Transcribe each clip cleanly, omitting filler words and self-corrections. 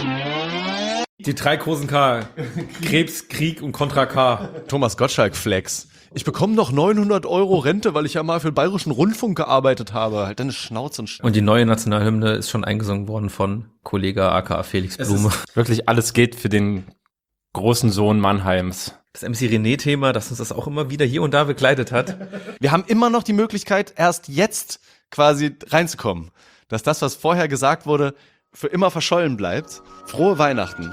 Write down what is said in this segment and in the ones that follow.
Die 3 großen K. Krebs, Krieg und Contra K. Thomas Gottschalk Flex. Ich bekomme noch 900 € Rente, weil ich ja mal für den Bayerischen Rundfunk gearbeitet habe. Halt deine Schnauze und die neue Nationalhymne ist schon eingesungen worden von Kollege aka Felix Blume. Wirklich alles geht für den großen Sohn Mannheims. Das MC René-Thema, das uns das auch immer wieder hier und da begleitet hat. Wir haben immer noch die Möglichkeit, erst jetzt quasi reinzukommen. Dass das, was vorher gesagt wurde, für immer verschollen bleibt. Frohe Weihnachten.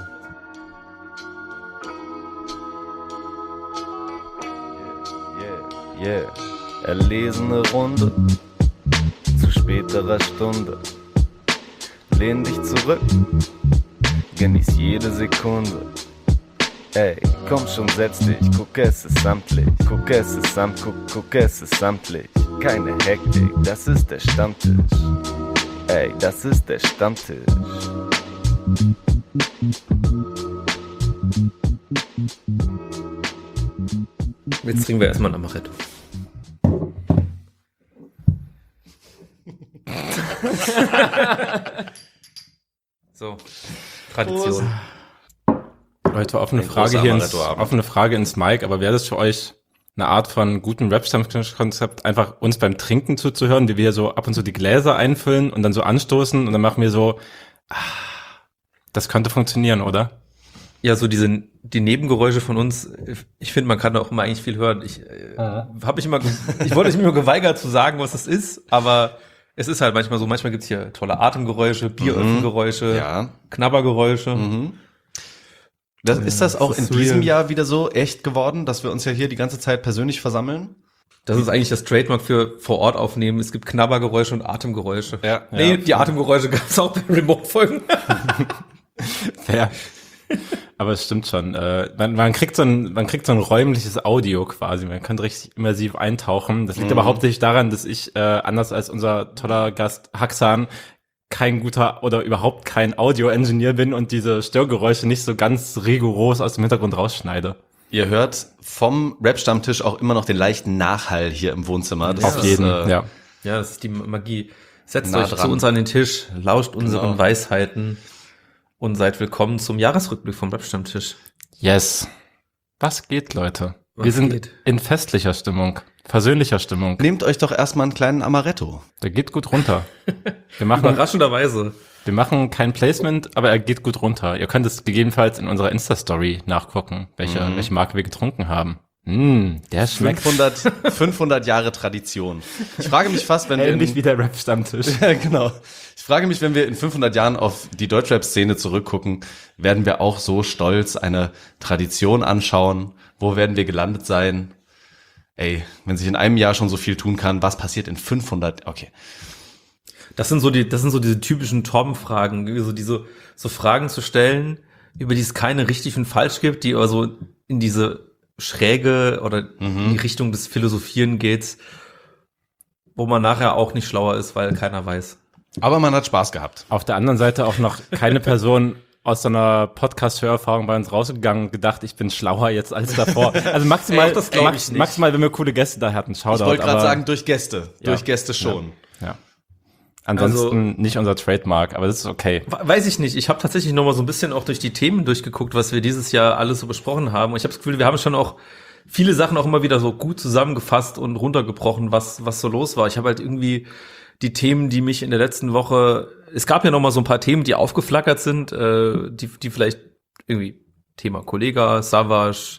Yeah, erlesene Runde, zu späterer Stunde. Lehn dich zurück, genieß jede Sekunde. Ey, komm schon, setz dich, guck, es ist samtlich. Guck, es ist guck, es ist samtlich. Keine Hektik, das ist der Stammtisch. Ey, das ist der Stammtisch. Jetzt trinken wir erstmal ein Amaretto. So, Tradition. Leute, offene Frage ins Mic, aber wäre das für euch eine Art von gutem Rap-Stammtisch-Konzept, einfach uns beim Trinken zuzuhören, wie wir so ab und zu die Gläser einfüllen und dann so anstoßen und dann machen wir so, das könnte funktionieren, oder? Ja, so die Nebengeräusche von uns, ich finde, man kann da auch immer eigentlich viel hören. Ich wollte mich immer geweigert zu sagen, was das ist, aber es ist halt manchmal so, manchmal gibt's hier tolle Atemgeräusche, Bieröffngeräusche, Knabbergeräusche. Ist das auch in diesem Jahr wieder so echt geworden, dass wir uns ja hier die ganze Zeit persönlich versammeln? Das ist eigentlich das Trademark für vor Ort aufnehmen. Es gibt Knabbergeräusche und Atemgeräusche. Ja. Nee, die Atemgeräusche gab's auch bei Remote-Folgen. Fair. Aber es stimmt schon. Man kriegt so ein räumliches Audio quasi. Man kann richtig immersiv eintauchen. Das liegt aber hauptsächlich daran, dass ich, anders als unser toller Gast Haxan, kein guter oder überhaupt kein Audio-Engineer bin und diese Störgeräusche nicht so ganz rigoros aus dem Hintergrund rausschneide. Ihr hört vom Rap-Stammtisch auch immer noch den leichten Nachhall hier im Wohnzimmer. Das auf jeden, ja. Ja, das ist die Magie. Setzt euch zu uns an den Tisch, lauscht unseren Weisheiten und seid willkommen zum Jahresrückblick vom Rap-Stammtisch. Yes. Was geht, Leute? Wir sind in festlicher Stimmung, versöhnlicher Stimmung. Nehmt euch doch erstmal einen kleinen Amaretto. Der geht gut runter. Überraschenderweise. Wir machen kein Placement, aber er geht gut runter. Ihr könnt es gegebenenfalls in unserer Insta-Story nachgucken, welche Marke wir getrunken haben. Der schmeckt. 500 Jahre Tradition. Ich frage mich fast, wenn wir ähnlich wie der Rap-Stammtisch. Ja, genau. Ich frage mich, wenn wir in 500 Jahren auf die Deutschrap-Szene zurückgucken, werden wir auch so stolz eine Tradition anschauen? Wo werden wir gelandet sein? Ey, wenn sich in einem Jahr schon so viel tun kann, was passiert in 500? Okay. Das sind so diese typischen Torben-Fragen, so Fragen zu stellen, über die es keine richtig und falsch gibt, die aber so in diese Schräge oder in die Richtung des Philosophieren geht, wo man nachher auch nicht schlauer ist, weil keiner weiß. Aber man hat Spaß gehabt. Auf der anderen Seite auch noch keine Person aus so einer Podcast-Hörerfahrung bei uns rausgegangen und gedacht, ich bin schlauer jetzt als davor. Also maximal, maximal, wenn wir coole Gäste da hatten. Shoutout. Ich wollte gerade sagen, durch Gäste. Ja. Durch Gäste schon. Ja. Ansonsten nicht unser Trademark, aber das ist okay. Weiß ich nicht. Ich habe tatsächlich noch mal so ein bisschen auch durch die Themen durchgeguckt, was wir dieses Jahr alles so besprochen haben. Und ich habe das Gefühl, wir haben schon auch viele Sachen auch immer wieder so gut zusammengefasst und runtergebrochen, was so los war. Ich habe halt irgendwie die Themen, die mich in der letzten Woche, es gab ja noch mal so ein paar Themen, die aufgeflackert sind, die vielleicht irgendwie Thema Kollega, Savage,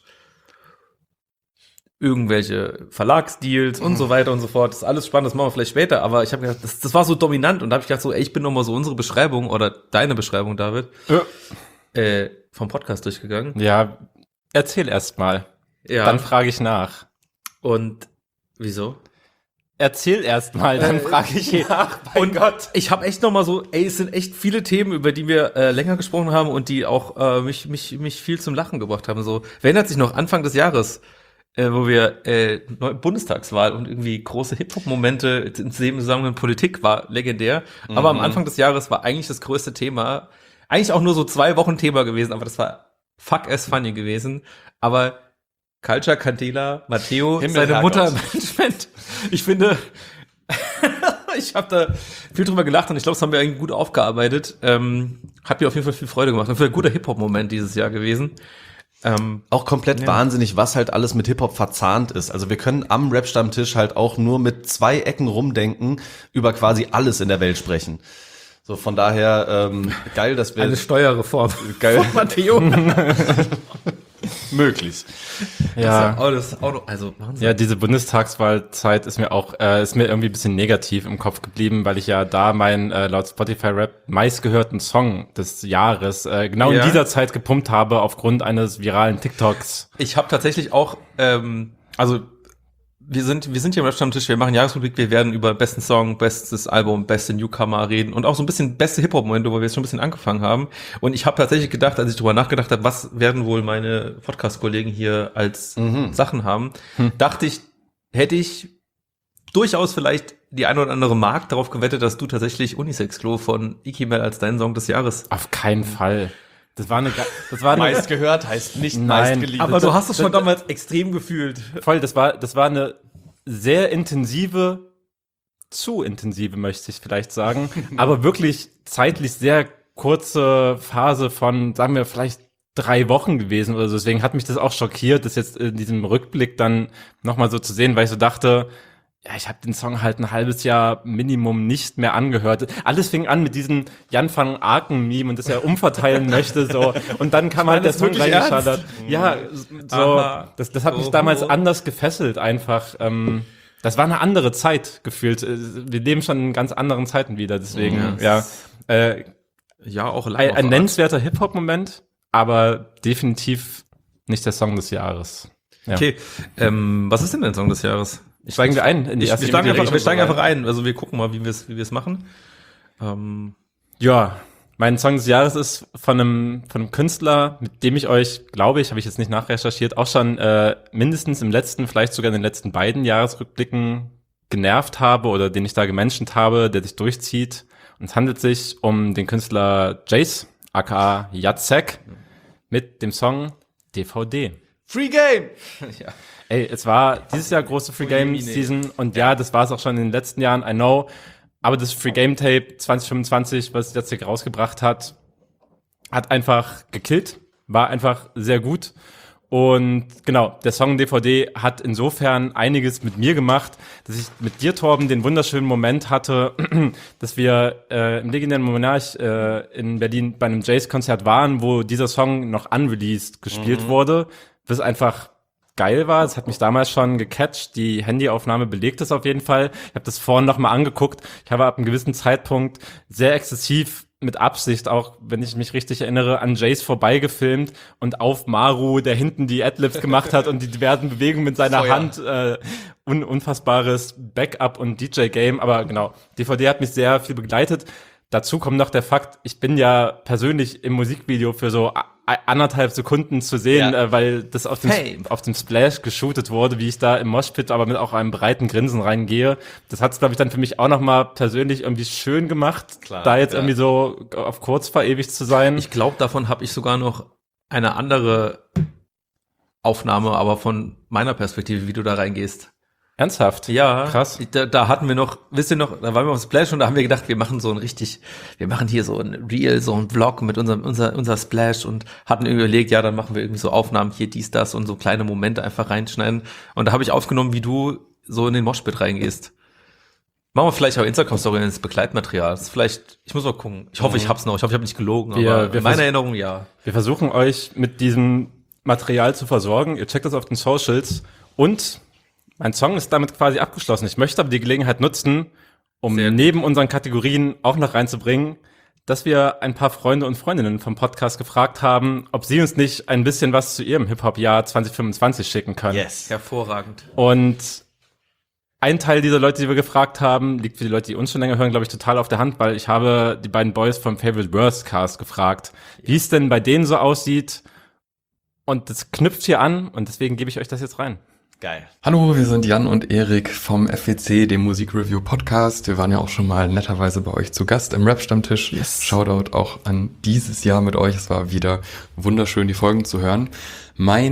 irgendwelche Verlagsdeals und so weiter und so fort. Das ist alles spannend, das machen wir vielleicht später, aber ich habe gedacht, das war so dominant und da habe ich gedacht so, ey, ich bin noch mal so unsere Beschreibung oder deine Beschreibung, David, vom Podcast durchgegangen. Ja, erzähl erst mal. Ja. Dann frage ich nach. Und wieso? Erzähl erst mal, dann frage ich nach. Und Gott, ich habe echt noch mal so, ey, es sind echt viele Themen, über die wir länger gesprochen haben und die auch mich viel zum Lachen gebracht haben. So, wer erinnert sich noch Anfang des Jahres, wo wir Bundestagswahl und irgendwie große Hip-Hop-Momente im Zusammenhang mit Politik war legendär. Aber am Anfang des Jahres war eigentlich das größte Thema, eigentlich auch nur so 2 Wochen Thema gewesen, aber das war fuck as funny gewesen. Aber Culture, Candela, Matteo, seine Mutter im Management. Ich finde, Ich habe da viel drüber gelacht und ich glaube, das haben wir eigentlich gut aufgearbeitet. Hat mir auf jeden Fall viel Freude gemacht. Und für ein guter Hip-Hop-Moment dieses Jahr gewesen. Auch komplett wahnsinnig, was halt alles mit Hip-Hop verzahnt ist. Also wir können am Rap-Stammtisch halt auch nur mit 2 Ecken rumdenken, über quasi alles in der Welt sprechen. So, von daher, geil, dass wir... Eine Steuerreform. Geil. Von Matteo. Möglich. Ja. Also Wahnsinn. Ja, diese Bundestagswahlzeit ist mir irgendwie ein bisschen negativ im Kopf geblieben, weil ich ja da meinen laut Spotify Rap meistgehörten Song des Jahres in dieser Zeit gepumpt habe aufgrund eines viralen TikToks. Ich habe tatsächlich auch, wir sind hier im Rap-Stammtisch, wir machen Jahresrubrik, wir werden über besten Song, bestes Album, beste Newcomer reden und auch so ein bisschen beste Hip-Hop-Momente, wo wir jetzt schon ein bisschen angefangen haben. Und ich habe tatsächlich gedacht, als ich drüber nachgedacht habe, was werden wohl meine Podcast-Kollegen hier als Sachen haben, dachte ich, hätte ich durchaus vielleicht die eine oder andere Mark darauf gewettet, dass du tatsächlich Unisex-Klo von Ikimel als deinen Song des Jahres. Auf keinen Fall. Das war eine Meist gehört heißt nicht Nein, meist geliebt. Aber du hast es schon damals extrem gefühlt. Voll, das war eine sehr intensive, zu intensive möchte ich vielleicht sagen, aber wirklich zeitlich sehr kurze Phase von, sagen wir, vielleicht 3 Wochen gewesen oder so. Deswegen hat mich das auch schockiert, das jetzt in diesem Rückblick dann nochmal so zu sehen, weil ich so dachte, ja, ich habe den Song halt ein halbes Jahr Minimum nicht mehr angehört. Alles fing an mit diesem Jan van Aken-Meme und das er umverteilen möchte, so. Und dann kam halt der Song reingeschallert. Ja, so, das hat mich damals anders gefesselt, einfach. Das war eine andere Zeit, gefühlt. Wir leben schon in ganz anderen Zeiten wieder, deswegen, Auch ein nennenswerter Hip-Hop-Moment, aber definitiv nicht der Song des Jahres. Ja. Okay, was ist denn dein Song des Jahres? Steigen wir ein in die erste wir steigen einfach ein. Also wir gucken mal, wie wir es machen. Ja, mein Song des Jahres ist von einem Künstler, mit dem ich euch, glaube ich, habe ich jetzt nicht nachrecherchiert, auch schon mindestens im letzten, vielleicht sogar in den letzten beiden Jahresrückblicken genervt habe oder den ich da gemenschent habe, der sich durchzieht. Und es handelt sich um den Künstler Jace, aka Jacek, mit dem Song DVD. Free Game! Ja. Ey, es war dieses Jahr große Free Game Season und ja, das war es auch schon in den letzten Jahren, I know. Aber das Free Game Tape 2025, was jetzt hier rausgebracht hat einfach gekillt, war einfach sehr gut. Und genau, der Song DVD hat insofern einiges mit mir gemacht, dass ich mit dir, Torben, den wunderschönen Moment hatte, dass wir im legendären Monarch in Berlin bei einem Jace-Konzert waren, wo dieser Song noch unreleased gespielt wurde, was einfach geil war. Es hat mich damals schon gecatcht. Die Handyaufnahme belegt es auf jeden Fall. Ich habe das vorhin noch mal angeguckt. Ich habe ab einem gewissen Zeitpunkt sehr exzessiv mit Absicht, auch wenn ich mich richtig erinnere, an Jace vorbeigefilmt und auf Maru, der hinten die Adlibs gemacht hat und die diversen Bewegungen mit seiner Hand, unfassbares Backup und DJ-Game. Aber genau, DVD hat mich sehr viel begleitet. Dazu kommt noch der Fakt, ich bin ja persönlich im Musikvideo für so 1,5 Sekunden zu sehen, weil das auf dem Splash geshootet wurde, wie ich da im Moshpit aber mit auch einem breiten Grinsen reingehe. Das hat es, glaube ich, dann für mich auch nochmal persönlich irgendwie schön gemacht, klar, da jetzt irgendwie so auf kurz verewigt zu sein. Ich glaube, davon habe ich sogar noch eine andere Aufnahme, aber von meiner Perspektive, wie du da reingehst. Ernsthaft? Ja, krass. Da hatten wir noch, wisst ihr noch, da waren wir auf Splash und da haben wir gedacht, wir machen hier so ein Reel, so ein Vlog mit unser Splash und hatten irgendwie überlegt, ja, dann machen wir irgendwie so Aufnahmen hier, dies, das und so kleine Momente einfach reinschneiden. Und da habe ich aufgenommen, wie du so in den Moshpit reingehst. Machen wir vielleicht auch Instagram-Story ins Begleitmaterial. Das ist vielleicht, ich muss mal gucken. Ich hoffe, ich hab's noch. Ich hoffe, ich habe nicht gelogen, aber in meiner Erinnerung, ja. Wir versuchen euch mit diesem Material zu versorgen. Ihr checkt das auf den Socials und mein Song ist damit quasi abgeschlossen. Ich möchte aber die Gelegenheit nutzen, um neben unseren Kategorien auch noch reinzubringen, dass wir ein paar Freunde und Freundinnen vom Podcast gefragt haben, ob sie uns nicht ein bisschen was zu ihrem Hip-Hop-Jahr 2025 schicken können. Yes, hervorragend. Und ein Teil dieser Leute, die wir gefragt haben, liegt für die Leute, die uns schon länger hören, glaube ich, total auf der Hand, weil ich habe die beiden Boys vom Favorite Worst Cast gefragt, wie es denn bei denen so aussieht. Und das knüpft hier an und deswegen gebe ich euch das jetzt rein. Geil. Hallo, wir sind Jan und Erik vom FWC, dem Musikreview Podcast. Wir waren ja auch schon mal netterweise bei euch zu Gast im Rap-Stammtisch. Yes. Shoutout auch an dieses Jahr mit euch. Es war wieder wunderschön, die Folgen zu hören. Mein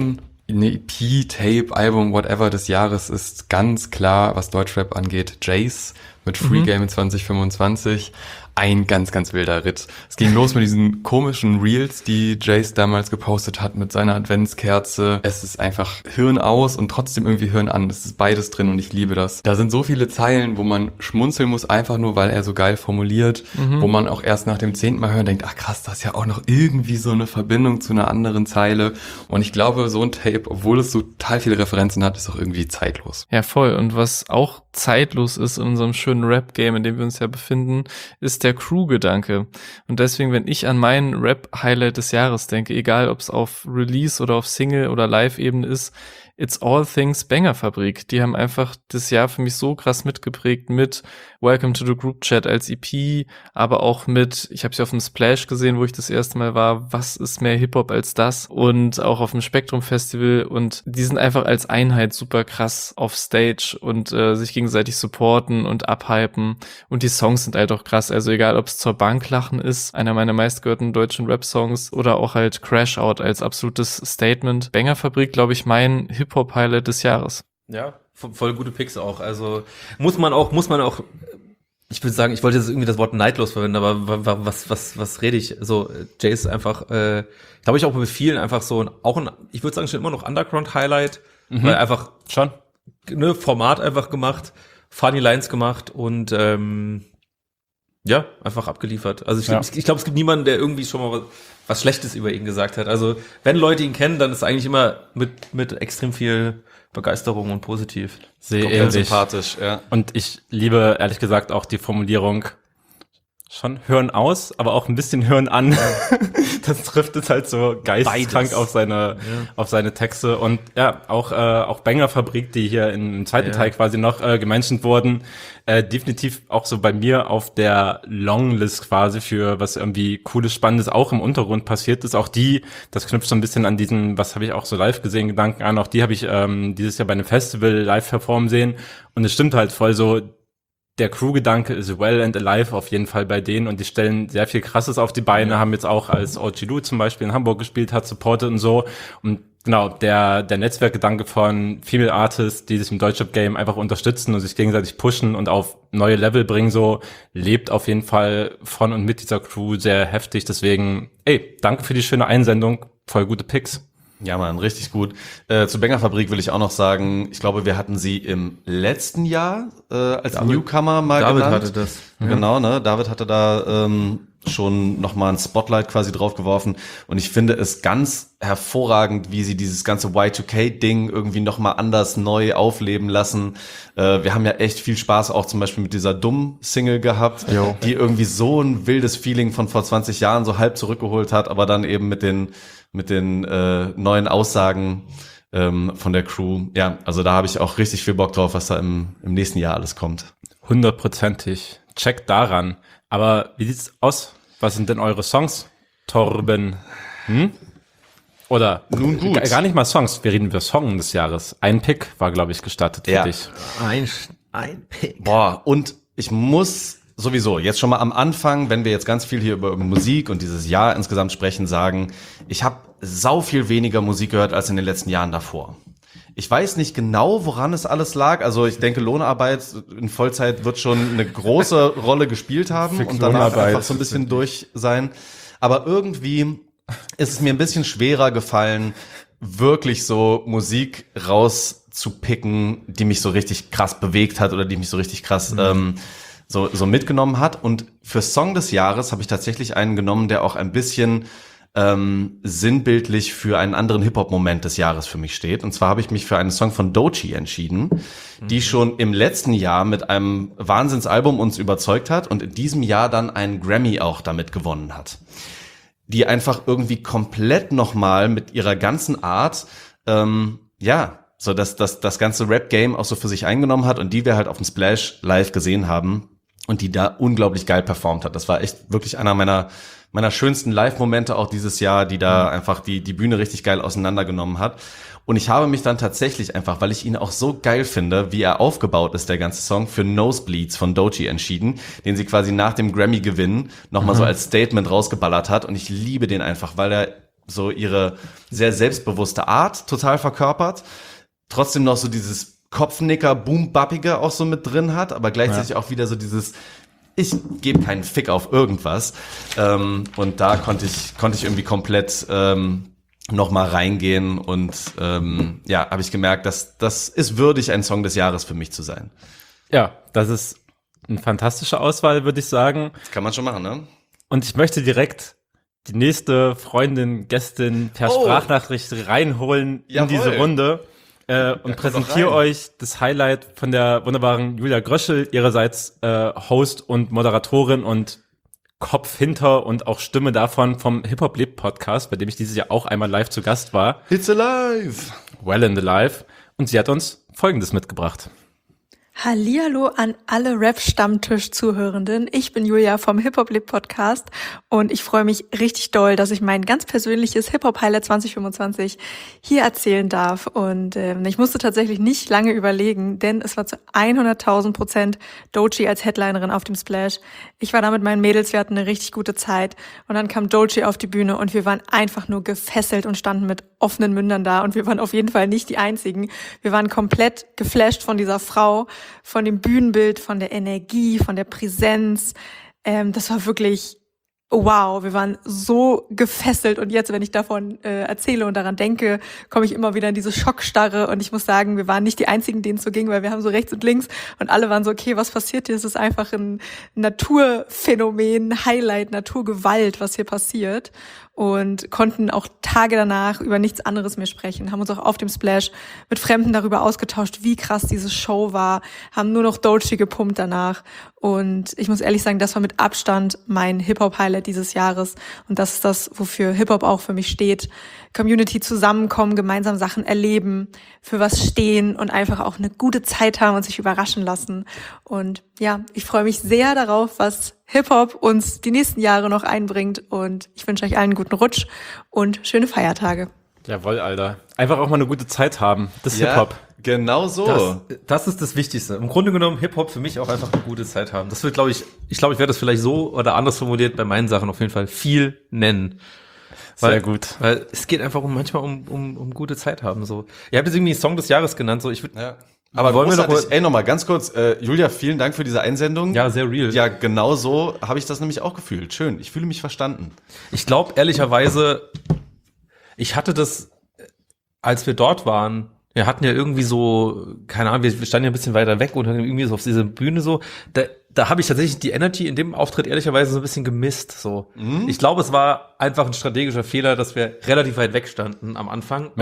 eine EP, Tape, Album, whatever des Jahres ist ganz klar, was Deutschrap angeht, Jace mit Free Game 2025. Ein ganz, ganz wilder Ritt. Es ging los mit diesen komischen Reels, die Jace damals gepostet hat mit seiner Adventskerze. Es ist einfach Hirn aus und trotzdem irgendwie Hirn an. Es ist beides drin und ich liebe das. Da sind so viele Zeilen, wo man schmunzeln muss, einfach nur, weil er so geil formuliert, wo man auch erst nach dem 10. Mal hören denkt, ach krass, das ist ja auch noch irgendwie so eine Verbindung zu einer anderen Zeile. Und ich glaube, so ein Tape, obwohl es so total viele Referenzen hat, ist auch irgendwie zeitlos. Ja, voll. Und was auch zeitlos ist in unserem schönen Rap-Game, in dem wir uns ja befinden, ist der Crew-Gedanke. Und deswegen, wenn ich an meinen Rap-Highlight des Jahres denke, egal ob es auf Release oder auf Single- oder Live-Ebene ist, It's All Things Banger Fabrik. Die haben einfach das Jahr für mich so krass mitgeprägt mit Welcome to the Group Chat als EP, aber auch mit, ich habe sie auf dem Splash gesehen, wo ich das erste Mal war, was ist mehr Hip-Hop als das? Und auch auf dem Spektrum Festival und die sind einfach als Einheit super krass auf Stage und sich gegenseitig supporten und abhypen und die Songs sind halt auch krass, also egal ob es zur Bank lachen ist, einer meiner meistgehörten deutschen Rap-Songs oder auch halt Crash Out als absolutes Statement. Banger Fabrik, glaube ich, mein Hip-Hop-Highlight des Jahres. Ja, voll gute Picks auch. Also muss man auch, ich würde sagen, ich wollte jetzt irgendwie das Wort neidlos verwenden, aber was rede ich? So, Jay ist einfach, glaube ich auch mit vielen einfach so ich würde sagen, schon immer noch Underground-Highlight, weil einfach Schon. ne, Format einfach gemacht, Funny Lines gemacht und ja, einfach abgeliefert. Also ich glaube, es gibt niemanden, der irgendwie schon mal was Schlechtes über ihn gesagt hat. Also wenn Leute ihn kennen, dann ist eigentlich immer mit extrem viel Begeisterung und positiv. Sehr Komplett ähnlich. sympathisch, ja. Und ich liebe, ehrlich gesagt, auch die Formulierung, schon Hören aus, aber auch ein bisschen Hören an. Das trifft es halt so geisteskrank auf seine Texte. Und ja, auch Banger Fabrik, die hier im zweiten Teil quasi noch gementioned wurden, definitiv auch so bei mir auf der Longlist quasi für was irgendwie Cooles, Spannendes auch im Untergrund passiert ist. Auch die, das knüpft so ein bisschen an diesen, was habe ich auch so live gesehen, Gedanken an. Auch die habe ich dieses Jahr bei einem Festival live performen sehen. Und es stimmt halt voll so, der Crew-Gedanke ist well and alive auf jeden Fall bei denen und die stellen sehr viel Krasses auf die Beine, haben jetzt auch als OG Lou zum Beispiel in Hamburg gespielt, hat supportet und so. Und genau, der Netzwerkgedanke von Female Artists, die sich im Deutschrap-Game einfach unterstützen und sich gegenseitig pushen und auf neue Level bringen, so lebt auf jeden Fall von und mit dieser Crew sehr heftig. Deswegen, danke für die schöne Einsendung, voll gute Picks. Ja, Mann, richtig gut. Zu Banger Fabrik will ich auch noch sagen, ich glaube, wir hatten sie im letzten Jahr als Newcomer mal David genannt. hatte das. Genau, ne? David hatte da schon nochmal ein Spotlight quasi drauf geworfen. Und ich finde es ganz hervorragend, wie sie dieses ganze Y2K-Ding irgendwie nochmal anders neu aufleben lassen. Wir haben ja echt viel Spaß auch zum Beispiel mit dieser Dumm-Single gehabt, die irgendwie so ein wildes Feeling von vor 20 Jahren so halb zurückgeholt hat, aber dann eben mit den neuen Aussagen von der Crew. Ja, also da habe ich auch richtig viel Bock drauf, was da im nächsten Jahr alles kommt. 100%ig. Checkt daran. Aber wie sieht's aus? Was sind denn eure Songs, Torben? Oder Nun gut. Gar nicht mal Songs, wir reden über Song des Jahres. Ein Pick war, glaube ich, gestattet für dich. Ein Pick. Boah, und ich muss sowieso jetzt schon mal am Anfang, wenn wir jetzt ganz viel hier über Musik und dieses Jahr insgesamt sprechen, sagen, ich habe sau viel weniger Musik gehört als in den letzten Jahren davor. Ich weiß nicht genau, woran es alles lag. Also ich denke, Lohnarbeit in Vollzeit wird schon eine große Rolle gespielt haben und danach einfach so ein bisschen durch sein. Aber irgendwie ist es mir ein bisschen schwerer gefallen, wirklich so Musik rauszupicken, die mich so richtig krass bewegt hat oder die mich so richtig krass so mitgenommen hat. Und für Song des Jahres habe ich tatsächlich einen genommen, der auch ein bisschen sinnbildlich für einen anderen Hip-Hop-Moment des Jahres für mich steht. Und zwar habe ich mich für einen Song von Doechii entschieden, die schon im letzten Jahr mit einem Wahnsinnsalbum uns überzeugt hat und in diesem Jahr dann einen Grammy auch damit gewonnen hat. Die einfach irgendwie komplett nochmal mit ihrer ganzen Art, so dass das ganze Rap-Game auch so für sich eingenommen hat und die wir halt auf dem Splash live gesehen haben und die da unglaublich geil performt hat. Das war echt wirklich einer meiner schönsten Live-Momente auch dieses Jahr, die da einfach die Bühne richtig geil auseinandergenommen hat. Und ich habe mich dann tatsächlich einfach, weil ich ihn auch so geil finde, wie er aufgebaut ist, der ganze Song, für Nosebleeds von Doechii entschieden, den sie quasi nach dem Grammy-Gewinn nochmal so als Statement rausgeballert hat. Und ich liebe den einfach, weil er so ihre sehr selbstbewusste Art total verkörpert, trotzdem noch so dieses Kopfnicker, Boom-Bappige auch so mit drin hat, aber gleichzeitig auch wieder so dieses ich gebe keinen Fick auf irgendwas. Und da konnte ich irgendwie komplett noch mal reingehen und habe ich gemerkt, dass das ist würdig, ein Song des Jahres für mich zu sein. Ja, das ist eine fantastische Auswahl, würde ich sagen. Das kann man schon machen, ne? Und ich möchte direkt die nächste Freundin, Gästin per Sprachnachricht reinholen in diese Runde und präsentiere euch das Highlight von der wunderbaren Julia Gröschel, ihrerseits Host und Moderatorin und Kopf hinter und auch Stimme davon vom Hip-Hop Lebt Podcast, bei dem ich dieses Jahr auch einmal live zu Gast war. It's alive! Well in the Life. Und sie hat uns Folgendes mitgebracht. Hallihallo an alle Rap-Stammtisch-Zuhörenden. Ich bin Julia vom Hip-Hop-Lib-Podcast und ich freue mich richtig doll, dass ich mein ganz persönliches Hip-Hop-Highlight 2025 hier erzählen darf. Und ich musste tatsächlich nicht lange überlegen, denn es war zu 100.000% Doechii als Headlinerin auf dem Splash. Ich war da mit meinen Mädels, wir hatten eine richtig gute Zeit und dann kam Doechii auf die Bühne und wir waren einfach nur gefesselt und standen mit offenen Mündern da und wir waren auf jeden Fall nicht die Einzigen. Wir waren komplett geflasht von dieser Frau, von dem Bühnenbild, von der Energie, von der Präsenz. Das war wirklich wow. Wir waren so gefesselt und jetzt, wenn ich davon erzähle und daran denke, komme ich immer wieder in diese Schockstarre und ich muss sagen, wir waren nicht die Einzigen, denen es so ging, weil wir haben so rechts und links und alle waren so, okay, was passiert hier? Es ist einfach ein Naturphänomen, Highlight, Naturgewalt, was hier passiert. Und konnten auch Tage danach über nichts anderes mehr sprechen, haben uns auch auf dem Splash mit Fremden darüber ausgetauscht, wie krass diese Show war, haben nur noch Doechii gepumpt danach. Und ich muss ehrlich sagen, das war mit Abstand mein Hip-Hop-Highlight dieses Jahres. Und das ist das, wofür Hip-Hop auch für mich steht. Community zusammenkommen, gemeinsam Sachen erleben, für was stehen und einfach auch eine gute Zeit haben und sich überraschen lassen. Und ja, ich freue mich sehr darauf, was Hip-Hop uns die nächsten Jahre noch einbringt. Und ich wünsche euch allen einen guten Rutsch und schöne Feiertage. Jawohl, Alter. Einfach auch mal eine gute Zeit haben. Das ist Hip-Hop. Genau so. Das ist das Wichtigste. Im Grunde genommen Hip-Hop für mich auch einfach eine gute Zeit haben. Das wird, glaube ich werde das vielleicht so oder anders formuliert bei meinen Sachen auf jeden Fall viel nennen. Sehr gut. Weil es geht einfach manchmal um gute Zeit haben. So. Ihr habt jetzt irgendwie Song des Jahres genannt. So, ich würde. Ja. Aber wollen wir noch mal ganz kurz, Julia, vielen Dank für diese Einsendung. Ja, sehr real. Ja, genau so habe ich das nämlich auch gefühlt. Schön, ich fühle mich verstanden. Ich glaube, ehrlicherweise, ich hatte das, als wir dort waren, wir hatten ja irgendwie so, keine Ahnung, wir standen ja ein bisschen weiter weg und irgendwie so auf dieser Bühne so, da habe ich tatsächlich die Energy in dem Auftritt ehrlicherweise so ein bisschen gemisst. So. Ich glaube, es war einfach ein strategischer Fehler, dass wir relativ weit weg standen am Anfang.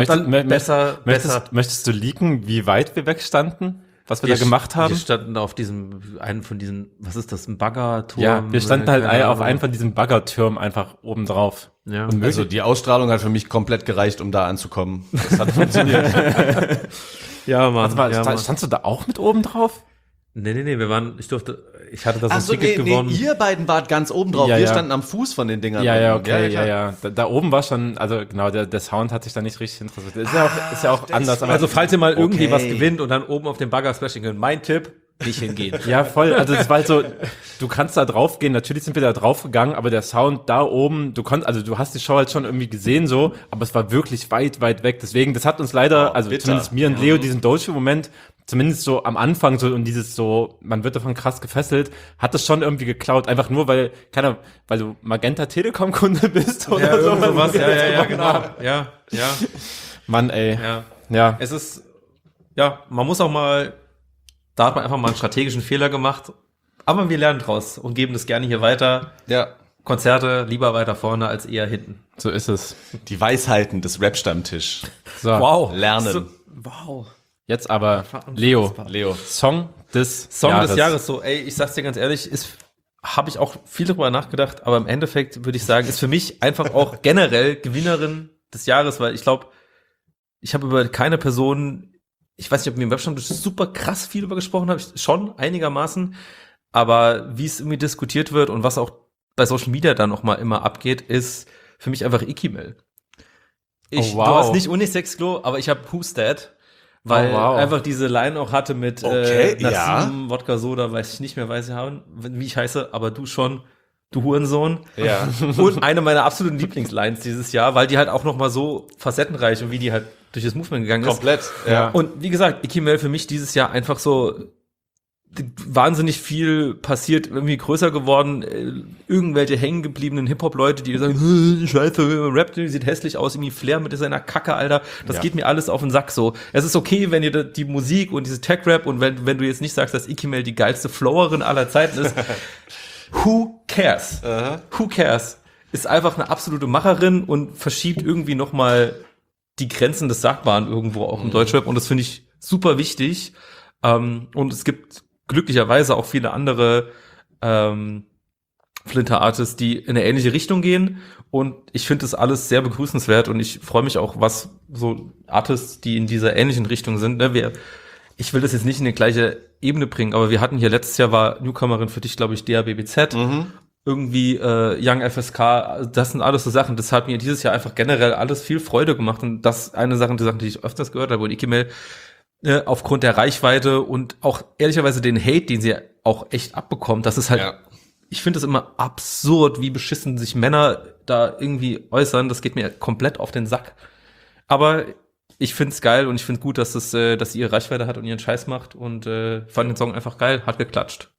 Möchtest du leaken, wie weit wir weg standen? Was wir da gemacht haben? Wir standen auf einen von diesen, was ist das, ein Baggerturm? Ja, wir standen halt auf einen von diesen Baggertürmen einfach oben drauf. Ja. Und also die Ausstrahlung hat für mich komplett gereicht, um da anzukommen. Das hat funktioniert. Ja, Mann. Standst du da auch mit oben drauf? Nee, ich hatte das Ticket gewonnen. Ihr beiden wart ganz oben drauf. Wir standen am Fuß von den Dingern. Ja. Da oben war schon, also genau, der Sound hat sich da nicht richtig interessiert. Ist ja auch anders. Also falls ihr mal irgendwie was gewinnt und dann oben auf dem Bagger splashing könnt, mein Tipp, nicht hingehen. Ja, voll. Also es war halt so, du kannst da drauf gehen. Natürlich sind wir da drauf gegangen, aber der Sound da oben, du hast die Show halt schon irgendwie gesehen so, aber es war wirklich weit, weit weg. Deswegen, das hat uns leider, bitter. Zumindest mir und Leo, diesen Doechii-Moment, zumindest so am Anfang so und dieses so, man wird davon krass gefesselt, hat es schon irgendwie geklaut. Einfach nur, weil du Magenta Telekom-Kunde bist oder so. Sowas. Ja, genau. Ja. Mann, ey. Ja. Es ist, man muss auch mal, da hat man einfach mal einen strategischen Fehler gemacht. Aber wir lernen draus und geben das gerne hier weiter. Ja. Konzerte lieber weiter vorne als eher hinten. So ist es. Die Weisheiten des Rap-Stammtisch. So. Wow. Lernen. Wow. Jetzt aber Leo. Song des Jahres. So, ey, ich sag's dir ganz ehrlich, habe ich auch viel darüber nachgedacht, aber im Endeffekt würde ich sagen, ist für mich einfach auch generell Gewinnerin des Jahres, weil ich glaube, ich habe über keine Person, ich weiß nicht, ob wir im Webstammtisch super krass viel über gesprochen habe, schon einigermaßen, aber wie es irgendwie diskutiert wird und was auch bei Social Media dann auch mal immer abgeht, ist für mich einfach Ikimel. Du hast nicht Unisex-Klo, aber ich habe Who's That, weil einfach diese Line auch hatte mit Nassim, Wodka Soda, weiß ich nicht mehr, wie ich heiße, aber du schon. du Hurensohn. Ja. Und eine meiner absoluten Lieblingslines dieses Jahr, weil die halt auch nochmal so facettenreich und wie die halt durch das Movement gegangen ist. Komplett, ja. Und wie gesagt, Icky Mel für mich dieses Jahr einfach so wahnsinnig viel passiert, irgendwie größer geworden, irgendwelche hängen gebliebenen Hip-Hop-Leute, die sagen, scheiße, Rap, sieht hässlich aus, irgendwie Flair mit seiner Kacke, Alter, das geht mir alles auf den Sack so. Es ist okay, wenn ihr die Musik und diese Tech-Rap und wenn du jetzt nicht sagst, dass Icky Mel die geilste Flowerin aller Zeiten ist, who cares? Who cares? Ist einfach eine absolute Macherin und verschiebt irgendwie nochmal die Grenzen des Sagbaren irgendwo auch im Deutschrap und das finde ich super wichtig. Und es gibt glücklicherweise auch viele andere Flinter-Artists, die in eine ähnliche Richtung gehen und ich finde das alles sehr begrüßenswert und ich freue mich auch, was so Artists, die in dieser ähnlichen Richtung sind, ne, ich will das jetzt nicht in die gleiche Ebene bringen, aber wir hatten hier letztes Jahr war Newcomerin für dich, glaube ich, DABBZ, irgendwie Young FSK, das sind alles so Sachen, das hat mir dieses Jahr einfach generell alles viel Freude gemacht und das eine Sache, die ich öfters gehört habe, und Icky Mel aufgrund der Reichweite und auch ehrlicherweise den Hate, den sie auch echt abbekommt, das ist halt, ich finde es immer absurd, wie beschissen sich Männer da irgendwie äußern, das geht mir komplett auf den Sack. Aber ich find's geil und ich find's gut, dass sie ihre Reichweite hat und ihren Scheiß macht und fand den Song einfach geil, hat geklatscht.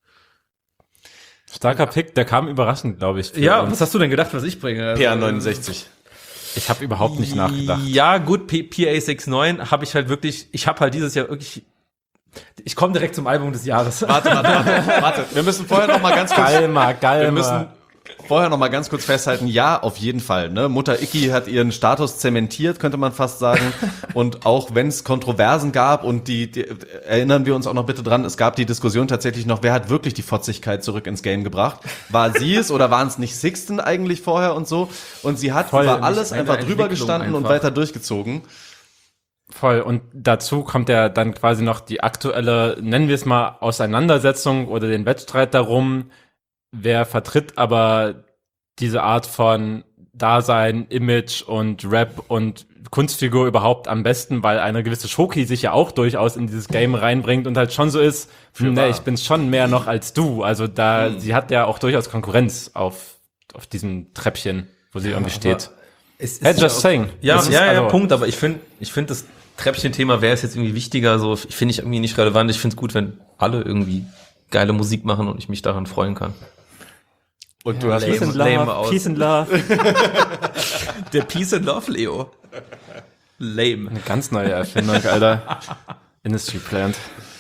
Starker Pick, der kam überraschend, glaube ich. Ja, was hast du denn gedacht, was ich bringe? PA69. Ich habe überhaupt nicht nachgedacht. Ja, gut, PA69 habe ich halt wirklich, ich habe halt dieses Jahr wirklich, ich komme direkt zum Album des Jahres. Warte. Wir müssen vorher noch mal ganz kurz, Geil. wir müssen vorher noch mal ganz kurz festhalten, ja, auf jeden Fall, ne? Mutter Icky hat ihren Status zementiert, könnte man fast sagen. Und auch wenn es Kontroversen gab und die erinnern wir uns auch noch bitte dran, es gab die Diskussion tatsächlich noch, wer hat wirklich die Fotzigkeit zurück ins Game gebracht? War sie es oder waren es nicht Sixten eigentlich vorher und so? Und sie hat über alles einfach drüber gestanden und weiter durchgezogen. Voll. Und dazu kommt ja dann quasi noch die aktuelle, nennen wir es mal, Auseinandersetzung oder den Wettstreit darum, wer vertritt aber diese Art von Dasein, Image und Rap und Kunstfigur überhaupt am besten, weil eine gewisse Schoki sich ja auch durchaus in dieses Game reinbringt und halt schon so ist, ich bin schon mehr noch als du. Also sie hat ja auch durchaus Konkurrenz auf diesem Treppchen, wo sie irgendwie steht. Just saying. Ja, Punkt, aber ich finde das Treppchen-Thema wäre es jetzt irgendwie wichtiger, so finde ich irgendwie nicht relevant. Ich finde es gut, wenn alle irgendwie geile Musik machen und ich mich daran freuen kann. Und du hast Peace and Love, Peace and Love. Der Peace and Love, Leo. Lame. Eine ganz neue Erfindung, Alter. Industry Plant.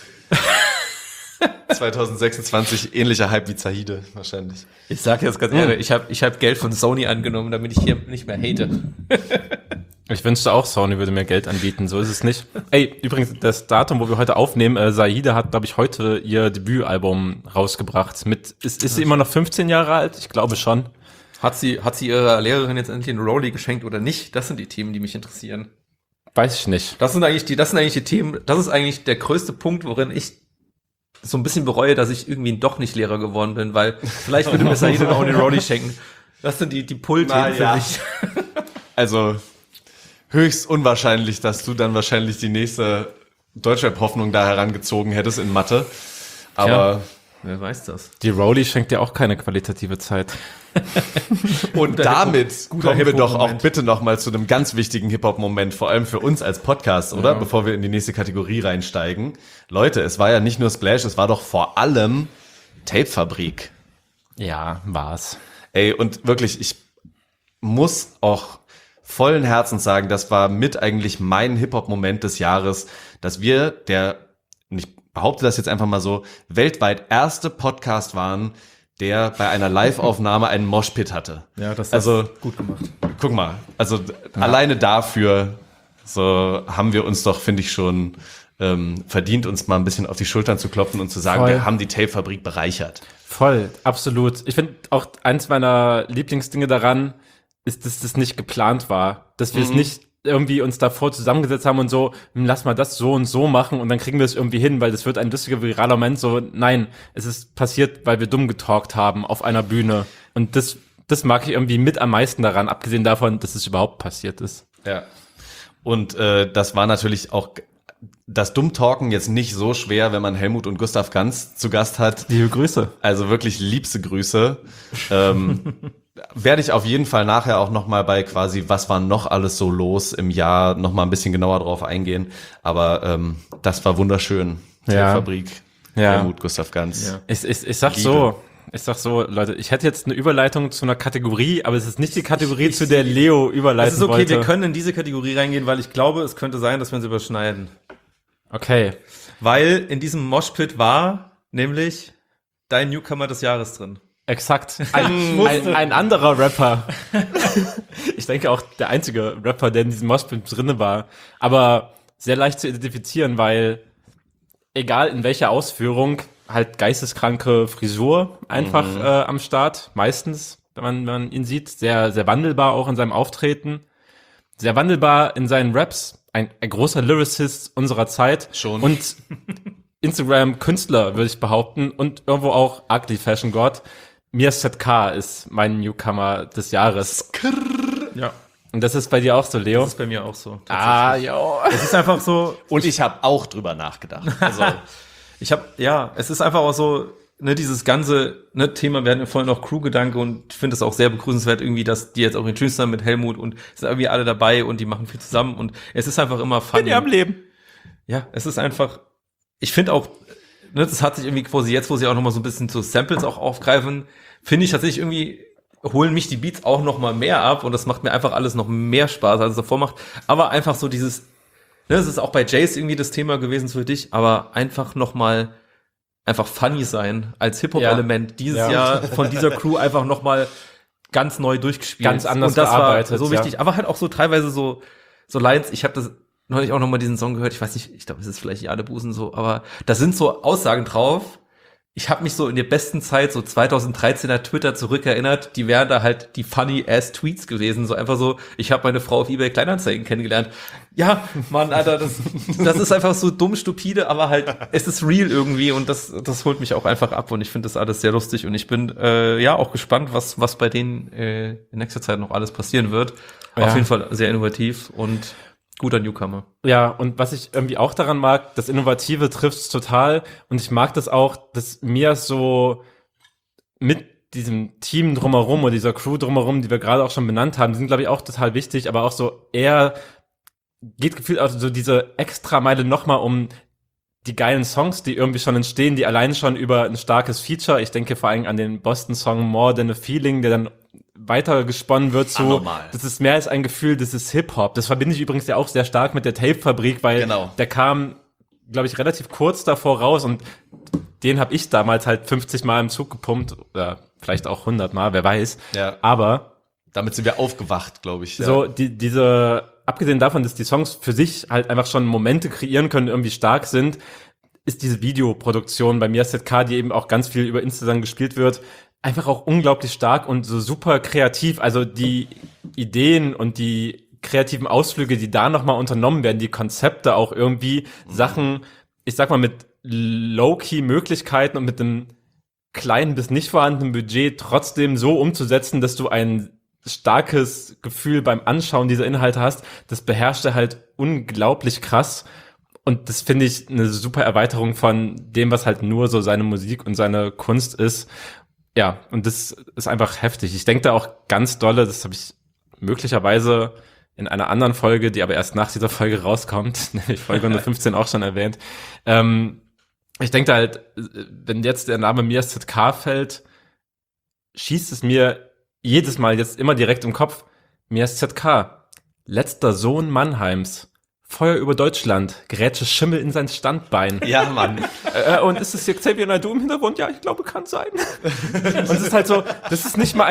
2026 ähnlicher Hype wie Zahide, wahrscheinlich. Ich sag jetzt ganz ehrlich, ich hab Geld von Sony angenommen, damit ich hier nicht mehr hate. Ich wünschte auch, Sony würde mir Geld anbieten, so ist es nicht. Ey, übrigens, das Datum, wo wir heute aufnehmen, Zahide hat, glaube ich, heute ihr Debütalbum rausgebracht. Ist sie immer noch 15 Jahre alt? Ich glaube schon. Hat sie ihrer Lehrerin jetzt endlich einen Rolli geschenkt oder nicht? Das sind die Themen, die mich interessieren. Weiß ich nicht. Das sind eigentlich die Themen, das ist eigentlich der größte Punkt, worin ich so ein bisschen bereue, dass ich irgendwie doch nicht Lehrer geworden bin, weil vielleicht würde mir Zahide auch einen Rolli schenken. Das sind die Pull-Themen für mich. Also höchst unwahrscheinlich, dass du dann wahrscheinlich die nächste Deutschrap-Hoffnung da herangezogen hättest in Mathe. Aber wer weiß das? Die Rolli schenkt dir auch keine qualitative Zeit. Und damit kommen wir doch auch bitte noch mal zu einem ganz wichtigen Hip-Hop-Moment, vor allem für uns als Podcast, oder? Ja. Bevor wir in die nächste Kategorie reinsteigen. Leute, es war ja nicht nur Splash, es war doch vor allem Tape-Fabrik. Ja, war's. Ey, und wirklich, ich muss auch vollen Herzens sagen, das war mit eigentlich mein Hip-Hop-Moment des Jahres, dass wir und ich behaupte das jetzt einfach mal so, weltweit erste Podcast waren, der bei einer Live-Aufnahme einen Moshpit hatte. Ja, das ist gut gemacht. Guck mal, also alleine dafür so haben wir uns doch, finde ich, schon verdient, uns mal ein bisschen auf die Schultern zu klopfen und zu sagen, wir haben die Tape-Fabrik bereichert. Voll, absolut. Ich finde auch eins meiner Lieblingsdinge daran ist, dass das nicht geplant war. Dass wir es nicht irgendwie uns davor zusammengesetzt haben und so, lass mal das so und so machen und dann kriegen wir es irgendwie hin, weil das wird ein lustiger, viraler Moment. So, nein, es ist passiert, weil wir dumm getalkt haben auf einer Bühne. Und das mag ich irgendwie mit am meisten daran, abgesehen davon, dass es überhaupt passiert ist. Ja. Und das war natürlich auch das Dummtalken jetzt nicht so schwer, wenn man Helmut und Gustav Ganz zu Gast hat. Liebe Grüße. Also wirklich liebste Grüße. Werde ich auf jeden Fall nachher auch nochmal bei quasi, was war noch alles so los im Jahr, nochmal ein bisschen genauer drauf eingehen. Aber das war wunderschön. Ja. Fabrik, Ja. Helmut, Gustav Ganz. Ja. Ich sag Liebe. so, Leute, ich hätte jetzt eine Überleitung zu einer Kategorie, aber es ist nicht die Kategorie, zu der Leo überleiten Es ist okay, wollte. wir können in diese Kategorie reingehen, weil ich glaube, es könnte sein, dass wir uns überschneiden. Okay. Weil in diesem Moshpit war nämlich dein Newcomer des Jahres drin. Exakt. Ein anderer Rapper. Ich denke auch der einzige Rapper, der in diesem Moshpit drinne war. Aber sehr leicht zu identifizieren, weil egal in welcher Ausführung, halt geisteskranke Frisur einfach am Start. Meistens, wenn man ihn sieht. Sehr, sehr wandelbar auch in seinem Auftreten. Sehr wandelbar in seinen Raps. Ein großer Lyricist unserer Zeit. Schon. Und Instagram-Künstler, würde ich behaupten. Und irgendwo auch Ugly Fashion God. Mir ZK ist mein Newcomer des Jahres. Ja, Und das ist bei dir auch so, Leo? das ist bei mir auch so. Jo. Es ist einfach so, Und ich habe auch drüber nachgedacht. Also, es ist einfach auch so, ne, dieses ganze Thema, wir hatten ja vorhin noch Crew-Gedanke und ich finde es auch sehr begrüßenswert irgendwie, dass die jetzt auch in Tschüss mit Helmut und sind irgendwie alle dabei und die machen viel zusammen und es ist einfach immer funny. Leben. Ja, es ist einfach, ich finde auch, ne, das hat sich irgendwie quasi jetzt, wo sie auch nochmal so ein bisschen so Samples auch aufgreifen, finde ich tatsächlich irgendwie, holen mich die Beats auch noch mal mehr ab und das macht mir einfach alles noch mehr Spaß, als es davor macht. Aber einfach so dieses, ne, das ist auch bei Jace irgendwie das Thema gewesen für dich, aber einfach noch mal einfach funny sein als Hip-Hop-Element dieses Jahr von dieser Crew einfach noch mal ganz neu durchgespielt. Ganz anders und das gearbeitet, war so wichtig, aber halt auch so teilweise so Lines, ich habe das neulich auch noch mal diesen Song gehört, ich weiß nicht, ich glaube, es ist vielleicht Jadebusen so, aber da sind so Aussagen drauf. Ich habe mich so in der besten Zeit, so 2013er Twitter zurückerinnert, die wären da halt die funny-ass-Tweets gewesen. So einfach so, ich habe meine Frau auf eBay Kleinanzeigen kennengelernt. Ja, Mann, Alter, das ist einfach so dumm, stupide, aber halt, es ist real irgendwie und das holt mich auch einfach ab und ich finde das alles sehr lustig und ich bin auch gespannt, was bei denen in nächster Zeit noch alles passieren wird. Ja. Auf jeden Fall sehr innovativ und guter Newcomer. Ja, und was ich irgendwie auch daran mag, das Innovative trifft's total. Und ich mag das auch, dass mir so mit diesem Team drumherum oder dieser Crew drumherum, die wir gerade auch schon benannt haben, die sind, glaube ich, auch total wichtig, aber auch so, er geht gefühlt auch so diese Extrameile nochmal um die geilen Songs, die irgendwie schon entstehen, die allein schon über ein starkes Feature, ich denke vor allem an den Boston-Song More Than a Feeling, der dann weiter gesponnen wird zu, Anormal. das ist mehr als ein Gefühl, das ist Hip-Hop. Das verbinde ich übrigens ja auch sehr stark mit der Tape-Fabrik, weil der kam, glaube ich, relativ kurz davor raus und den habe ich damals halt 50 Mal im Zug gepumpt oder vielleicht auch 100 Mal, wer weiß. Ja. Aber damit sind wir aufgewacht, glaube ich. so diese, abgesehen davon, dass die Songs für sich halt einfach schon Momente kreieren können, irgendwie stark sind, ist diese Videoproduktion bei mir ZK, die eben auch ganz viel über Instagram gespielt wird, einfach auch unglaublich stark und so super kreativ. Also die Ideen und die kreativen Ausflüge, die da nochmal unternommen werden, die Konzepte auch irgendwie, Sachen, ich sag mal, mit Low-Key-Möglichkeiten und mit einem kleinen bis nicht vorhandenen Budget trotzdem so umzusetzen, dass du ein starkes Gefühl beim Anschauen dieser Inhalte hast, das beherrscht er halt unglaublich krass. Und das finde ich eine super Erweiterung von dem, was halt nur so seine Musik und seine Kunst ist. Ja, und das ist einfach heftig. Ich denke da auch ganz dolle, das habe ich möglicherweise in einer anderen Folge, die aber erst nach dieser Folge rauskommt, nämlich Folge 115 auch schon erwähnt. Ich denke da halt, wenn jetzt der Name Mias ZK fällt, schießt es mir jedes Mal jetzt immer direkt im Kopf. Mias ZK, letzter Sohn Mannheims. Feuer über Deutschland, Grätsche Schimmel in sein Standbein. Ja, Mann. Und ist es hier Xavier Naidoo im Hintergrund? Ja, ich glaube, kann sein. Und es ist halt so, das ist nicht mal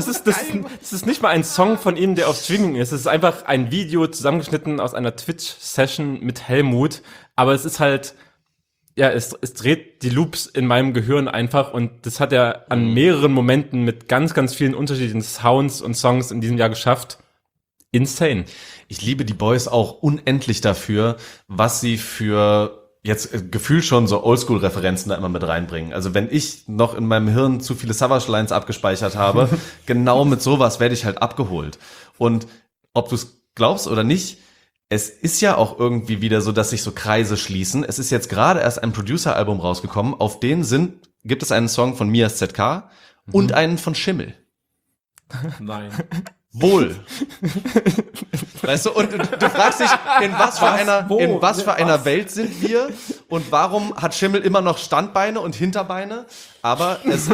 ein Song von ihm, der auf Streaming ist. Es ist einfach ein Video zusammengeschnitten aus einer Twitch-Session mit Helmut. Aber es ist halt, ja, es dreht die Loops in meinem Gehirn einfach und das hat er an mehreren Momenten mit ganz, ganz vielen unterschiedlichen Sounds und Songs in diesem Jahr geschafft. Insane. Ich liebe die Boys auch unendlich dafür, was sie für jetzt gefühlt schon so Oldschool-Referenzen da immer mit reinbringen. Also wenn ich noch in meinem Hirn zu viele Savage-Lines abgespeichert habe, genau mit sowas werde ich halt abgeholt. Und ob du es glaubst oder nicht, es ist ja auch irgendwie wieder so, dass sich so Kreise schließen. Es ist jetzt gerade erst ein Producer-Album rausgekommen, auf dem gibt es einen Song von Mias ZK und einen von Schimmel. Nein. Wohl. Weißt du, und du fragst dich, in was für einer Welt sind wir und warum hat Schimmel immer noch Standbeine und Hinterbeine? Aber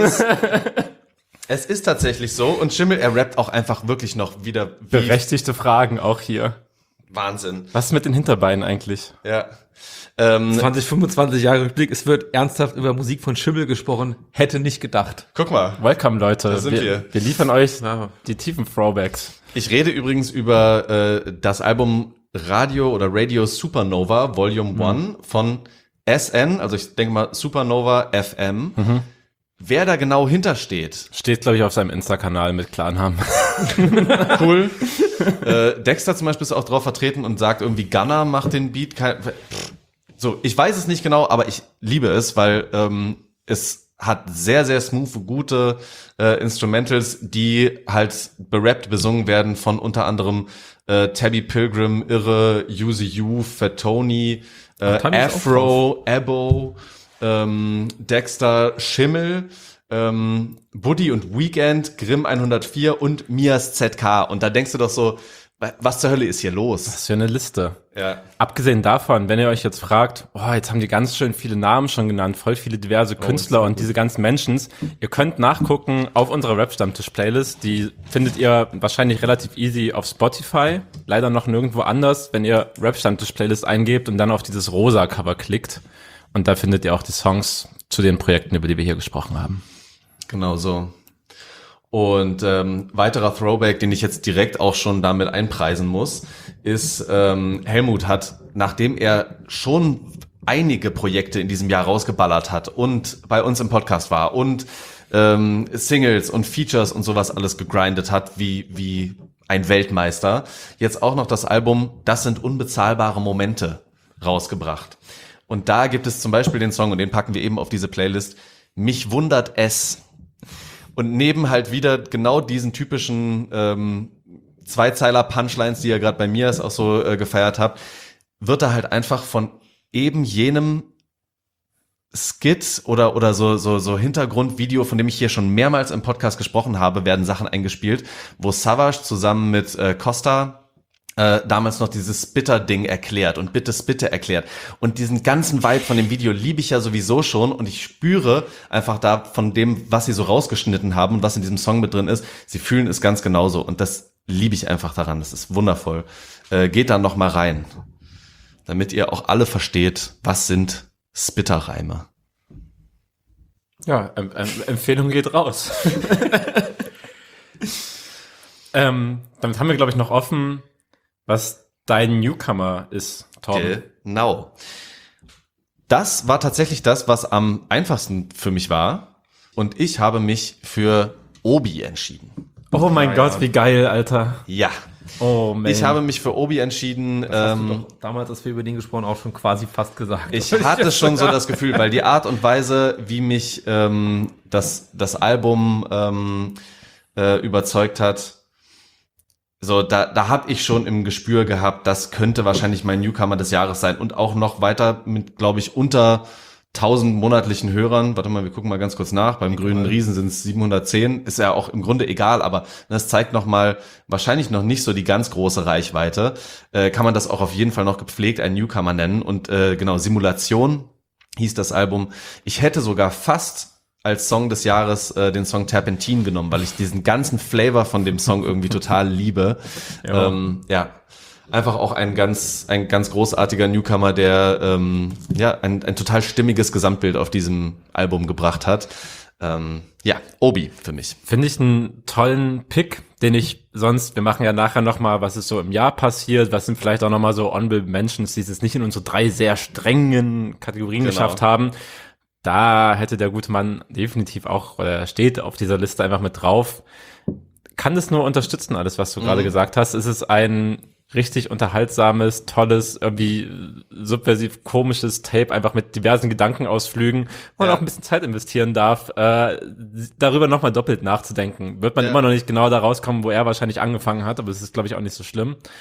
es ist tatsächlich so und Schimmel, er rappt auch einfach wirklich noch wieder Berechtigte Fragen auch hier. Wahnsinn. Was ist mit den Hinterbeinen eigentlich? Ja. 20, 25 Jahre Rückblick, es wird ernsthaft über Musik von Schimmel gesprochen, hätte nicht gedacht. Guck mal. Welcome, Leute. Da sind wir. Wir liefern euch Ja. die tiefen Throwbacks. Ich rede übrigens über das Album Radio Supernova Volume 1 von SN, also ich denke mal Supernova FM. Wer da genau hintersteht. Steht, glaube ich, auf seinem Insta-Kanal mit Klarnamen. Cool. Dexter zum Beispiel ist auch drauf vertreten und sagt irgendwie Gunner macht den Beat. So, ich weiß es nicht genau, aber ich liebe es, weil es hat sehr, sehr smooth, gute Instrumentals, die halt berappt, besungen werden von unter anderem Tabby Pilgrim, Irre, Yuzi U, Fat Tony, Afro, Ebo, Dexter, Schimmel, Buddy und Weekend, Grimm 104 und Mias ZK. Und da denkst du doch so, was zur Hölle ist hier los? Was für eine Liste. Ja. Abgesehen davon, wenn ihr euch jetzt fragt, jetzt haben die ganz schön viele Namen schon genannt, voll viele diverse Künstler und diese ganzen Mentions. Ihr könnt nachgucken auf unserer Rap-Stammtisch-Playlist. Die findet ihr wahrscheinlich relativ easy auf Spotify. Leider noch nirgendwo anders, wenn ihr Rap-Stammtisch-Playlist eingebt und dann auf dieses rosa Cover klickt. Und da findet ihr auch die Songs zu den Projekten, über die wir hier gesprochen haben. Genau so. Und weiterer Throwback, den ich jetzt direkt auch schon damit einpreisen muss, ist Helmut hat, nachdem er schon einige Projekte in diesem Jahr rausgeballert hat und bei uns im Podcast war und Singles und Features und sowas alles gegrindet hat, wie ein Weltmeister, jetzt auch noch das Album Das sind unbezahlbare Momente rausgebracht. Und da gibt es zum Beispiel den Song, und den packen wir eben auf diese Playlist, Mich wundert es. Und neben halt wieder genau diesen typischen Zweizeiler-Punchlines, die ihr gerade bei mir auch so gefeiert habt, wird er halt einfach von eben jenem Skit oder so Hintergrundvideo, von dem ich hier schon mehrmals im Podcast gesprochen habe, werden Sachen eingespielt, wo Savage zusammen mit Costa damals noch dieses Spitter-Ding erklärt und bitte Spitte erklärt. Und diesen ganzen Vibe von dem Video liebe ich ja sowieso schon und ich spüre einfach da von dem, was sie so rausgeschnitten haben und was in diesem Song mit drin ist, sie fühlen es ganz genauso und das liebe ich einfach daran. Das ist wundervoll. Geht da noch mal rein, damit ihr auch alle versteht, was sind Spitter-Reime. Ja, Empfehlung geht raus. Damit haben wir, glaube ich, noch offen, was dein Newcomer ist, Torben. Genau. Das war tatsächlich das, was am einfachsten für mich war. Und ich habe mich für Obi entschieden. Oh mein Gott, wie geil, Alter. Ja. Oh man. Ich habe mich für Obi entschieden. Hast du doch damals, als wir über den gesprochen auch schon quasi fast gesagt. Ich hatte schon so das Gefühl, weil die Art und Weise, wie mich das Album überzeugt hat, so, da habe ich schon im Gespür gehabt, das könnte wahrscheinlich mein Newcomer des Jahres sein und auch noch weiter mit, glaube ich, unter 1000 monatlichen Hörern. Warte mal, wir gucken mal ganz kurz nach. Beim Grünen Riesen sind es 710. Ist ja auch im Grunde egal, aber das zeigt nochmal wahrscheinlich noch nicht so die ganz große Reichweite. Kann man das auch auf jeden Fall noch gepflegt einen Newcomer nennen. Und genau, Simulation hieß das Album. Ich hätte sogar fast als Song des Jahres den Song Terpentin genommen, weil ich diesen ganzen Flavor von dem Song irgendwie total liebe. Ja, einfach auch ein ganz großartiger Newcomer, der ein total stimmiges Gesamtbild auf diesem Album gebracht hat. Ja, Obi für mich. Finde ich einen tollen Pick, den ich sonst, wir machen ja nachher nochmal, was ist so im Jahr passiert, was sind vielleicht auch nochmal so Honorable Mentions, die es jetzt nicht in unsere 3 sehr strengen Kategorien geschafft haben. Da hätte der gute Mann definitiv auch, oder steht auf dieser Liste einfach mit drauf. Kann das nur unterstützen, alles, was du gerade gesagt hast. Es ist ein richtig unterhaltsames, tolles, irgendwie subversiv komisches Tape, einfach mit diversen Gedankenausflügen, wo man auch ein bisschen Zeit investieren darf, darüber nochmal doppelt nachzudenken. Wird man immer noch nicht genau da rauskommen, wo er wahrscheinlich angefangen hat, aber es ist, glaube ich, auch nicht so schlimm.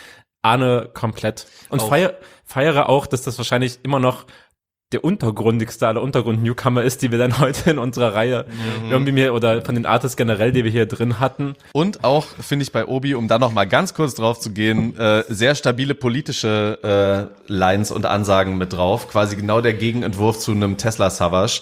ahne komplett. Und feiere auch, dass das wahrscheinlich immer noch der untergrundigste aller Untergrund-Newcomer ist, die wir dann heute in unserer Reihe irgendwie oder von den Artists generell, die wir hier drin hatten. Und auch, finde ich, bei Obi, um da noch mal ganz kurz drauf zu gehen, sehr stabile politische Lines und Ansagen mit drauf. Quasi genau der Gegenentwurf zu einem Tesla-Savage.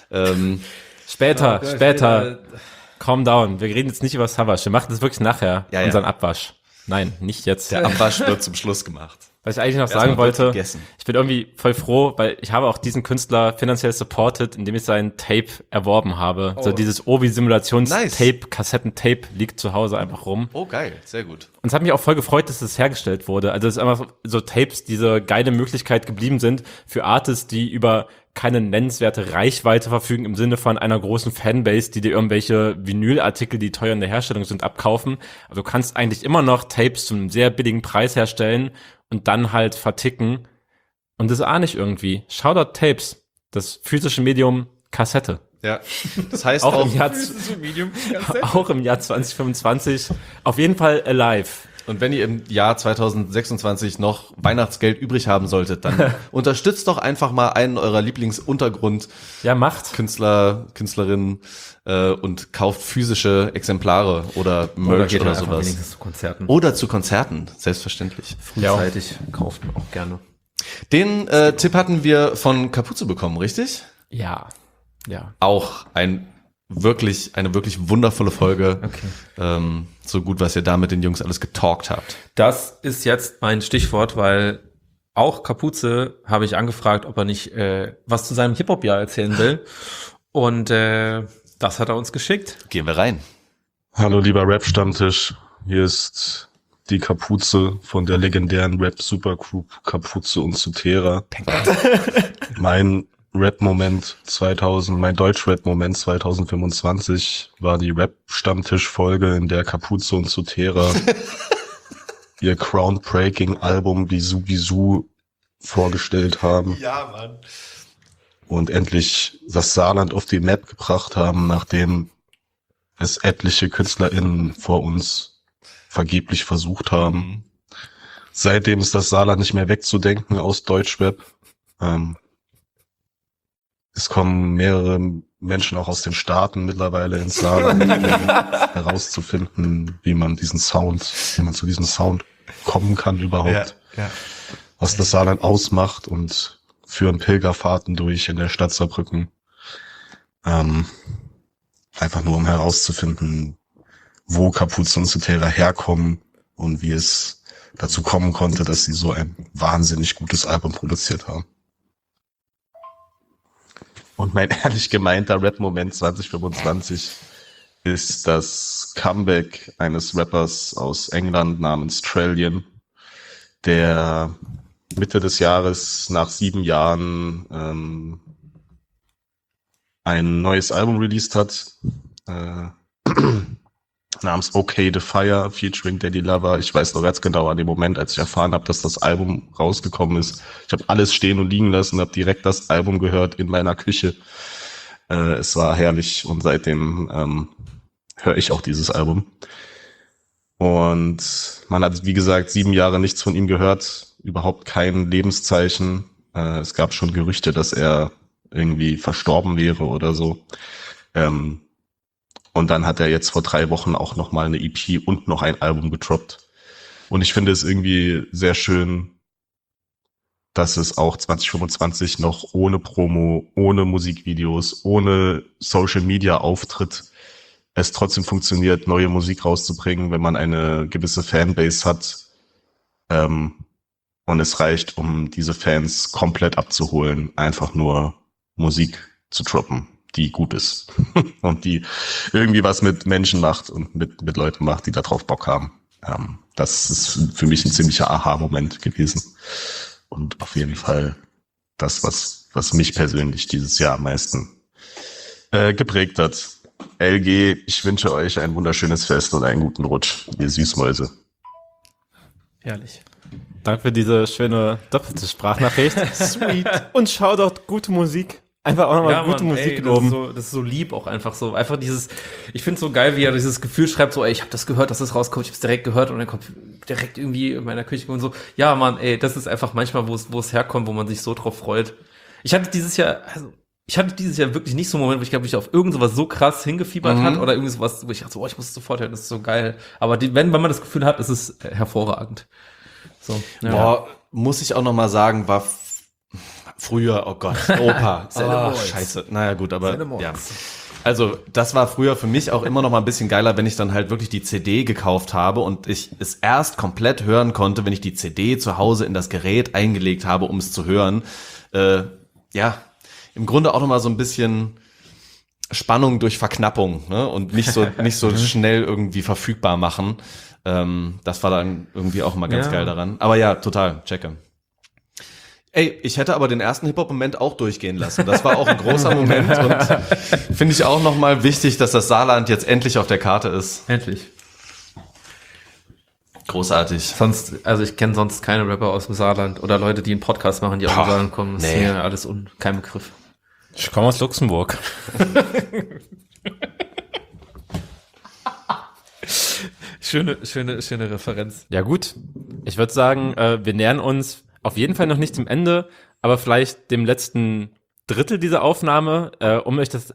Später. Calm down. Wir reden jetzt nicht über Savage. Wir machen das wirklich nachher, unseren Abwasch. Nein, nicht jetzt. Der Abwasch wird zum Schluss gemacht. Was ich eigentlich noch sagen wollte, ich bin irgendwie voll froh, weil ich habe auch diesen Künstler finanziell supported, indem ich sein Tape erworben habe. So dieses Obi-Simulations-Tape, Kassettentape liegt zu Hause einfach rum. Oh, geil. Sehr gut. Und es hat mich auch voll gefreut, dass es hergestellt wurde. Also es ist einfach so Tapes, diese geile Möglichkeit geblieben sind für Artists, die über keine nennenswerte Reichweite verfügen im Sinne von einer großen Fanbase, die dir irgendwelche Vinylartikel, die teuer in der Herstellung sind, abkaufen. Also du kannst eigentlich immer noch Tapes zu einem sehr billigen Preis herstellen und dann halt verticken. Und das ahne ich irgendwie. Shoutout Tapes, das physische Medium Kassette. Ja, das heißt auch im Jahr 2025 auf jeden Fall alive. Und wenn ihr im Jahr 2026 noch Weihnachtsgeld übrig haben solltet, dann unterstützt doch einfach mal einen eurer Lieblingsuntergrund-Künstler, Künstlerinnen und kauft physische Exemplare oder Merch oder sowas. Zu Konzerten. Oder zu Konzerten, selbstverständlich. Frühzeitig kaufen auch gerne. Den Tipp hatten wir von Kapuze bekommen, richtig? Ja. Auch eine wirklich wundervolle Folge. Okay. So gut, was ihr da mit den Jungs alles getalkt habt. Das ist jetzt mein Stichwort, weil auch Kapuze habe ich angefragt, ob er nicht was zu seinem Hip-Hop-Jahr erzählen will. Und das hat er uns geschickt. Gehen wir rein. Hallo lieber Rap-Stammtisch, hier ist die Kapuze von der legendären Rap-Supergroup Kapuze und Sutera. Mein Rap-Moment mein Deutsch-Rap-Moment 2025 war die Rap-Stammtisch-Folge, in der Kapuze und Sutera ihr Groundbreaking-Album Bisou Bisou vorgestellt haben. Ja, Mann. Und endlich das Saarland auf die Map gebracht haben, nachdem es etliche KünstlerInnen vor uns vergeblich versucht haben. Seitdem ist das Saarland nicht mehr wegzudenken aus Deutschrap. Es kommen mehrere Menschen auch aus den Staaten mittlerweile ins Saarland, herauszufinden, wie man zu diesem Sound kommen kann überhaupt. Ja. Was das Saarland ausmacht, und führen Pilgerfahrten durch in der Stadt Saarbrücken. Einfach nur, um herauszufinden, wo Kapuze und Sutera herkommen und wie es dazu kommen konnte, dass sie so ein wahnsinnig gutes Album produziert haben. Und mein ehrlich gemeinter Rap-Moment 2025 ist das Comeback eines Rappers aus England namens Trillion, der Mitte des Jahres nach 7 Jahren ein neues Album released hat, namens Okay the Fire, featuring Daddy Lover. Ich weiß noch ganz genau an dem Moment, als ich erfahren habe, dass das Album rausgekommen ist. Ich habe alles stehen und liegen lassen, habe direkt das Album gehört in meiner Küche. Es war herrlich, und seitdem höre ich auch dieses Album. Und man hat, wie gesagt, 7 Jahre nichts von ihm gehört, überhaupt kein Lebenszeichen. Es gab schon Gerüchte, dass er irgendwie verstorben wäre oder so. Und dann hat er jetzt vor 3 Wochen auch nochmal eine EP und noch ein Album gedroppt. Und ich finde es irgendwie sehr schön, dass es auch 2025 noch ohne Promo, ohne Musikvideos, ohne Social-Media-Auftritt es trotzdem funktioniert, neue Musik rauszubringen, wenn man eine gewisse Fanbase hat. Und es reicht, um diese Fans komplett abzuholen, einfach nur Musik zu droppen, die gut ist und die irgendwie was mit Menschen macht und mit Leuten macht, die da drauf Bock haben. Das ist für mich ein ziemlicher Aha-Moment gewesen. Und auf jeden Fall das, was mich persönlich dieses Jahr am meisten geprägt hat. LG, ich wünsche euch ein wunderschönes Fest und einen guten Rutsch, ihr Süßmäuse. Herrlich. Danke für diese schöne doppelte Sprachnachricht. Sweet. Und Shoutout, gute Musik. Einfach auch nochmal Ja, gute Mann, Musik ey, loben. das ist so lieb auch einfach so. Einfach dieses, ich finde es so geil, wie er dieses Gefühl schreibt, so, ey, ich habe das gehört, dass das rauskommt, ich habe es direkt gehört und dann kommt direkt irgendwie in meiner Küche und so. Ja, Mann, ey, das ist einfach manchmal, wo es herkommt, wo man sich so drauf freut. Ich hatte dieses Jahr wirklich nicht so einen Moment, wo ich glaube, ich auf irgend sowas so krass hingefiebert hat oder irgend sowas, wo ich dachte, so, ich muss es sofort hören, das ist so geil. Aber wenn man das Gefühl hat, ist es hervorragend. So, ja. Boah, muss ich auch noch mal sagen, war früher, oh Gott, Opa. Scheiße. Naja, gut, aber ja. Also, das war früher für mich auch immer noch mal ein bisschen geiler, wenn ich dann halt wirklich die CD gekauft habe und ich es erst komplett hören konnte, wenn ich die CD zu Hause in das Gerät eingelegt habe, um es zu hören. Ja, im Grunde auch noch mal so ein bisschen Spannung durch Verknappung, ne? Und nicht so schnell irgendwie verfügbar machen. Das war dann irgendwie auch immer ganz geil daran. Aber ja, total, checke. Ey, ich hätte aber den ersten Hip-Hop-Moment auch durchgehen lassen. Das war auch ein großer Moment und finde ich auch nochmal wichtig, dass das Saarland jetzt endlich auf der Karte ist. Endlich. Großartig. Also ich kenne sonst keine Rapper aus dem Saarland oder Leute, die einen Podcast machen, die aus dem Saarland kommen. Das ist mir alles kein Begriff. Ich komme aus Luxemburg. Schöne Referenz. Ja gut, ich würde sagen, wir nähern uns auf jeden Fall noch nicht zum Ende, aber vielleicht dem letzten Drittel dieser Aufnahme, um euch das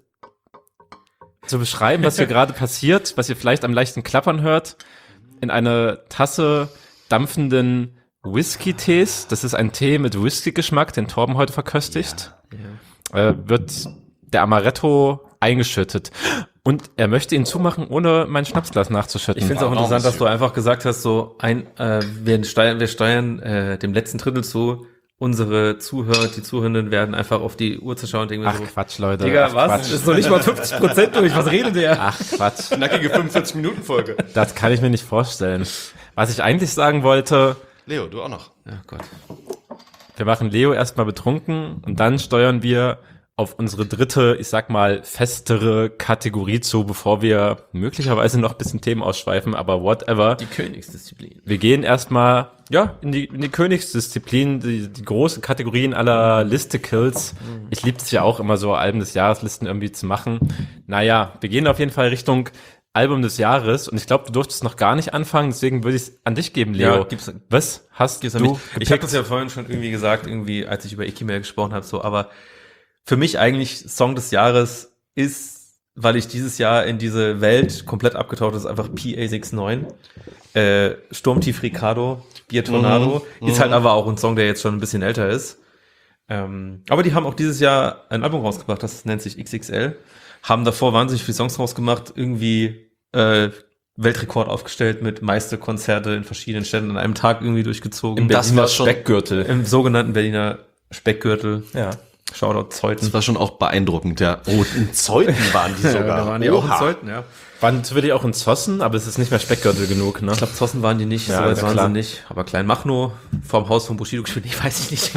zu beschreiben, was hier gerade passiert, was ihr vielleicht am leichten Klappern hört. In eine Tasse dampfenden Whisky-Tees, das ist ein Tee mit Whisky-Geschmack, den Torben heute verköstigt, wird der Amaretto eingeschüttet. Und er möchte ihn zumachen, ohne mein Schnapsglas nachzuschütten. Ich finde es auch interessant, dass du einfach gesagt hast, so wir steuern dem letzten Drittel zu. Unsere Zuhörer, die Zuhörenden werden einfach auf die Uhr zu schauen und denken Ach so, Quatsch, Leute. Digga, Ach, was? Quatsch. Ist noch nicht mal 50% durch, was redet der? Ach Quatsch, Knackige 45-Minuten-Folge. das kann ich mir nicht vorstellen. Was ich eigentlich sagen wollte, Leo, du auch noch. Ja, Gott. wir machen Leo erstmal betrunken und dann steuern wir auf unsere dritte, ich sag mal, festere Kategorie zu, bevor wir möglicherweise noch ein bisschen Themen ausschweifen, aber whatever. Die Königsdisziplin. Wir gehen erstmal, in die Königsdisziplin, die großen Kategorien aller Listicles. Ich liebe es ja auch immer so, Alben des Jahres Listen irgendwie zu machen. Naja, wir gehen auf jeden Fall Richtung Album des Jahres und ich glaube, du durftest noch gar nicht anfangen, deswegen würde ich es an dich geben, Leo. Ja, Was hast du Ich habe gepickt? das ja vorhin schon irgendwie gesagt, als ich über Ikimel gesprochen habe, so, aber für mich eigentlich Song des Jahres ist, weil ich dieses Jahr in diese Welt komplett abgetaucht ist, einfach PA69. Sturmtief Ricardo, Bier Tornado. Ist halt aber auch ein Song, der jetzt schon ein bisschen älter ist. Aber die haben auch dieses Jahr ein Album rausgebracht, das nennt sich XXL. Haben davor wahnsinnig viele Songs rausgemacht, irgendwie Weltrekord aufgestellt mit Meisterkonzerte in verschiedenen Städten an einem Tag irgendwie durchgezogen. Das war schon, Speckgürtel. Im sogenannten Berliner Speckgürtel. Ja. Shoutout Zeuthen. das war schon auch beeindruckend, ja. Oh, in Zeuthen waren die sogar. Da waren die auch in Oha. Zeuthen, ja. Waren natürlich auch in Zossen, aber es ist nicht mehr Speckgürtel genug, ne? Ich glaube, Zossen waren die nicht, Ja, soweit ist waren klar. sie nicht. Aber Kleinmachnow vorm Haus von Bushido gespielt, ich weiß ich nicht.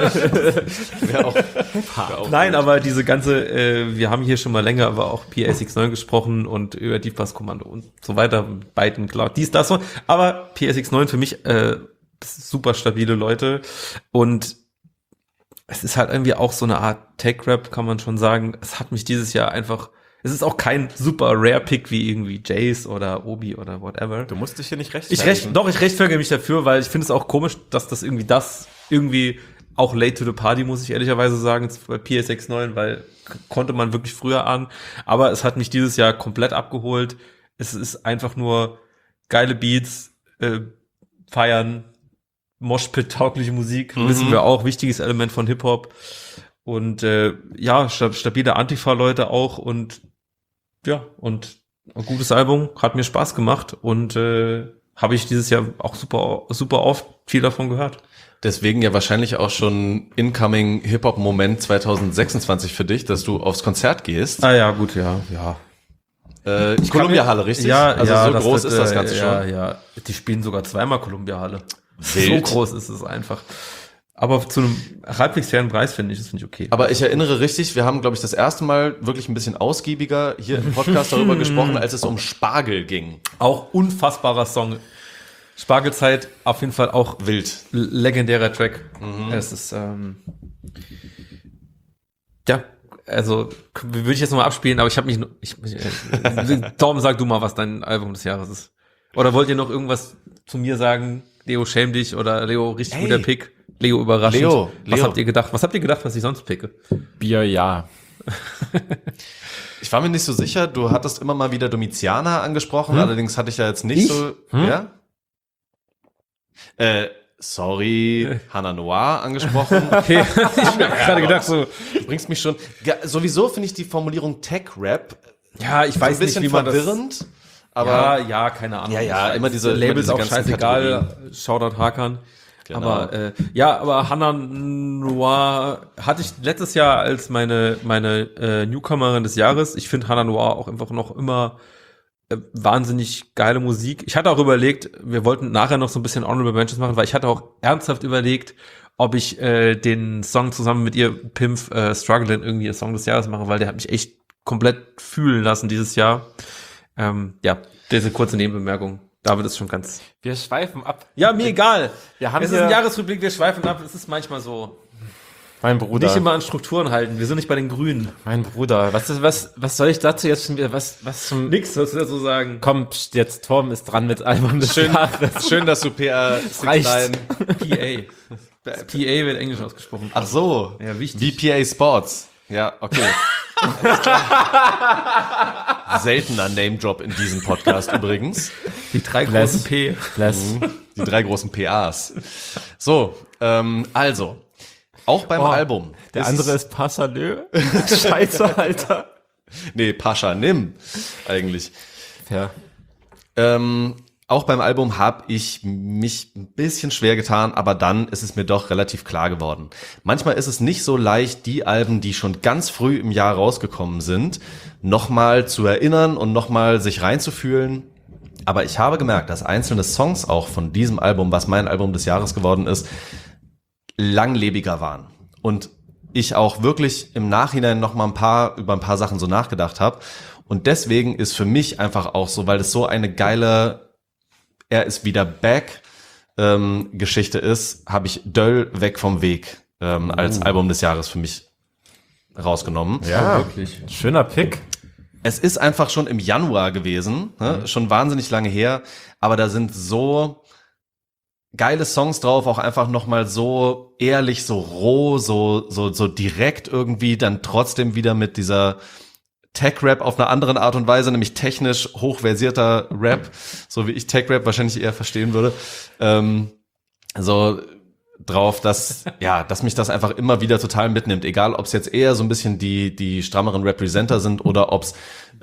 Wär auch Nein, aber diese ganze, wir haben hier schon mal länger über auch PA69 gesprochen und über Deep Bass Kommando und so weiter, beiden klar, das so. Aber PA69 für mich super stabile Leute und es ist halt irgendwie auch so eine Art Tech-Rap, kann man schon sagen. Es hat mich dieses Jahr einfach, es ist auch kein super Rare-Pick wie irgendwie Jace oder Obi oder whatever. Du musst dich hier nicht Ich rechtfertigen. rechtfertige mich dafür, weil ich finde es auch komisch, dass das irgendwie auch late to the party, muss ich ehrlicherweise sagen, bei PA69, weil konnte man wirklich früher an. Aber es hat mich dieses Jahr komplett abgeholt. Es ist einfach nur geile Beats, feiern, Moshpit-taugliche Musik, wissen wir auch, wichtiges Element von Hip-Hop. Und stabile Antifa-Leute auch und und ein gutes Album, hat mir Spaß gemacht und habe ich dieses Jahr auch super oft viel davon gehört. Deswegen ja wahrscheinlich auch schon incoming Hip-Hop-Moment 2026 für dich, dass du aufs Konzert gehst. Ah ja, gut, ja. Columbia-Halle, richtig? Ja, also ja, so groß ist das Ganze ja, schon. Ja, die spielen sogar zweimal Columbia-Halle. Wild. So groß ist es einfach. Aber zu einem halbwegs fairen Preis finde ich okay. Aber ich erinnere richtig, wir haben, glaube ich, das erste Mal wirklich ein bisschen ausgiebiger hier im Podcast darüber gesprochen, als es um Spargel ging. Auch unfassbarer Song. Spargelzeit, auf jeden Fall auch Wild. legendärer Track. Es ist, also würde ich jetzt nochmal abspielen, aber ich habe mich, Tom, sag du mal, was dein Album des Jahres ist. Oder wollt ihr noch irgendwas zu mir sagen? Leo, schäm dich, oder Leo, richtig guter Pick. Leo, überraschend. Was habt ihr gedacht? Was ich sonst picke? Bier, ja. Ich war mir nicht so sicher, du hattest immer mal wieder Domitianer angesprochen, allerdings hatte ich ja jetzt nicht so, ja? Sorry, Hannah Noir angesprochen. Okay, ich habe gerade gedacht so. Du bringst mich schon, sowieso finde ich die Formulierung Tech-Rap Ja, ich weiß ein bisschen nicht, wie man verwirrend, aber ja, keine Ahnung. Ja, immer diese Labels immer auch diese ganzen scheißegal. Shoutout Hakan. Genau. Aber Hannah Noir hatte ich letztes Jahr als meine Newcomerin des Jahres. Ich finde Hannah Noir auch einfach noch immer wahnsinnig geile Musik. Ich hatte auch überlegt, wir wollten nachher noch so ein bisschen Honorable Mentions machen, weil ich hatte auch ernsthaft überlegt, ob ich den Song zusammen mit ihr, Pimp, Struggling, irgendwie als Song des Jahres mache, weil der hat mich echt komplett fühlen lassen dieses Jahr. Diese kurze Nebenbemerkung. David ist schon ganz... Wir schweifen ab. Ja, mir egal. Es ist ein Jahresrückblick, wir schweifen ab. Es ist manchmal so. Mein Bruder. Nicht immer an Strukturen halten. Wir sind nicht bei den Grünen. Mein Bruder. Was soll ich dazu jetzt schon wieder, was zum... Nix, was du dazu sagen? Komm, jetzt Torben ist dran mit Album des Jahres. schön, dass du PA reicht. PA. Das PA wird Englisch ausgesprochen. Ach so. Ja, wichtig. Wie PA Sports. Ja, okay. Seltener Name-Drop in diesem Podcast übrigens. Die 3 großen P. Die 3 großen PAs. So, also, auch beim Album. Der andere ist Passalö. Scheiße, Alter. Nee, Pascha Nim, eigentlich. Ja. Auch beim Album habe ich mich ein bisschen schwer getan, aber dann ist es mir doch relativ klar geworden. Manchmal ist es nicht so leicht, die Alben, die schon ganz früh im Jahr rausgekommen sind, nochmal zu erinnern und nochmal sich reinzufühlen. Aber ich habe gemerkt, dass einzelne Songs auch von diesem Album, was mein Album des Jahres geworden ist, langlebiger waren. Und ich auch wirklich im Nachhinein nochmal über ein paar Sachen so nachgedacht habe. Und deswegen ist für mich einfach auch so, weil es so eine geile Er ist wieder back Geschichte ist, habe ich Döll weg vom Weg als Album des Jahres für mich rausgenommen. Ja, wirklich. Schöner Pick. Es ist einfach schon im Januar gewesen, schon wahnsinnig lange her, aber da sind so geile Songs drauf, auch einfach nochmal so ehrlich, so roh, so direkt irgendwie, dann trotzdem wieder mit dieser Tech-Rap auf einer anderen Art und Weise, nämlich technisch hochversierter Rap, so wie ich Tech-Rap wahrscheinlich eher verstehen würde, so drauf, dass mich das einfach immer wieder total mitnimmt, egal ob es jetzt eher so ein bisschen die strammeren Representer sind oder ob es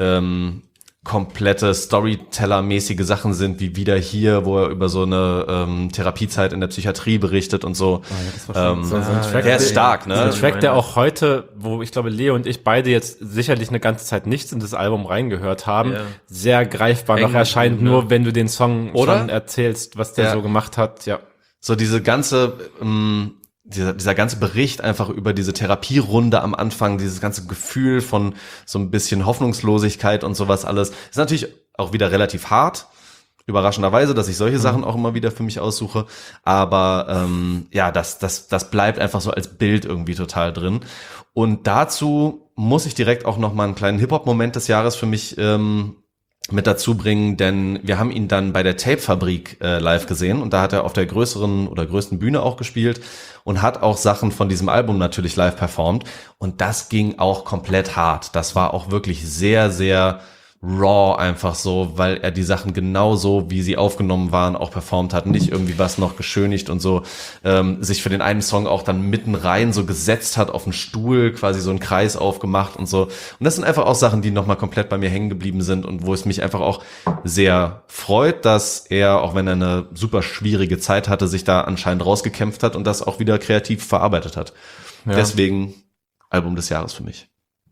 komplette Storyteller-mäßige Sachen sind, wie wieder hier, wo er über so eine Therapiezeit in der Psychiatrie berichtet und so. Der ist stark, ne? Ein Track, der auch heute, wo ich glaube, Leo und ich beide jetzt sicherlich eine ganze Zeit nichts in das Album reingehört haben, sehr greifbar noch erscheint, nur wenn du den Song schon erzählst, was der so gemacht hat, ja. So diese ganze, dieser ganze Bericht einfach über diese Therapierunde am Anfang, dieses ganze Gefühl von so ein bisschen Hoffnungslosigkeit und sowas alles, ist natürlich auch wieder relativ hart, überraschenderweise, dass ich solche Sachen auch immer wieder für mich aussuche, aber das bleibt einfach so als Bild irgendwie total drin. Und dazu muss ich direkt auch noch mal einen kleinen Hip-Hop-Moment des Jahres für mich mit dazu bringen, denn wir haben ihn dann bei der Tape-Fabrik live gesehen und da hat er auf der größten Bühne auch gespielt und hat auch Sachen von diesem Album natürlich live performt und das ging auch komplett hart. Das war auch wirklich sehr, sehr raw einfach so, weil er die Sachen genauso, wie sie aufgenommen waren, auch performt hat, nicht irgendwie was noch geschönigt und so, sich für den einen Song auch dann mitten rein so gesetzt hat auf einen Stuhl, quasi so einen Kreis aufgemacht und so. Und das sind einfach auch Sachen, die nochmal komplett bei mir hängen geblieben sind und wo es mich einfach auch sehr freut, dass er, auch wenn er eine super schwierige Zeit hatte, sich da anscheinend rausgekämpft hat und das auch wieder kreativ verarbeitet hat. Ja. Deswegen Album des Jahres für mich.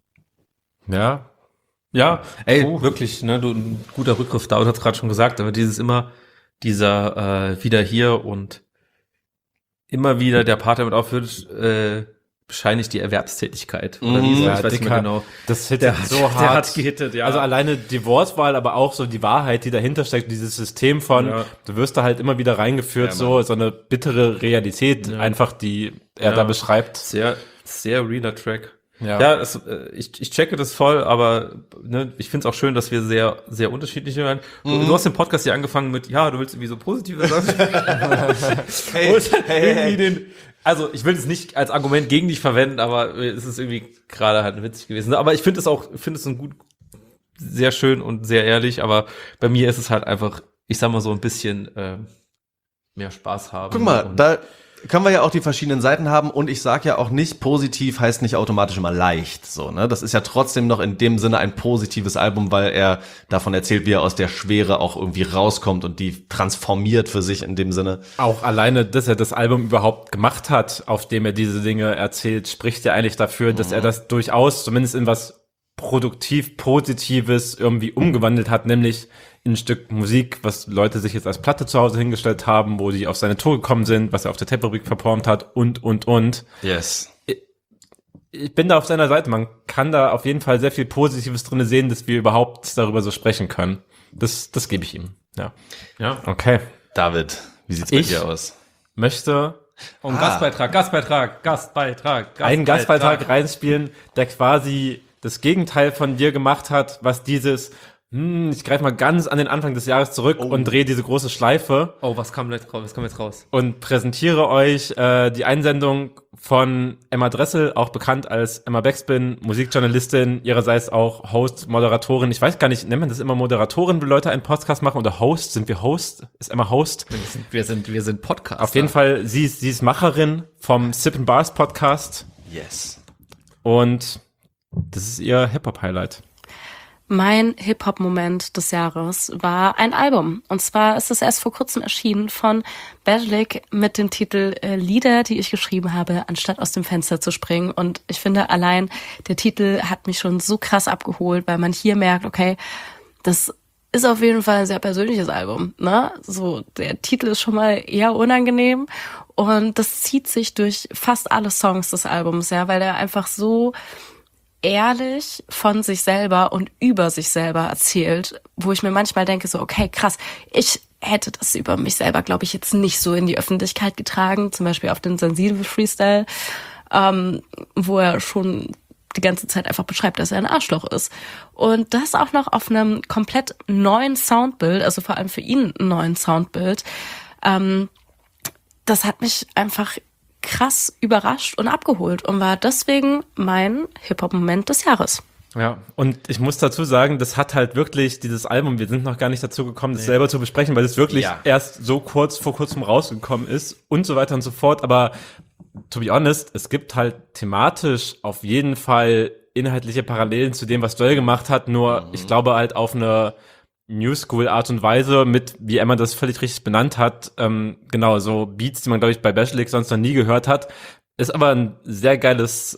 Ja. Ja, wirklich, ne, du, ein guter Rückgriff, David hat es gerade schon gesagt, aber dieser wieder hier und immer wieder der Part damit aufhört, wahrscheinlich die Erwerbstätigkeit. Oder wie so, ich weiß nicht mehr genau. Das hittet so hart. Der hat gehittet, ja. Also alleine die Wortwahl, aber auch so die Wahrheit, die dahinter steckt, dieses System von, du wirst da halt immer wieder reingeführt, so eine bittere Realität, einfach, die er da beschreibt. Sehr, sehr realer Track. Ja, ich checke das voll, aber ne, ich finde es auch schön, dass wir sehr, sehr unterschiedliche hören. Du hast den Podcast hier angefangen mit, ja, du willst irgendwie so positive Sachen. Also ich will es nicht als Argument gegen dich verwenden, aber es ist irgendwie gerade halt witzig gewesen. Aber ich finde es sehr schön und sehr ehrlich, aber bei mir ist es halt einfach, ich sag mal so ein bisschen mehr Spaß haben. Guck mal, da können wir ja auch die verschiedenen Seiten haben und ich sag ja auch nicht, positiv heißt nicht automatisch immer leicht, so, ne? Das ist ja trotzdem noch in dem Sinne ein positives Album, weil er davon erzählt, wie er aus der Schwere auch irgendwie rauskommt und die transformiert für sich in dem Sinne. Auch alleine, dass er das Album überhaupt gemacht hat, auf dem er diese Dinge erzählt, spricht ja eigentlich dafür, dass er das durchaus zumindest in was produktiv Positives irgendwie umgewandelt hat, nämlich in ein Stück Musik, was Leute sich jetzt als Platte zu Hause hingestellt haben, wo die auf seine Tour gekommen sind, was er auf der Tape-Rubrik performt hat und. Yes. Ich bin da auf seiner Seite. Man kann da auf jeden Fall sehr viel Positives drin sehen, dass wir überhaupt darüber so sprechen können. Das gebe ich ihm. Ja. Okay. David, wie sieht's bei dir aus? Möchte Gastbeitrag. einen Gastbeitrag reinspielen, der quasi das Gegenteil von dir gemacht hat, was dieses ich greife mal ganz an den Anfang des Jahres zurück und drehe diese große Schleife. Oh, was kommt jetzt raus? Und präsentiere euch die Einsendung von Emma Dressel, auch bekannt als Emma Backspin, Musikjournalistin, ihrerseits auch Host, Moderatorin. Ich weiß gar nicht, nennt man das immer Moderatorin, wenn Leute einen Podcast machen oder Host? Sind wir Host? Ist Emma Host? Wir sind Podcaster. Auf jeden Fall, sie ist Macherin vom Sip and Bars Podcast. Yes. Und das ist ihr Hip-Hop-Highlight. Mein Hip-Hop-Moment des Jahres war ein Album. Und zwar ist es erst vor kurzem erschienen von Bajlik mit dem Titel Lieder, die ich geschrieben habe, anstatt aus dem Fenster zu springen. Und ich finde, allein der Titel hat mich schon so krass abgeholt, weil man hier merkt, okay, das ist auf jeden Fall ein sehr persönliches Album, ne? So, der Titel ist schon mal eher unangenehm. Und das zieht sich durch fast alle Songs des Albums, ja, weil der einfach so ehrlich von sich selber und über sich selber erzählt, wo ich mir manchmal denke so, okay, krass, ich hätte das über mich selber, glaube ich, jetzt nicht so in die Öffentlichkeit getragen, zum Beispiel auf den Sensibel Freestyle, wo er schon die ganze Zeit einfach beschreibt, dass er ein Arschloch ist. Und das auch noch auf einem komplett neuen Soundbild, also vor allem für ihn einen neuen Soundbild, das hat mich einfach krass überrascht und abgeholt und war deswegen mein Hip-Hop-Moment des Jahres. Ja, und ich muss dazu sagen, das hat halt wirklich dieses Album, wir sind noch gar nicht dazu gekommen, das selber zu besprechen, weil es wirklich erst so vor kurzem rausgekommen ist und so weiter und so fort, aber to be honest, es gibt halt thematisch auf jeden Fall inhaltliche Parallelen zu dem, was Döll gemacht hat, nur ich glaube halt auf eine New School Art und Weise mit, wie Emma das völlig richtig benannt hat, genau, so Beats, die man, glaube ich, bei Bajlik sonst noch nie gehört hat, ist aber ein sehr geiles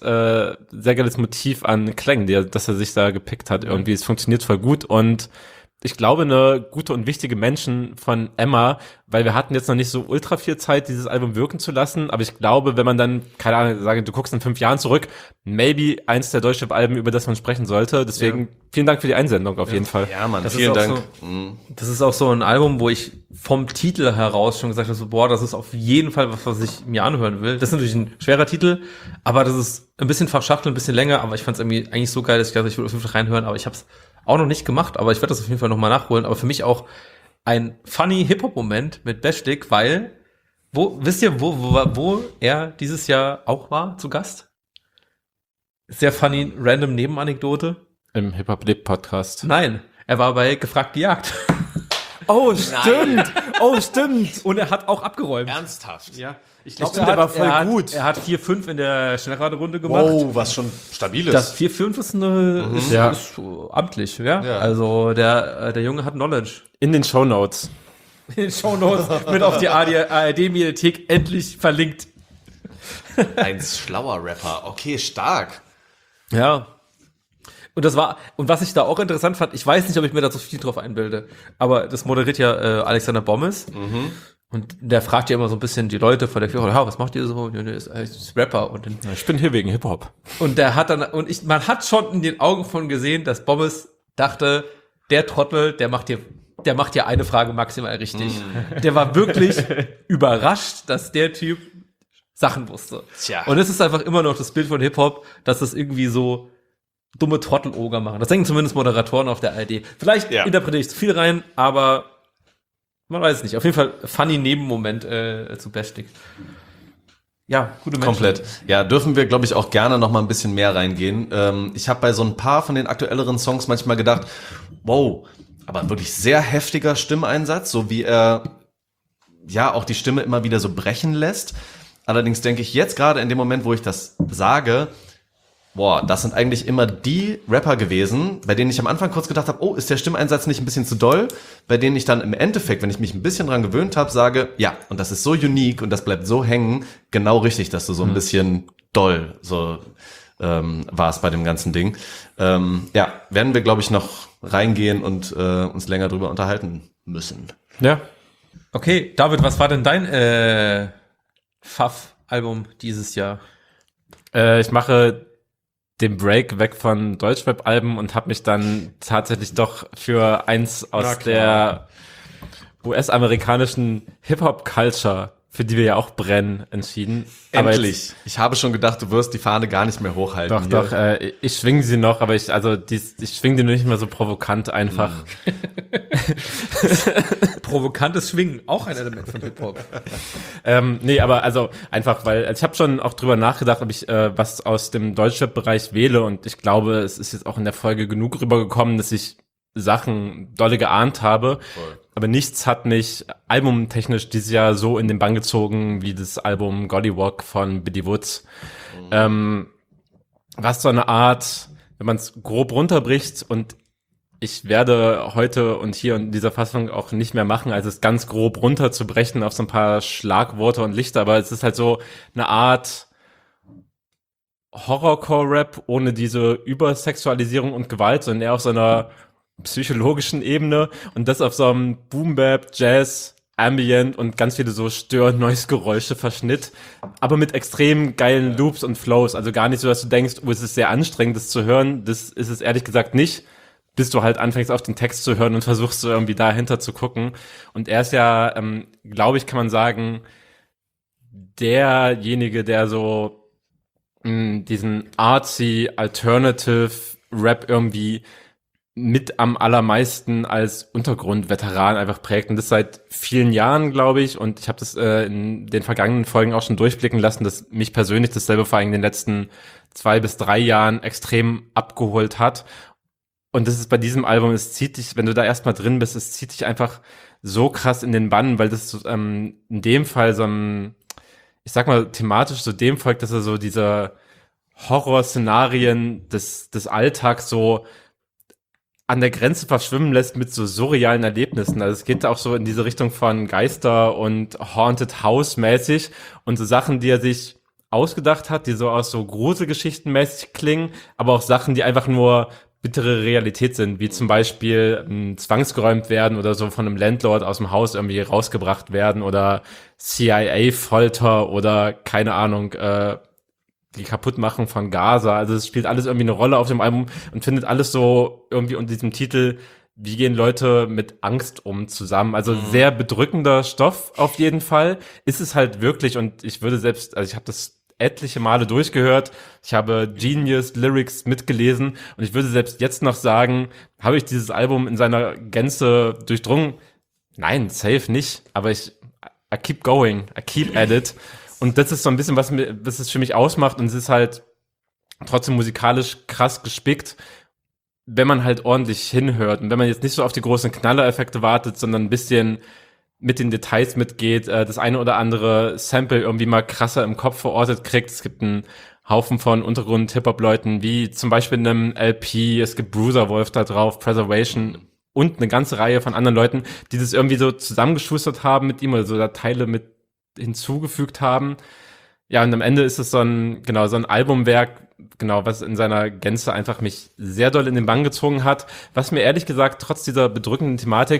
Motiv an Klängen, das er sich da gepickt hat irgendwie. Es funktioniert voll gut und ich glaube, eine gute und wichtige Menschen von Emma, weil wir hatten jetzt noch nicht so ultra viel Zeit, dieses Album wirken zu lassen, aber ich glaube, wenn man dann, keine Ahnung, sagen, du guckst in 5 Jahren zurück, maybe eins der Deutschrap-Alben, über das man sprechen sollte. Deswegen vielen Dank für die Einsendung auf jeden Fall. Ja, Mann, vielen Dank. Das ist auch so ein Album, wo ich vom Titel heraus schon gesagt habe, so, boah, das ist auf jeden Fall was ich mir anhören will. Das ist natürlich ein schwerer Titel, aber das ist ein bisschen verschachtelt, ein bisschen länger, aber ich fand es irgendwie eigentlich so geil, dass ich dachte, ich will auf jeden Fall reinhören, aber ich habe es auch noch nicht gemacht, aber ich werde das auf jeden Fall nochmal nachholen. Aber für mich auch ein funny Hip-Hop-Moment mit Bajlik, weil, wisst ihr, wo er dieses Jahr auch war zu Gast? Sehr funny, random Nebenanekdote. Im Hip-Hop-Lib-Podcast. Nein, er war bei Gefragt gejagt. Oh, stimmt. Oh, stimmt. Und er hat auch abgeräumt. Ernsthaft? Ja. Ich glaube, er war voll gut. Er hat 4-5 in der Schnellraderunde gemacht. Oh, was schon stabil ist. Das 4-5 ist ist amtlich, ja. Also der Junge hat Knowledge. In den Shownotes. In den Shownotes wird auf die ARD-Mediathek endlich verlinkt. Ein schlauer Rapper. Okay, stark. Ja. Und was ich da auch interessant fand, ich weiß nicht, ob ich mir da so viel drauf einbilde, aber das moderiert ja Alexander Bommes. Und der fragt ja immer so ein bisschen die Leute vor der Kirche, was macht ihr so? Und er ist Rapper. Und dann, ich bin hier wegen Hip-Hop. Und der hat dann, man hat schon in den Augen von gesehen, dass Bommes dachte, der Trottel, der macht hier eine Frage maximal richtig. Der war wirklich überrascht, dass der Typ Sachen wusste. Tja. Und es ist einfach immer noch das Bild von Hip-Hop, dass das irgendwie so dumme Trottel-Oger machen. Das denken zumindest Moderatoren auf der ARD. Vielleicht interpretiere ich zu viel rein, aber man weiß es nicht. Auf jeden Fall funny Nebenmoment zu Bashtik. Ja, gute Menschen. Komplett. Ja, dürfen wir, glaube ich, auch gerne noch mal ein bisschen mehr reingehen. Ich habe bei so ein paar von den aktuelleren Songs manchmal gedacht, wow, aber wirklich sehr heftiger Stimmeinsatz, so wie er ja auch die Stimme immer wieder so brechen lässt. Allerdings denke ich jetzt gerade in dem Moment, wo ich das sage, boah, das sind eigentlich immer die Rapper gewesen, bei denen ich am Anfang kurz gedacht habe, oh, ist der Stimmeinsatz nicht ein bisschen zu doll? Bei denen ich dann im Endeffekt, wenn ich mich ein bisschen dran gewöhnt habe, sage, ja, und das ist so unique und das bleibt so hängen, genau richtig, dass du so ein bisschen doll so war es bei dem ganzen Ding. Ja, werden wir, glaube ich, noch reingehen und uns länger drüber unterhalten müssen. Ja. Okay, David, was war denn dein Pfaff-Album dieses Jahr? Ich mache den Break weg von Deutschrap-Alben und habe mich dann tatsächlich doch für eins aus der US-amerikanischen Hip-Hop-Culture, für die wir ja auch brennen, entschieden. Endlich. Ich habe schon gedacht, du wirst die Fahne gar nicht mehr hochhalten. Doch, ich schwinge sie noch, aber ich schwinge die nur nicht mehr so provokant einfach. Provokantes Schwingen, auch ein Element von Hip-Hop. Nee, aber also einfach, weil ich habe schon auch drüber nachgedacht, ob ich was aus dem Deutschrap-Bereich wähle und ich glaube, es ist jetzt auch in der Folge genug rübergekommen, dass ich Sachen dolle geahnt habe. Voll. Aber nichts hat mich albumtechnisch dieses Jahr so in den Bann gezogen wie das Album Gollywog von Billy Woods. Was so eine Art, wenn man es grob runterbricht, und ich werde heute und hier in dieser Fassung auch nicht mehr machen, als es ganz grob runterzubrechen auf so ein paar Schlagworte und Lichter, aber es ist halt so eine Art Horrorcore-Rap ohne diese Übersexualisierung und Gewalt, sondern eher auf so einer psychologischen Ebene und das auf so einem Boom-Bap, Jazz, Ambient und ganz viele so Stör-Noise-Geräusche Verschnitt, aber mit extrem geilen Loops und Flows, also gar nicht so, dass du denkst, oh, es ist sehr anstrengend, das zu hören, das ist es ehrlich gesagt nicht, bis du halt anfängst auf den Text zu hören und versuchst so irgendwie dahinter zu gucken. Und er ist ja, glaube ich, kann man sagen, derjenige, der so diesen artsy Alternative Rap irgendwie mit am allermeisten als Untergrundveteran einfach prägt. Und das seit vielen Jahren, glaube ich. Und ich habe das in den vergangenen Folgen auch schon durchblicken lassen, dass mich persönlich dasselbe vor allem in den letzten 2 bis 3 Jahren extrem abgeholt hat. Und das ist bei diesem Album, es zieht dich, wenn du da erstmal drin bist, es zieht dich einfach so krass in den Bann, weil das in dem Fall so ein, ich sag mal, thematisch so dem folgt, dass er so diese Horrorszenarien des Alltags so an der Grenze verschwimmen lässt mit so surrealen Erlebnissen. Also es geht auch so in diese Richtung von Geister und Haunted House mäßig und so Sachen, die er sich ausgedacht hat, die so aus so Gruselgeschichten mäßig klingen, aber auch Sachen, die einfach nur bittere Realität sind, wie zum Beispiel zwangsgeräumt werden oder so von einem Landlord aus dem Haus irgendwie rausgebracht werden oder CIA-Folter oder keine Ahnung, die Kaputtmachung von Gaza. Also es spielt alles irgendwie eine Rolle auf dem Album und findet alles so irgendwie unter diesem Titel, wie gehen Leute mit Angst um zusammen. Also sehr bedrückender Stoff auf jeden Fall. Ist es halt wirklich, und ich würde selbst, also ich habe das etliche Male durchgehört, ich habe Genius Lyrics mitgelesen und ich würde selbst jetzt noch sagen, habe ich dieses Album in seiner Gänze durchdrungen? Nein, safe nicht, aber I keep going, I keep at it. Und das ist so ein bisschen, was es für mich ausmacht. Und es ist halt trotzdem musikalisch krass gespickt, wenn man halt ordentlich hinhört. Und wenn man jetzt nicht so auf die großen Knallereffekte wartet, sondern ein bisschen mit den Details mitgeht, das eine oder andere Sample irgendwie mal krasser im Kopf verortet kriegt. Es gibt einen Haufen von Untergrund-Hip-Hop-Leuten, wie zum Beispiel einem LP, es gibt Bruiser Wolf da drauf, Preservation und eine ganze Reihe von anderen Leuten, die das irgendwie so zusammengeschustert haben mit ihm oder so da Teile mit hinzugefügt haben. Ja, und am Ende ist es so ein Albumwerk, was in seiner Gänze einfach mich sehr doll in den Bann gezogen hat. Was mir ehrlich gesagt, trotz dieser bedrückenden Thematik,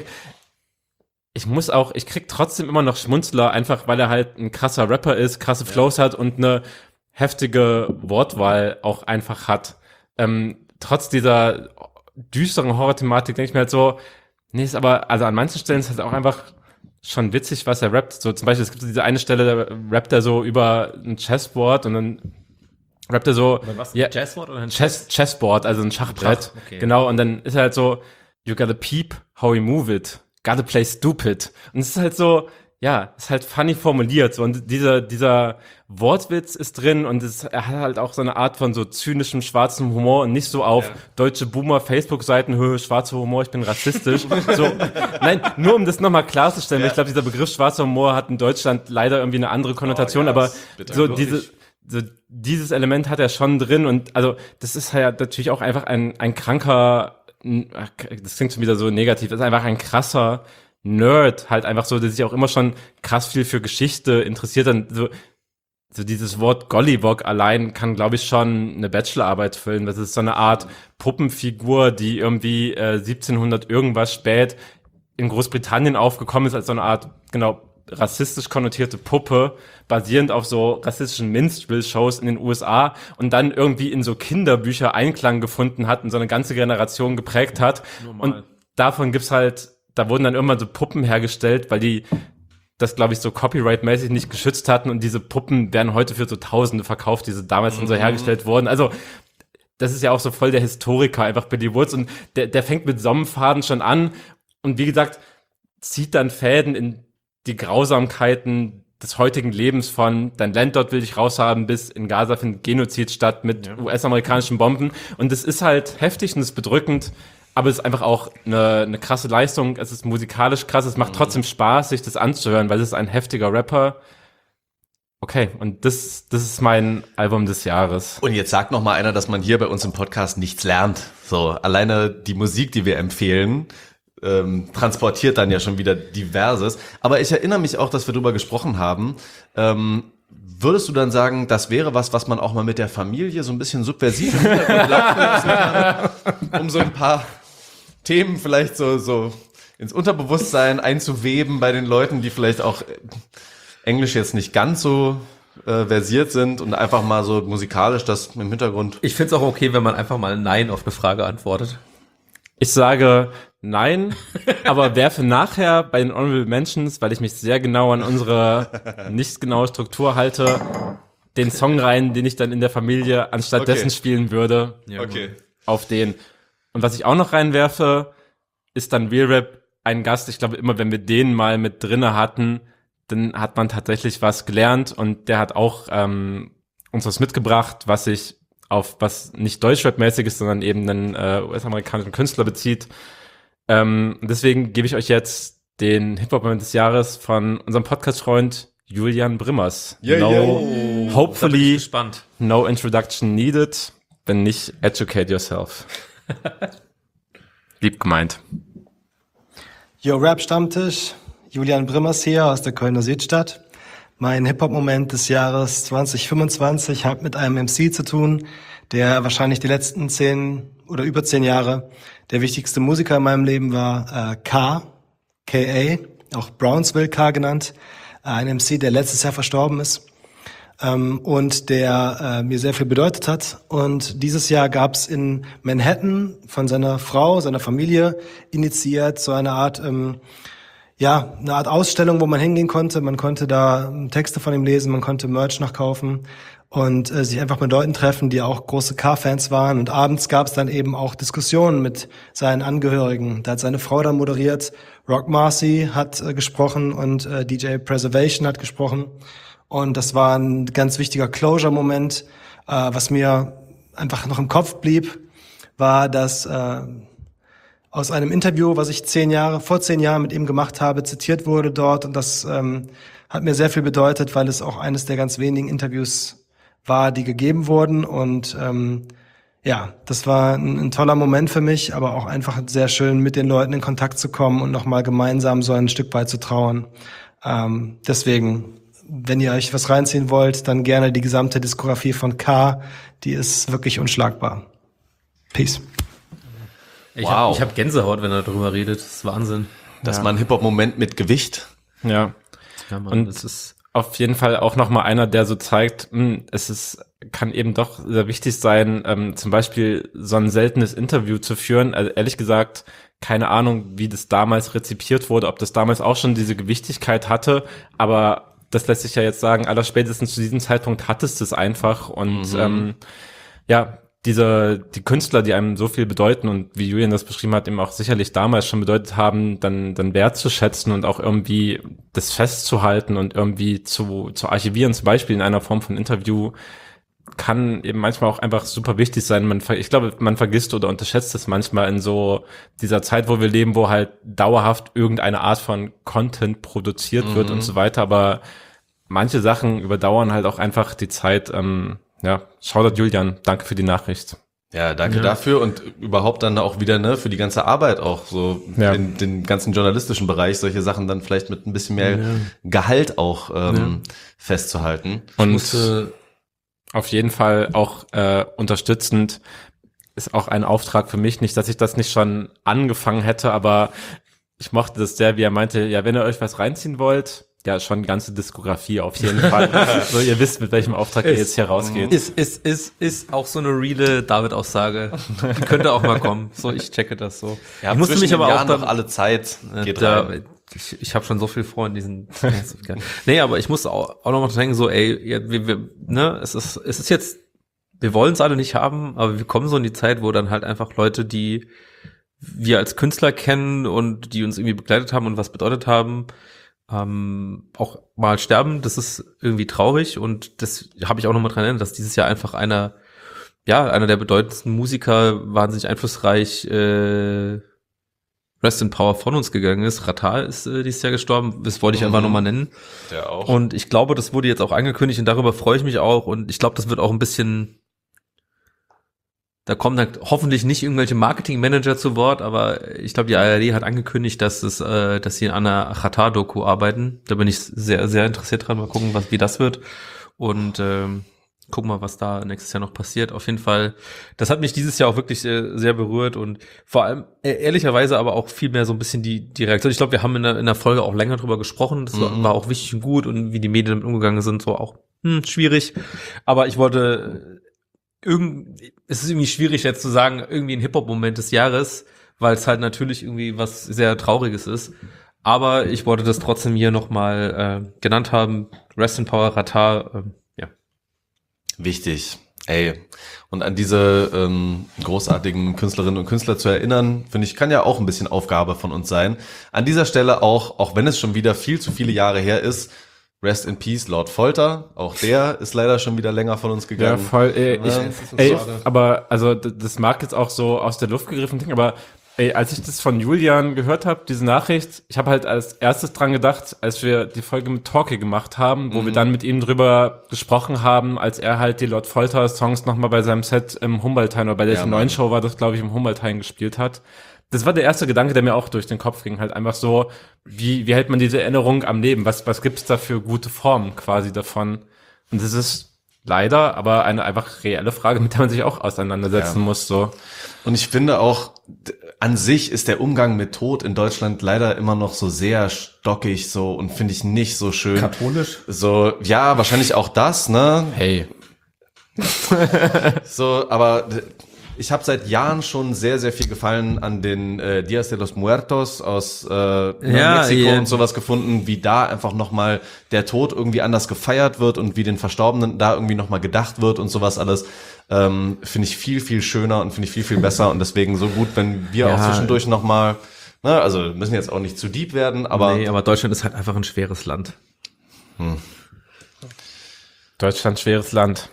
ich krieg trotzdem immer noch Schmunzler, einfach weil er halt ein krasser Rapper ist, krasse Flows hat und eine heftige Wortwahl auch einfach hat. Trotz dieser düsteren Horror-Thematik denke ich mir halt so, nee, ist aber, also an manchen Stellen ist halt auch einfach schon witzig, was er rappt. So zum Beispiel, es gibt so diese eine Stelle, da rappt er so über ein Chessboard und dann rappt er so, Was? ja, Jazzboard oder ein Chessboard, also ein Schachbrett. Schach, okay. Genau, und dann ist er halt so, you gotta peep how you move it. Gotta play stupid. Und es ist halt so, ja, ist halt funny formuliert. So, und dieser Wortwitz ist drin und er hat halt auch so eine Art von so zynischem, schwarzem Humor und nicht so auf deutsche Boomer-Facebook-Seiten, schwarzer Humor, ich bin rassistisch. So, nein, nur um das nochmal klarzustellen, weil ich glaube, dieser Begriff schwarzer Humor hat in Deutschland leider irgendwie eine andere Konnotation, aber so dieses Element hat er schon drin und also das ist halt natürlich auch einfach ein kranker, das klingt schon wieder so negativ, das ist einfach ein krasser Nerd, halt einfach so, der sich auch immer schon krass viel für Geschichte interessiert. Dann so dieses Wort Gollywog allein kann, glaube ich, schon eine Bachelorarbeit füllen. Das ist so eine Art Puppenfigur, die irgendwie 1700 irgendwas spät in Großbritannien aufgekommen ist, als so eine Art, genau, rassistisch konnotierte Puppe, basierend auf so rassistischen Minstrel-Shows in den USA und dann irgendwie in so Kinderbücher Einklang gefunden hat und so eine ganze Generation geprägt hat. Und davon gibt's halt, da wurden dann irgendwann so Puppen hergestellt, weil die das, glaube ich, so copyright-mäßig nicht geschützt hatten und diese Puppen werden heute für so Tausende verkauft, die so damals dann so hergestellt wurden. Also das ist ja auch so voll der Historiker, einfach Billy Woods und der fängt mit Sommenfaden schon an und wie gesagt, zieht dann Fäden in die Grausamkeiten des heutigen Lebens von dein Land dort will ich raushaben bis in Gaza findet Genozid statt mit US-amerikanischen Bomben und es ist halt heftig und es ist bedrückend, aber es ist einfach auch eine krasse Leistung, es ist musikalisch krass, es macht trotzdem Spaß, sich das anzuhören, weil es ist ein heftiger Rapper. Okay, und das ist mein Album des Jahres. Und jetzt sagt noch mal einer, dass man hier bei uns im Podcast nichts lernt. So, alleine die Musik, die wir empfehlen, transportiert dann ja schon wieder Diverses. Aber ich erinnere mich auch, dass wir drüber gesprochen haben. Würdest du dann sagen, das wäre was man auch mal mit der Familie so ein bisschen subversiv im Hintergrund laufen lassen kann, um so ein paar Themen vielleicht so ins Unterbewusstsein einzuweben bei den Leuten, die vielleicht auch Englisch jetzt nicht ganz so versiert sind und einfach mal so musikalisch das im Hintergrund. Ich find's auch okay, wenn man einfach mal Nein auf eine Frage antwortet. Ich sage nein, aber werfe nachher bei den Honorable Mentions, weil ich mich sehr genau an unsere nicht genaue Struktur halte, den Song rein, den ich dann in der Familie anstatt dessen spielen würde, auf den. Und was ich auch noch reinwerfe, ist dann Real Rap ein Gast. Ich glaube, immer wenn wir den mal mit drinne hatten, dann hat man tatsächlich was gelernt und der hat auch uns was mitgebracht, was sich auf was nicht Deutschrap-mäßig ist, sondern eben einen US-amerikanischen Künstler bezieht. Deswegen gebe ich euch jetzt den Hip-Hop-Moment des Jahres von unserem Podcast-Freund Julian Brimmers. Hopefully, gespannt. no introduction needed, wenn nicht educate yourself. Lieb gemeint. Yo, Rap-Stammtisch, Julian Brimmers hier aus der Kölner Südstadt. Mein Hip-Hop-Moment des Jahres 2025 hat mit einem MC zu tun, der wahrscheinlich die letzten 10 oder über 10 Jahre der wichtigste Musiker in meinem Leben war, K.A., auch Brownsville K genannt, ein MC, der letztes Jahr verstorben ist und der mir sehr viel bedeutet hat. Und dieses Jahr gab es in Manhattan von seiner Frau, seiner Familie initiiert so eine Art eine Art Ausstellung, wo man hingehen konnte. Man konnte da Texte von ihm lesen, man konnte Merch noch kaufen und sich einfach mit Leuten treffen, die auch große K-Fans waren. Und abends gab es dann eben auch Diskussionen mit seinen Angehörigen. Da hat seine Frau dann moderiert, Rock Marcy hat gesprochen und DJ Preservation hat gesprochen. Und das war ein ganz wichtiger Closure-Moment. Was mir einfach noch im Kopf blieb, war, dass aus einem Interview, was ich vor 10 Jahren mit ihm gemacht habe, zitiert wurde dort. Und das hat mir sehr viel bedeutet, weil es auch eines der ganz wenigen Interviews war, die gegeben wurden. Und das war ein toller Moment für mich, aber auch einfach sehr schön, mit den Leuten in Kontakt zu kommen und nochmal gemeinsam so ein Stück weit zu trauern. Deswegen, wenn ihr euch was reinziehen wollt, dann gerne die gesamte Diskografie von K. Die ist wirklich unschlagbar. Peace. Ich hab Gänsehaut, wenn er darüber redet. Das ist Wahnsinn. Das ist mal ein Hip-Hop-Moment mit Gewicht. Ja. Ja, Mann, und das ist auf jeden Fall auch nochmal einer, der so zeigt, kann eben doch sehr wichtig sein, zum Beispiel so ein seltenes Interview zu führen. Also ehrlich gesagt, keine Ahnung, wie das damals rezipiert wurde, ob das damals auch schon diese Gewichtigkeit hatte, aber das lässt sich ja jetzt sagen, allerspätestens zu diesem Zeitpunkt hat es das einfach und die Künstler, die einem so viel bedeuten und wie Julian das beschrieben hat, eben auch sicherlich damals schon bedeutet haben, dann wertzuschätzen und auch irgendwie das festzuhalten und irgendwie zu archivieren, zum Beispiel in einer Form von Interview, kann eben manchmal auch einfach super wichtig sein. Ich glaube, man vergisst oder unterschätzt es manchmal in so dieser Zeit, wo wir leben, wo halt dauerhaft irgendeine Art von Content produziert wird und so weiter, aber manche Sachen überdauern halt auch einfach die Zeit. Shoutout Julian, danke für die Nachricht. Ja, danke dafür und überhaupt dann auch wieder für die ganze Arbeit auch so den ganzen journalistischen Bereich, solche Sachen dann vielleicht mit ein bisschen mehr Gehalt auch festzuhalten. Und auf jeden Fall auch unterstützend ist auch ein Auftrag für mich, nicht, dass ich das nicht schon angefangen hätte, aber ich mochte das sehr, wie er meinte, ja, wenn ihr euch was reinziehen wollt, ja, schon die ganze Diskografie auf jeden Fall. So, ihr wisst, mit welchem Auftrag ihr jetzt hier rausgeht. Ist auch so eine reale David-Aussage. Die könnte auch mal kommen. So, ich checke das so. Ja, ich musste mich aber auch noch alle Zeit geht rein. Ich habe schon so viel vor in diesen. Nee, aber ich muss auch noch mal denken, so, es ist jetzt, wir wollen es alle nicht haben, aber wir kommen so in die Zeit, wo dann halt einfach Leute, die wir als Künstler kennen und die uns irgendwie begleitet haben und was bedeutet haben, auch mal sterben. Das ist irgendwie traurig und das habe ich auch noch mal dran erinnert, dass dieses Jahr einfach einer der bedeutendsten Musiker, wahnsinnig einflussreich, Rest in Power von uns gegangen ist. Rattal ist dieses Jahr gestorben. Das wollte ich einfach nochmal nennen. Der auch. Und ich glaube, das wurde jetzt auch angekündigt und darüber freue ich mich auch. Und ich glaube, das wird auch ein bisschen, da kommen dann hoffentlich nicht irgendwelche Marketingmanager zu Wort, aber ich glaube, die ARD hat angekündigt, dass sie an einer Rattal-Doku arbeiten. Da bin ich sehr, sehr interessiert dran. Mal gucken, wie das wird. Und gucken mal, was da nächstes Jahr noch passiert. Auf jeden Fall, das hat mich dieses Jahr auch wirklich sehr berührt und vor allem ehrlicherweise aber auch viel mehr so ein bisschen die Reaktion. Ich glaube, wir haben in der Folge auch länger drüber gesprochen. Das war auch wichtig und gut und wie die Medien damit umgegangen sind, so auch schwierig. Aber ich wollte es ist irgendwie schwierig jetzt zu sagen, irgendwie ein Hip-Hop-Moment des Jahres, weil es halt natürlich irgendwie was sehr Trauriges ist. Aber ich wollte das trotzdem hier nochmal genannt haben. Rest in Power, Rattal, Wichtig. Und an diese großartigen Künstlerinnen und Künstler zu erinnern, finde ich, kann ja auch ein bisschen Aufgabe von uns sein. An dieser Stelle auch wenn es schon wieder viel zu viele Jahre her ist, Rest in Peace, Lord Folter. Auch der ist leider schon wieder länger von uns gegangen. Ja, voll. Aber also das mag jetzt auch so aus der Luft gegriffen klingen, aber als ich das von Julian gehört habe, diese Nachricht, ich habe halt als erstes dran gedacht, als wir die Folge mit Torque gemacht haben, wo wir dann mit ihm drüber gesprochen haben, als er halt die Lord Folter Songs nochmal bei seinem Set im Humboldthain oder bei der neuen Show war das, glaube ich, im Humboldthain gespielt hat. Das war der erste Gedanke, der mir auch durch den Kopf ging, halt einfach so, wie hält man diese Erinnerung am Leben? Was gibt's da für gute Formen quasi davon? Und das ist leider aber eine einfach reelle Frage, mit der man sich auch auseinandersetzen muss, so. Und ich finde auch, an sich ist der Umgang mit Tod in Deutschland leider immer noch so sehr stockig, so, und finde ich nicht so schön. katholisch. So, ja, wahrscheinlich auch das, ne? Hey. So, aber ich habe seit Jahren schon sehr, sehr viel Gefallen an den Dias de los Muertos aus Mexiko und sowas gefunden, wie da einfach nochmal der Tod irgendwie anders gefeiert wird und wie den Verstorbenen da irgendwie nochmal gedacht wird und sowas alles. Finde ich viel, viel schöner und finde ich viel, viel besser und deswegen so gut, wenn wir auch zwischendurch nochmal, also müssen jetzt auch nicht zu deep werden, aber... Nee, aber Deutschland ist halt einfach ein schweres Land. Deutschland, schweres Land.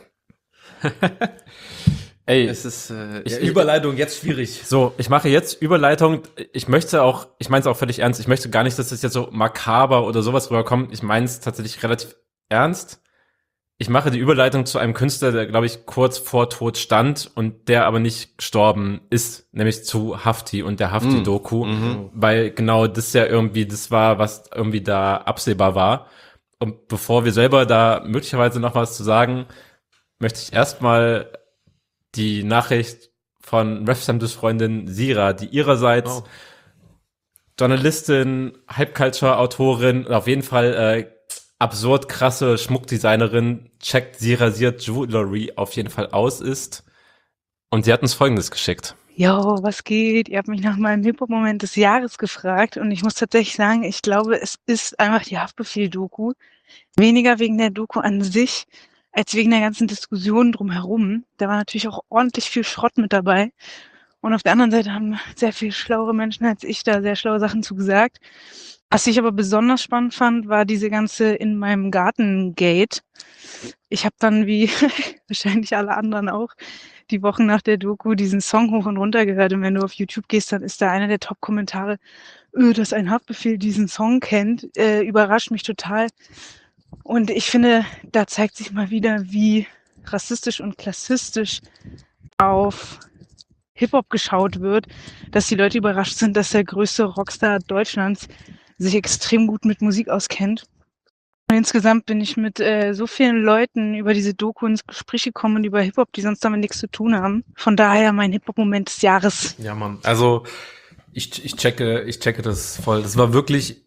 Es ist Überleitung jetzt schwierig. So, ich mache jetzt Überleitung. Ich meine es auch völlig ernst. Ich möchte gar nicht, dass das jetzt so makaber oder sowas rüberkommt. Ich meine es tatsächlich relativ ernst. Ich mache die Überleitung zu einem Künstler, der, glaube ich, kurz vor Tod stand und der aber nicht gestorben ist, nämlich zu Hafti und der Hafti-Doku, weil genau das ja irgendwie das war, was irgendwie da absehbar war. Und bevor wir selber da möglicherweise noch was zu sagen, möchte ich erstmal die Nachricht von Refsamdus Freundin Sira, die ihrerseits Journalistin, Hype-Culture-Autorin, auf jeden Fall absurd krasse Schmuckdesignerin checkt, sie rasiert Jewelry auf jeden Fall aus ist. Und sie hat uns Folgendes geschickt. Jo, was geht? Ihr habt mich nach meinem Hip-Hop-Moment des Jahres gefragt und ich muss tatsächlich sagen, ich glaube, es ist einfach die Haftbefehl-Doku. Weniger wegen der Doku an sich, als wegen der ganzen Diskussion drumherum. Da war natürlich auch ordentlich viel Schrott mit dabei. Und auf der anderen Seite haben sehr viel schlauere Menschen als ich da sehr schlaue Sachen zu gesagt. Was ich aber besonders spannend fand, war diese ganze In meinem Garten-Gate. Ich habe dann, wie wahrscheinlich alle anderen auch, die Wochen nach der Doku diesen Song hoch und runter gehört. Und wenn du auf YouTube gehst, dann ist da einer der Top-Kommentare, dass ein Haftbefehl diesen Song kennt, überrascht mich total. Und ich finde, da zeigt sich mal wieder, wie rassistisch und klassistisch auf Hip-Hop geschaut wird, dass die Leute überrascht sind, dass der größte Rockstar Deutschlands sich extrem gut mit Musik auskennt. Und insgesamt bin ich mit so vielen Leuten über diese Doku ins Gespräch gekommen und über Hip-Hop, die sonst damit nichts zu tun haben. Von daher mein Hip-Hop-Moment des Jahres. Ja, Mann. Also ich checke das voll. Das war wirklich,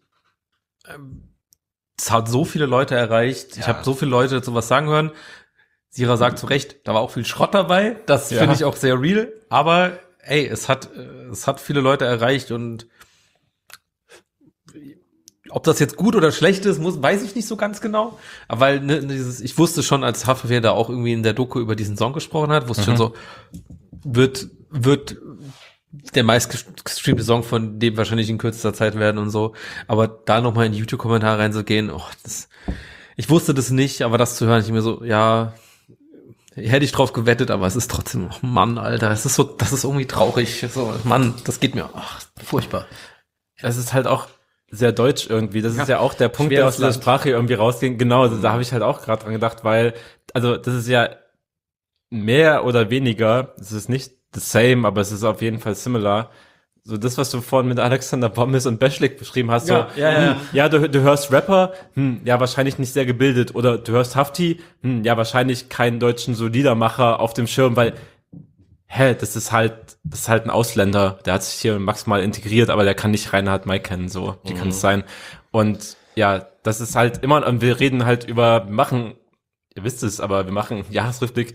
es hat so viele Leute erreicht. Ja. Ich habe so viele Leute dazu was sagen hören. Sira sagt zu Recht, da war auch viel Schrott dabei. Das finde ich auch sehr real. Aber ey, es hat viele Leute erreicht und ob das jetzt gut oder schlecht ist, weiß ich nicht so ganz genau. Aber weil ich wusste schon, als Haftbefehl da auch irgendwie in der Doku über diesen Song gesprochen hat, wusste schon so, wird der meistgestreamte Song von dem wahrscheinlich in kürzester Zeit werden und so. Aber da nochmal in die YouTube-Kommentare reinzugehen, ich wusste das nicht, aber das zu hören, ich mir so, ja, hätte ich drauf gewettet, aber es ist trotzdem, oh Mann, Alter, das ist irgendwie traurig. So, Mann, das geht mir, furchtbar. Es ist halt auch sehr deutsch irgendwie. Das ist ja auch der Punkt, der aus der Sprache irgendwie rausging. Genau, da habe ich halt auch gerade dran gedacht, weil, also das ist ja mehr oder weniger, es ist nicht the same, aber es ist auf jeden Fall similar. So das, was du vorhin mit Alexander Bommes und Bashlik beschrieben hast, du hörst Rapper, ja, wahrscheinlich nicht sehr gebildet, oder du hörst Hafti, ja, wahrscheinlich keinen deutschen Solidermacher auf dem Schirm, weil das ist halt ein Ausländer, der hat sich hier maximal integriert, aber der kann nicht Reinhard May kennen, so, wie kann es sein? Und ja, das ist halt immer, und wir reden halt ihr wisst es, aber wir machen Jahresrückblick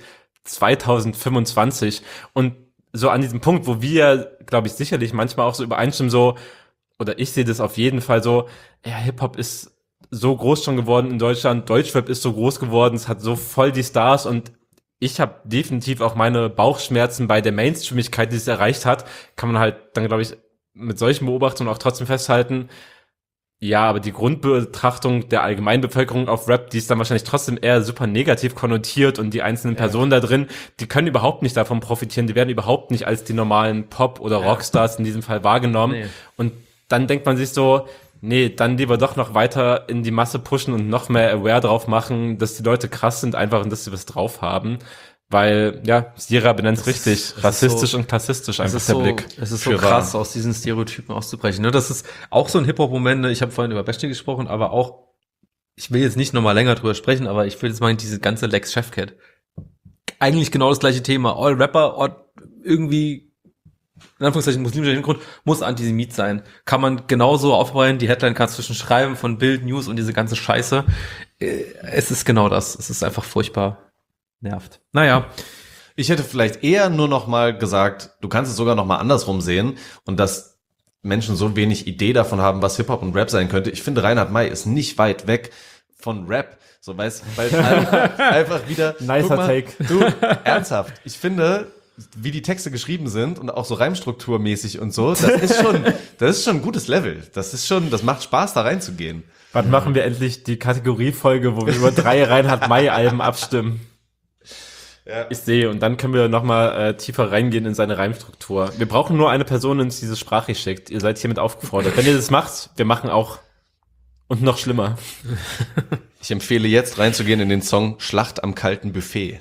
2025 und so an diesem Punkt, wo wir, glaube ich, sicherlich manchmal auch so übereinstimmen, so, oder ich sehe das auf jeden Fall so, ja, Hip-Hop ist so groß schon geworden in Deutschland, Deutschrap ist so groß geworden, es hat so voll die Stars und ich habe definitiv auch meine Bauchschmerzen bei der Mainstreamigkeit, die es erreicht hat, kann man halt dann, glaube ich, mit solchen Beobachtungen auch trotzdem festhalten, ja, aber die Grundbetrachtung der Allgemeinbevölkerung auf Rap, die ist dann wahrscheinlich trotzdem eher super negativ konnotiert und die einzelnen Personen da drin, die können überhaupt nicht davon profitieren, die werden überhaupt nicht als die normalen Pop- oder Rockstars in diesem Fall wahrgenommen. Nee. Und dann denkt man sich so, nee, dann lieber doch noch weiter in die Masse pushen und noch mehr aware drauf machen, dass die Leute krass sind einfach und dass sie was drauf haben. Weil, ja, Sira benennt es richtig, rassistisch so, und klassistisch einfach der Blick. Es ist so krass, aus diesen Stereotypen auszubrechen. Ne? Das ist auch so ein Hip-Hop-Moment, ne? Ich habe vorhin über Bashlik gesprochen, aber auch, ich will jetzt nicht nochmal länger drüber sprechen, aber ich will jetzt mal diese ganze Lex Chefcat. Eigentlich genau das gleiche Thema. All Rapper, irgendwie, in Anführungszeichen muslimischer Hintergrund, muss Antisemit sein. Kann man genauso aufbereiten, die Headline kannst du zwischen schreiben von Bild, News und diese ganze Scheiße. Es ist genau das. Es ist einfach furchtbar. Nervt. Naja. Ich hätte vielleicht eher nur noch mal gesagt, du kannst es sogar noch mal andersrum sehen und dass Menschen so wenig Idee davon haben, was Hip-Hop und Rap sein könnte. Ich finde, Reinhard May ist nicht weit weg von Rap. So, weil einfach wieder... Nicer Take. Du, ernsthaft. Ich finde, wie die Texte geschrieben sind und auch so reimstrukturmäßig und so, das ist schon ein gutes Level. Das macht Spaß, da reinzugehen. Wann machen wir endlich die Kategoriefolge, wo wir über 3 Reinhard May-Alben abstimmen? Ja. Ich sehe, und dann können wir nochmal tiefer reingehen in seine Reimstruktur. Wir brauchen nur eine Person, die uns diese Sprache schickt. Ihr seid hiermit aufgefordert. Wenn ihr das macht, wir machen auch. Und noch schlimmer. Ich empfehle jetzt reinzugehen in den Song Schlacht am kalten Buffet.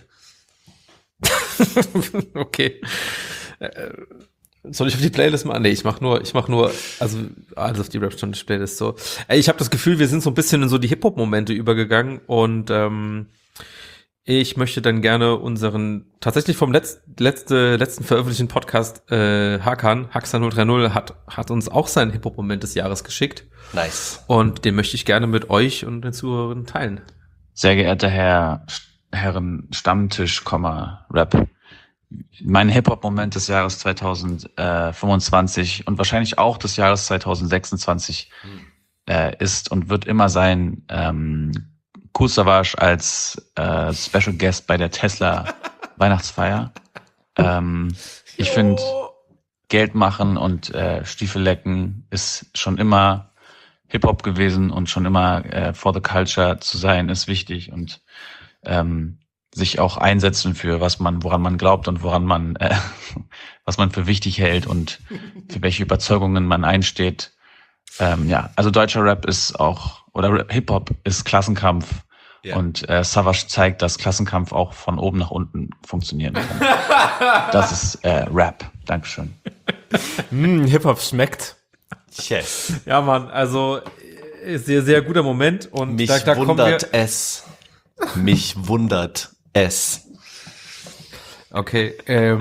Okay. Soll ich auf die Playlist machen? Nee, ich mach nur, also auf die Rap-Playlist so. Ich habe das Gefühl, wir sind so ein bisschen in so die Hip-Hop-Momente übergegangen und Ich möchte dann gerne unseren, tatsächlich vom letzten veröffentlichten Podcast, Hakan 030 hat uns auch seinen Hip-Hop-Moment des Jahres geschickt. Nice. Und den möchte ich gerne mit euch und den Zuhörern teilen. Sehr geehrter Herren Stammtisch, Rap. Mein Hip-Hop-Moment des Jahres 2025 und wahrscheinlich auch des Jahres 2026 ist und wird immer sein, Kool Savas als Special Guest bei der Tesla Weihnachtsfeier. Ich finde, Geld machen und Stiefel lecken ist schon immer Hip-Hop gewesen und schon immer for the culture zu sein ist wichtig und sich auch einsetzen für woran man glaubt und woran man was man für wichtig hält und für welche Überzeugungen man einsteht. Also deutscher Rap ist auch, oder Hip-Hop ist Klassenkampf. Ja. Und Savas zeigt, dass Klassenkampf auch von oben nach unten funktionieren kann. Das ist Rap. Dankeschön. Hip-Hop schmeckt. Yes. Ja, Mann, also sehr, sehr guter Moment. Und Mich da wundert es. Mich wundert es. Okay,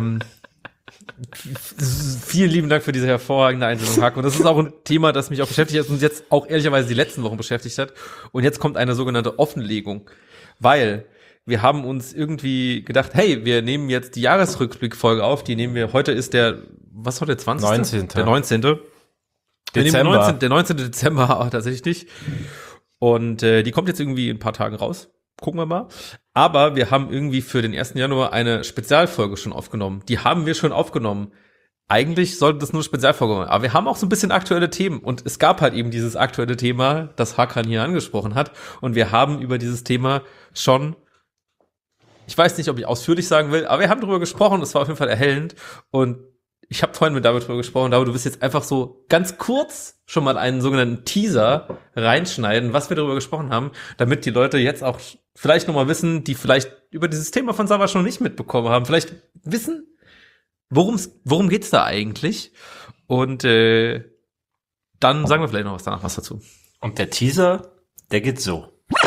vielen lieben Dank für diese hervorragende Einsendung, Hakan. Und das ist auch ein Thema, das mich auch beschäftigt hat und jetzt auch ehrlicherweise die letzten Wochen beschäftigt hat. Und jetzt kommt eine sogenannte Offenlegung, weil wir haben uns irgendwie gedacht, hey, wir nehmen jetzt die Jahresrückblickfolge auf, die nehmen wir, heute ist der 20. 19. Der 19. Dezember. Der 19. Dezember tatsächlich. Und die kommt jetzt irgendwie in ein paar Tagen raus. Gucken wir mal. Aber wir haben irgendwie für den 1. Januar eine Spezialfolge schon aufgenommen. Die haben wir schon aufgenommen. Eigentlich sollte das nur eine Spezialfolge sein. Aber wir haben auch so ein bisschen aktuelle Themen. Und es gab halt eben dieses aktuelle Thema, das Hakan hier angesprochen hat. Und wir haben über dieses Thema schon, ich weiß nicht, ob ich ausführlich sagen will, aber wir haben darüber gesprochen. Es war auf jeden Fall erhellend. Und ich habe vorhin mit David darüber gesprochen. David, du wirst jetzt einfach so ganz kurz schon mal einen sogenannten Teaser reinschneiden, was wir darüber gesprochen haben, damit die Leute jetzt auch vielleicht nochmal wissen, die vielleicht über dieses Thema von Savas schon nicht mitbekommen haben, vielleicht wissen, worum geht's da eigentlich? Und dann sagen wir vielleicht noch was dazu. Und der Teaser, der geht so.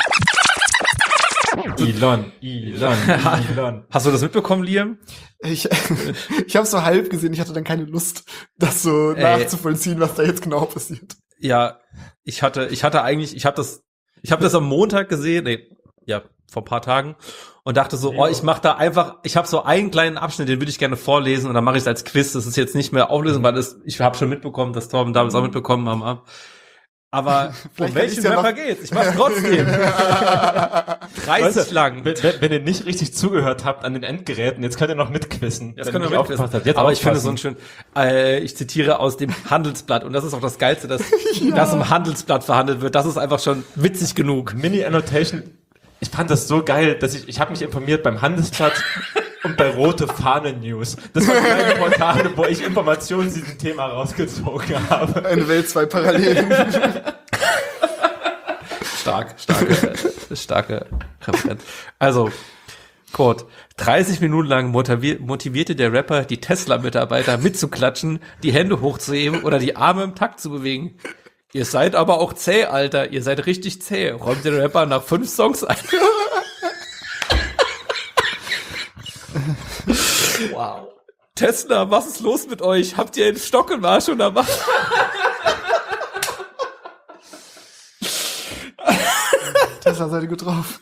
Elon. Hast du das mitbekommen, Liam? Ich habe so halb gesehen, ich hatte dann keine Lust, das so nachzuvollziehen, was da jetzt genau passiert. Ja, ich habe das am Montag gesehen, vor ein paar Tagen und dachte so, ich mache da einfach, ich habe so einen kleinen Abschnitt, den würde ich gerne vorlesen und dann mache ich es als Quiz. Das ist jetzt nicht mehr auflösen, weil ich habe schon mitbekommen, dass Torben damals auch mitbekommen haben. Aber um welchen Rapper geht's? Ich mach's trotzdem. 30 lang. Wenn ihr nicht richtig zugehört habt an den Endgeräten, jetzt könnt ihr noch mitquissen. Jetzt könnt ihr noch mitquissen. Aber ich finde es so schön, ich zitiere aus dem Handelsblatt und das ist auch das Geilste, dass das im Handelsblatt verhandelt wird. Das ist einfach schon witzig genug. Mini-Annotation. Ich fand das so geil, dass ich habe mich informiert beim Handelsblatt und bei Rote Fahne News. Das waren kleine Portale, wo ich Informationen zu diesem Thema rausgezogen habe. Eine Welt, zwei Parallelen. Starke Referenz. Also, Kurt, 30 Minuten lang motivierte der Rapper die Tesla-Mitarbeiter mitzuklatschen, die Hände hochzuheben oder die Arme im Takt zu bewegen. Ihr seid aber auch zäh, Alter. Ihr seid richtig zäh. Räumt der Rapper nach 5 Songs ein. Wow. Tesla, was ist los mit euch? Habt ihr einen Stock im Arsch oder was? Tesla, seid ihr gut drauf.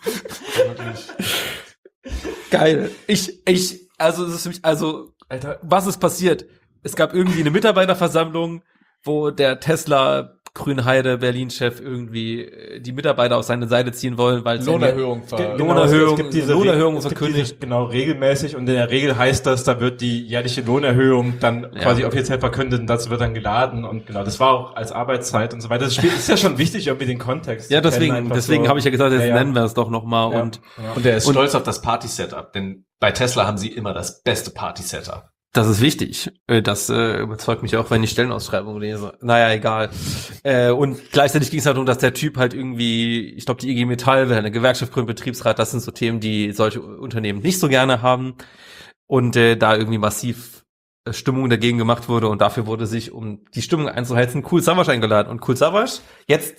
Geil. Also, das ist für mich, Alter, was ist passiert? Es gab irgendwie eine Mitarbeiterversammlung, wo der Tesla Grünheide Berlin-Chef irgendwie die Mitarbeiter auf seine Seite ziehen wollen, weil Lohnerhöhung Lohnerhöhung verkündigt. Genau, regelmäßig und in der Regel heißt das, da wird die jährliche Lohnerhöhung dann quasi offiziell verkündet und das wird dann geladen und genau, das war auch als Arbeitszeit und so weiter. Das ist ja schon wichtig, irgendwie den Kontext. Ja, deswegen habe ich ja gesagt, jetzt nennen wir es doch nochmal. Und er ist stolz auf das Party-Setup, denn bei Tesla haben sie immer das beste Party-Setup. Das ist wichtig. Das überzeugt mich auch, wenn ich Stellenausschreibung lese. Naja, egal. Und gleichzeitig ging es halt darum, dass der Typ halt irgendwie, ich glaube, die IG Metall will eine Gewerkschaft gründen, Betriebsrat, das sind so Themen, die solche Unternehmen nicht so gerne haben. Und da irgendwie massiv Stimmung dagegen gemacht wurde und dafür wurde sich, um die Stimmung einzuheizen, Kool Savas eingeladen. Und Kool Savas, jetzt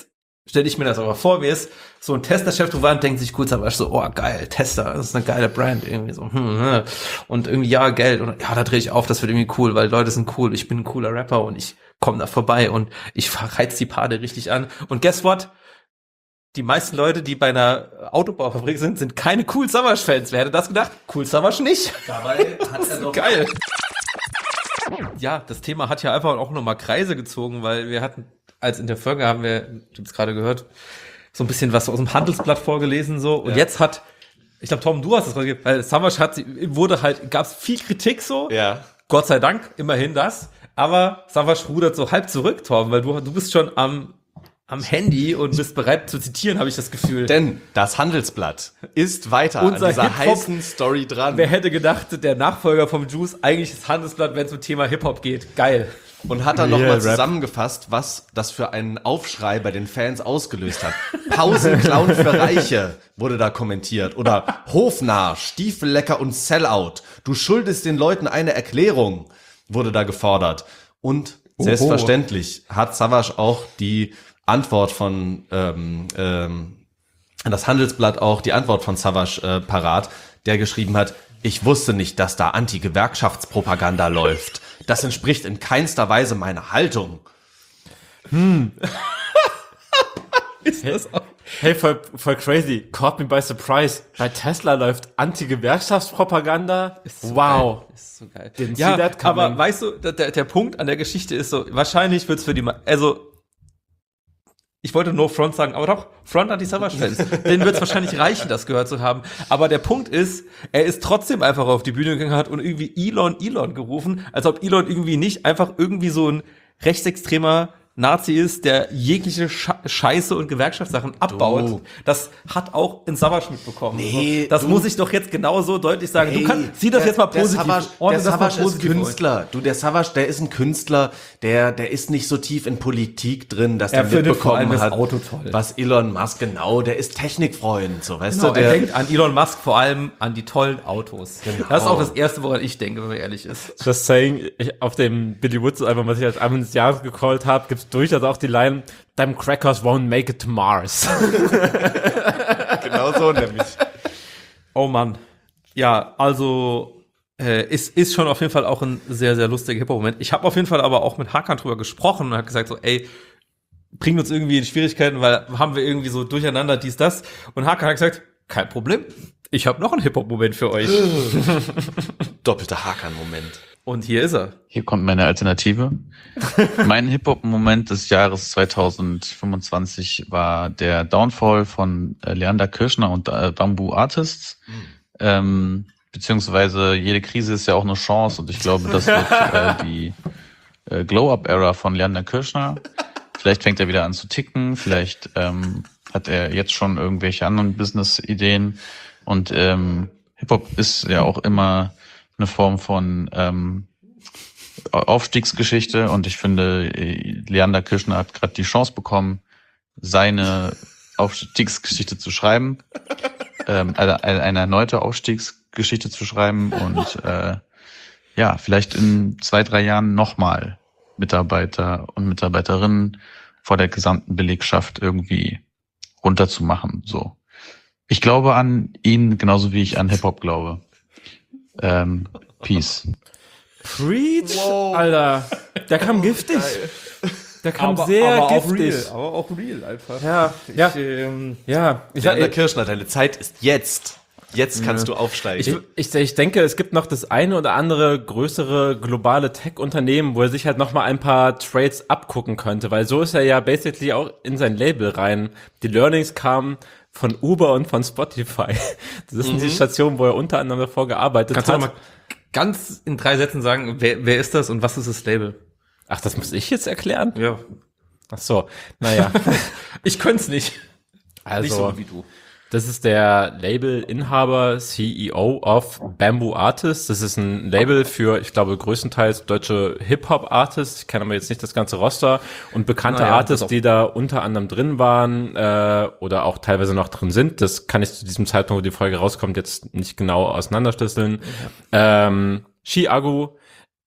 stelle ich mir das aber vor, wie ist so ein Tesla-Chef drüber und denkt sich, cool, aber so, oh geil, Tesla, das ist eine geile Brand, irgendwie so, und irgendwie, ja, Geld, und ja, da drehe ich auf, das wird irgendwie cool, weil Leute sind cool, ich bin ein cooler Rapper und ich komme da vorbei und ich reiz die Party richtig an. Und guess what? Die meisten Leute, die bei einer Autobaufabrik sind keine Cool Savage-Fans. Wer hätte das gedacht? Cool Savage nicht. Dabei hat er doch geil. Ja, das Thema hat ja einfach auch nochmal Kreise gezogen, weil wir hatten, als in der Folge haben wir, ich habe es gerade gehört, so ein bisschen was aus dem Handelsblatt vorgelesen so. Und jetzt hat, ich glaube, Tom, du hast es gerade, weil Savage gab es viel Kritik so. Ja. Gott sei Dank, immerhin das. Aber Savage rudert so halb zurück, Tom, weil du bist schon am Handy und bist bereit zu zitieren, habe ich das Gefühl. Denn das Handelsblatt ist weiter an dieser heißen Story dran. Wer hätte gedacht, der Nachfolger vom Juice, eigentlich das Handelsblatt, wenn es um Thema Hip-Hop geht. Geil. Und hat dann nochmal zusammengefasst, was das für einen Aufschrei bei den Fans ausgelöst hat. Pausenclown für Reiche wurde da kommentiert. Oder hofnah, Stiefellecker und Sellout. Du schuldest den Leuten eine Erklärung, wurde da gefordert. Und selbstverständlich hat Savage auch die Antwort von das Handelsblatt auch die Antwort von Savage parat, der geschrieben hat: Ich wusste nicht, dass da Anti-Gewerkschaftspropaganda läuft. Das entspricht in keinster Weise meiner Haltung. Ist das auch? Hey, voll crazy. Caught me by surprise. Bei Tesla läuft Anti-Gewerkschaftspropaganda. Wow. Ist so geil. Didn't Ja, see that coming. aber weißt du, der Punkt an der Geschichte ist so, wahrscheinlich wird's für die, also ich wollte No Front sagen, aber doch, Front an die Savage-Fans. Denen wird's wahrscheinlich reichen, das gehört zu haben. Aber der Punkt ist, er ist trotzdem einfach auf die Bühne gegangen hat und irgendwie Elon gerufen, als ob Elon irgendwie nicht einfach irgendwie so ein rechtsextremer Nazi ist, der jegliche Scheiße und Gewerkschaftssachen abbaut. Das hat auch in Savage mitbekommen. Nee, das muss ich doch jetzt genauso deutlich sagen. Hey, du kannst, sieh das jetzt mal positiv. Der Savage ist Künstler. Der Savage, der ist ein Künstler, der ist nicht so tief in Politik drin, dass der mitbekommen hat, Auto toll. was Elon Musk der ist Technikfreund, so, weißt Genau, du. er denkt an Elon Musk vor allem an die tollen Autos. Genau. Das ist auch das Erste, woran ich denke, wenn man ehrlich ist. Just saying, auf dem Billy Woods Album, was ich als Album des Jahres gecallt habe, gibt's durchaus auch die Line, "Them crackers won't make it to Mars." Genau so nämlich. Oh Mann. Ja, also ist schon auf jeden Fall auch ein sehr, sehr lustiger Hip-Hop-Moment. Ich habe auf jeden Fall aber auch mit Hakan drüber gesprochen und hat gesagt so, ey, bringt uns irgendwie in Schwierigkeiten, weil haben wir irgendwie so durcheinander dies, das. Und Hakan hat gesagt, kein Problem, ich habe noch einen Hip-Hop-Moment für euch. Doppelter Hakan-Moment. Und hier ist er. Hier kommt meine Alternative. Mein Hip-Hop-Moment des Jahres 2025 war der Downfall von Leander Kirschner und Bamboo Artists. Beziehungsweise jede Krise ist ja auch eine Chance und ich glaube, das wird die Glow-Up-Era von Leander Kirschner. Vielleicht fängt er wieder an zu ticken, vielleicht hat er jetzt schon irgendwelche anderen Business-Ideen und Hip-Hop ist ja auch immer eine Form von Aufstiegsgeschichte und ich finde, Leander Kirschner hat gerade die Chance bekommen, seine Aufstiegsgeschichte zu schreiben, eine erneute Aufstiegsgeschichte zu schreiben und ja, vielleicht in 2-3 Jahren nochmal Mitarbeiter und Mitarbeiterinnen vor der gesamten Belegschaft irgendwie runterzumachen. So, ich glaube an ihn genauso wie ich an Hip-Hop glaube. Peace. Preach, wow. Alter. Der kam giftig. Der kam aber sehr auch giftig. real, aber auch real einfach. Ja. Leander Kirschner, deine Zeit ist jetzt. Jetzt kannst du aufsteigen. Ich denke, es gibt noch das eine oder andere größere globale Tech-Unternehmen, wo er sich halt noch mal ein paar Trades abgucken könnte, weil so ist er ja basically auch in sein Label rein. Die Learnings kamen von Uber und von Spotify. Das sind die Stationen, wo er unter anderem davor gearbeitet hat. Kannst du noch mal ganz in 3 Sätzen sagen, wer ist das und was ist das Label? Ach, das muss ich jetzt erklären? Ja. Ach so, naja. Ich könnte es nicht. Also, nicht so wie du. Das ist der Labelinhaber, CEO of Bamboo Artists. Das ist ein Label für, ich glaube, größtenteils deutsche Hip-Hop-Artists. Ich kenne aber jetzt nicht das ganze Roster. Und bekannte Artists, die da unter anderem drin waren oder auch teilweise noch drin sind. Das kann ich zu diesem Zeitpunkt, wo die Folge rauskommt, jetzt nicht genau auseinanderschlüsseln. Chiago,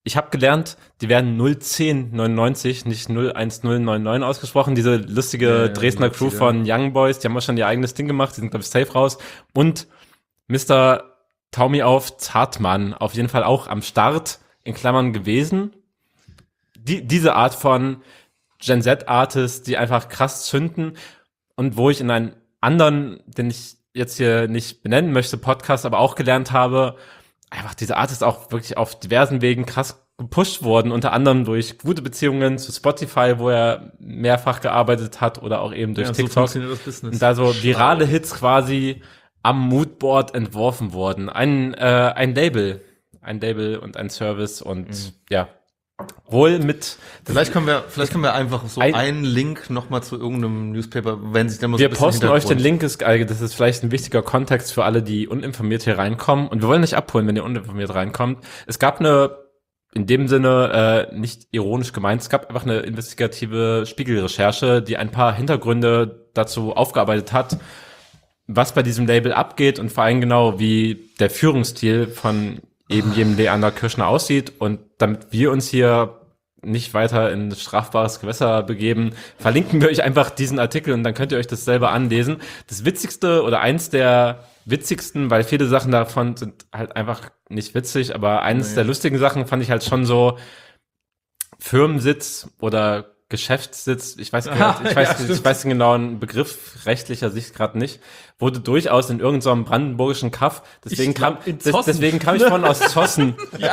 ich habe gelernt, die werden 01099, nicht 01099 ausgesprochen. Diese lustige Dresdner Crew von Young Boys, die haben auch schon ihr eigenes Ding gemacht, die sind, glaube ich, safe raus. Und Mr. Taumi auf Zartmann, auf jeden Fall auch am Start, in Klammern gewesen. Diese Art von Gen Z-Artist, die einfach krass zünden und wo ich in einen anderen, den ich jetzt hier nicht benennen möchte, Podcast, aber auch gelernt habe, einfach diese Artist auch wirklich auf diversen Wegen krass gepusht worden, unter anderem durch gute Beziehungen zu Spotify, wo er mehrfach gearbeitet hat oder auch eben durch TikTok. So funktioniert das Business. Und da so virale Hits quasi am Moodboard entworfen worden. Ein Label und ein Service und ja, wohl mit. Vielleicht können wir einfach so einen Link nochmal zu irgendeinem Newspaper, wenn sich dann mal so wir posten euch den Link, das ist vielleicht ein wichtiger Kontext für alle, die uninformiert hier reinkommen. Und wir wollen nicht abholen, wenn ihr uninformiert reinkommt. Es gab in dem Sinne nicht ironisch gemeint, es gab einfach eine investigative Spiegelrecherche, die ein paar Hintergründe dazu aufgearbeitet hat, was bei diesem Label abgeht und vor allem genau, wie der Führungsstil von eben jedem Leander Kirschner aussieht. Und damit wir uns hier nicht weiter in strafbares Gewässer begeben, verlinken wir euch einfach diesen Artikel und dann könnt ihr euch das selber anlesen. Das Witzigste oder eins der witzigsten, weil viele Sachen davon sind halt einfach nicht witzig, aber eines der lustigen Sachen fand ich halt schon so Firmensitz oder Geschäftssitz, ich weiß den genauen Begriff rechtlicher Sicht gerade nicht, wurde durchaus in irgendeinem brandenburgischen Kaff, deswegen kam ich vorhin aus Zossen,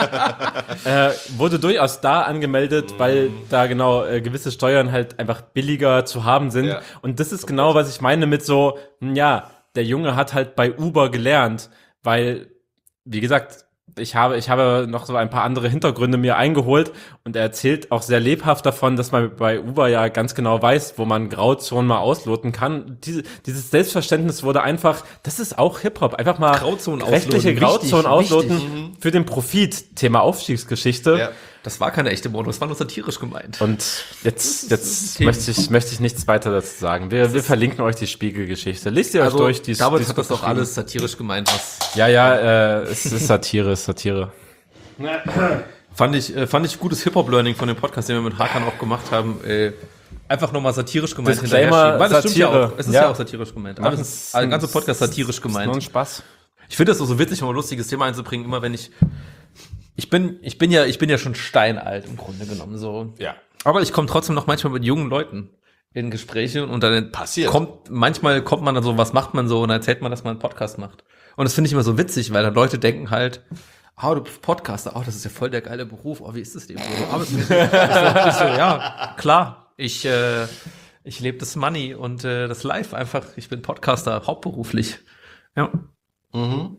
wurde durchaus da angemeldet, weil da genau gewisse Steuern halt einfach billiger zu haben sind. Ja. Und das ist genau, was ich meine mit so, ja, der Junge hat halt bei Uber gelernt, weil, wie gesagt, ich habe noch so ein paar andere Hintergründe mir eingeholt und er erzählt auch sehr lebhaft davon, dass man bei Uber ja ganz genau weiß, wo man Grauzonen mal ausloten kann. Dieses Selbstverständnis wurde einfach, das ist auch Hip-Hop, einfach mal rechtliche Grauzonen ausloten für den Profit, Thema Aufstiegsgeschichte. Ja. Das war keine echte Mode, das war nur satirisch gemeint. Und jetzt möchte ich nichts weiter dazu sagen. Wir verlinken euch die Spiegelgeschichte. Lest ihr euch durch. David hat das doch alles satirisch gemeint. Was es ist Satire. Fand ich gutes Hip-Hop-Learning von dem Podcast, den wir mit Hakan auch gemacht haben. Einfach nochmal satirisch gemeint. Disclaimer, weil das Satire. Stimmt ja auch. Es ist ja auch satirisch gemeint. Der ganze Podcast satirisch gemeint. Ist nur ein Spaß. Ich finde das so witzig, um ein lustiges Thema einzubringen, immer wenn ich bin ja schon steinalt im Grunde genommen, so. Ja. Aber ich komme trotzdem noch manchmal mit jungen Leuten in Gespräche und dann manchmal kommt man dann so, was macht man so und dann erzählt man, dass man einen Podcast macht. Und das finde ich immer so witzig, weil dann Leute denken halt, du bist Podcaster, das ist ja voll der geile Beruf, wie ist das denn? Du arbeitest mit ja, klar, ich lebe das Money und das Life einfach, ich bin Podcaster, hauptberuflich. Ja. Mhm.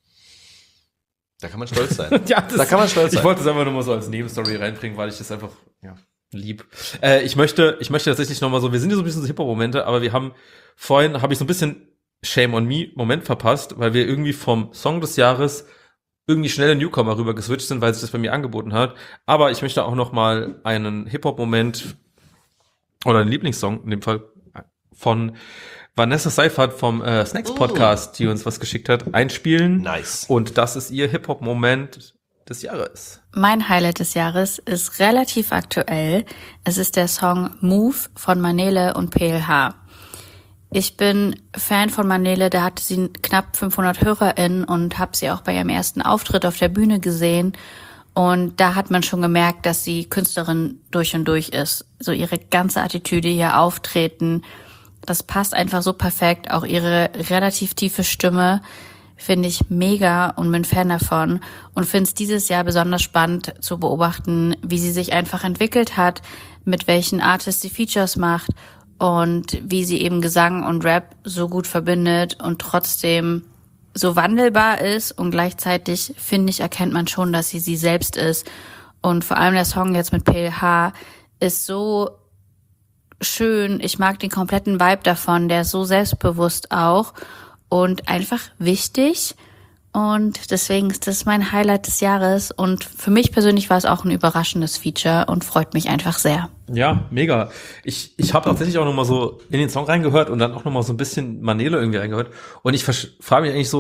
Da kann man stolz sein. Da kann man stolz sein. Ich wollte es einfach nur mal so als Nebenstory reinbringen, weil ich das einfach, lieb. Ich möchte tatsächlich noch mal so, wir sind ja so ein bisschen so Hip-Hop-Momente, aber vorhin habe ich so ein bisschen Shame on Me Moment verpasst, weil wir irgendwie vom Song des Jahres irgendwie schnell in Newcomer rüber geswitcht sind, weil sich das bei mir angeboten hat. Aber ich möchte auch noch mal einen Hip-Hop-Moment oder einen Lieblingssong in dem Fall von Vanessa Seifert vom Snacks Podcast, die uns was geschickt hat, einspielen. Nice. Und das ist ihr Hip-Hop-Moment des Jahres. Mein Highlight des Jahres ist relativ aktuell. Es ist der Song Move von Manele und PLH. Ich bin Fan von Manele, da hatte sie knapp 500 HörerInnen und habe sie auch bei ihrem ersten Auftritt auf der Bühne gesehen. Und da hat man schon gemerkt, dass sie Künstlerin durch und durch ist. So ihre ganze Attitüde, ihr Auftreten, das passt einfach so perfekt. Auch ihre relativ tiefe Stimme finde ich mega und bin Fan davon. Und finde es dieses Jahr besonders spannend zu beobachten, wie sie sich einfach entwickelt hat, mit welchen Artists sie Features macht und wie sie eben Gesang und Rap so gut verbindet und trotzdem so wandelbar ist. Und gleichzeitig, finde ich, erkennt man schon, dass sie selbst ist. Und vor allem der Song jetzt mit PLH ist so schön. Ich mag den kompletten Vibe davon. Der ist so selbstbewusst auch und einfach wichtig. Und deswegen ist das mein Highlight des Jahres. Und für mich persönlich war es auch ein überraschendes Feature und freut mich einfach sehr. Ja, mega. Ich habe tatsächlich auch noch mal so in den Song reingehört und dann auch noch mal so ein bisschen Manele irgendwie reingehört. Und ich frage mich eigentlich so,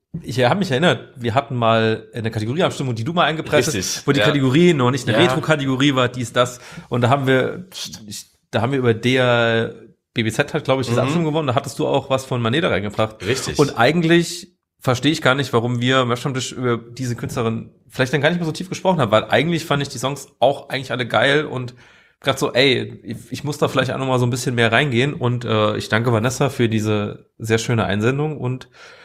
Ich habe mich erinnert, wir hatten mal eine Kategorieabstimmung, die du mal eingepresst hast, wo die ja. Kategorie noch nicht eine Ja. Retro-Kategorie war, dies, das. Und da haben wir über der BBZ halt, glaube ich, diese Abstimmung gewonnen. Da hattest du auch was von Maneda reingebracht. Richtig. Und eigentlich verstehe ich gar nicht, warum wir am Stammtisch über diese Künstlerin vielleicht dann gar nicht mehr so tief gesprochen haben, weil eigentlich fand ich die Songs auch eigentlich alle geil und gerade so, ich muss da vielleicht auch noch mal so ein bisschen mehr reingehen und ich danke Vanessa für diese sehr schöne Einsendung und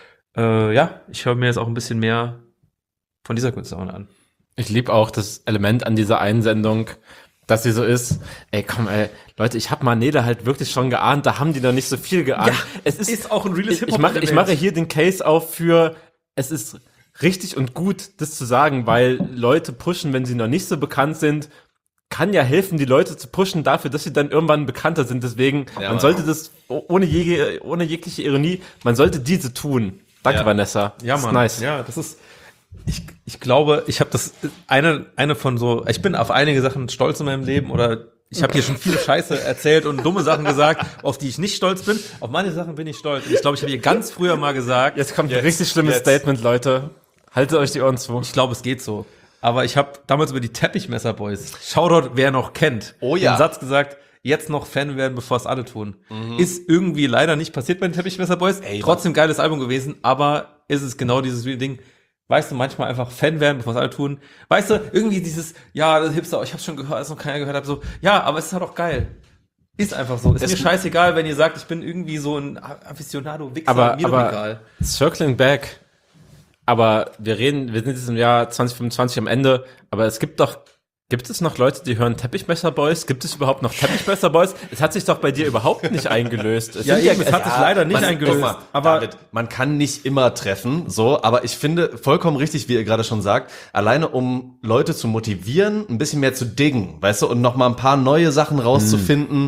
ich höre mir jetzt auch ein bisschen mehr von dieser Künstlerin an. Ich liebe auch das Element an dieser Einsendung, dass sie so ist, Leute, ich habe Maneda halt wirklich schon geahnt, da haben die noch nicht so viel geahnt. Ja, es ist auch ein reales Hip-Hop. Ich mache hier den Case auf für, es ist richtig und gut, das zu sagen, weil Leute pushen, wenn sie noch nicht so bekannt sind, kann ja helfen, die Leute zu pushen dafür, dass sie dann irgendwann bekannter sind. Deswegen, man sollte das ohne jegliche Ironie, man sollte diese tun. Danke, Vanessa. Ja, das Mann. ist nice. Ja, das ist, ich glaube, ich habe das, eine von so, ich bin auf einige Sachen stolz in meinem Leben oder ich habe hier schon viele Scheiße erzählt und dumme Sachen gesagt, auf die ich nicht stolz bin. Auf manche Sachen bin ich stolz. Und ich glaube, ich habe hier ganz früher mal gesagt. Jetzt kommt ein richtig schlimmes Statement, Leute. Haltet euch die Ohren zu. Ich glaube, es geht so. Aber ich habe damals über die Teppichmesser-Boys, Shoutout, wer noch kennt, den Satz gesagt, jetzt noch Fan werden, bevor es alle tun. Ist irgendwie leider nicht passiert bei den Teppichmesser-Boys. Trotzdem geiles Album gewesen, aber ist es genau dieses Ding, weißt du, manchmal einfach Fan werden, bevor es alle tun. Weißt du, irgendwie dieses, das Hipster, ich hab's schon gehört, als noch keiner gehört hat, so, aber es ist halt auch geil. Ist einfach so. Ist mir scheißegal, wenn ihr sagt, ich bin irgendwie so ein Aficionado-Wichser, aber egal. Circling back, aber wir sind jetzt im Jahr 2025 am Ende, aber gibt es noch Leute, die hören Teppichmesser-Boys? Gibt es überhaupt noch Teppichmesser-Boys? Es hat sich doch bei dir überhaupt nicht eingelöst. Es hat sich leider nicht eingelöst. Mal, aber David, man kann nicht immer treffen, so, aber ich finde vollkommen richtig, wie ihr gerade schon sagt, alleine um Leute zu motivieren, ein bisschen mehr zu diggen, weißt du, und noch mal ein paar neue Sachen rauszufinden,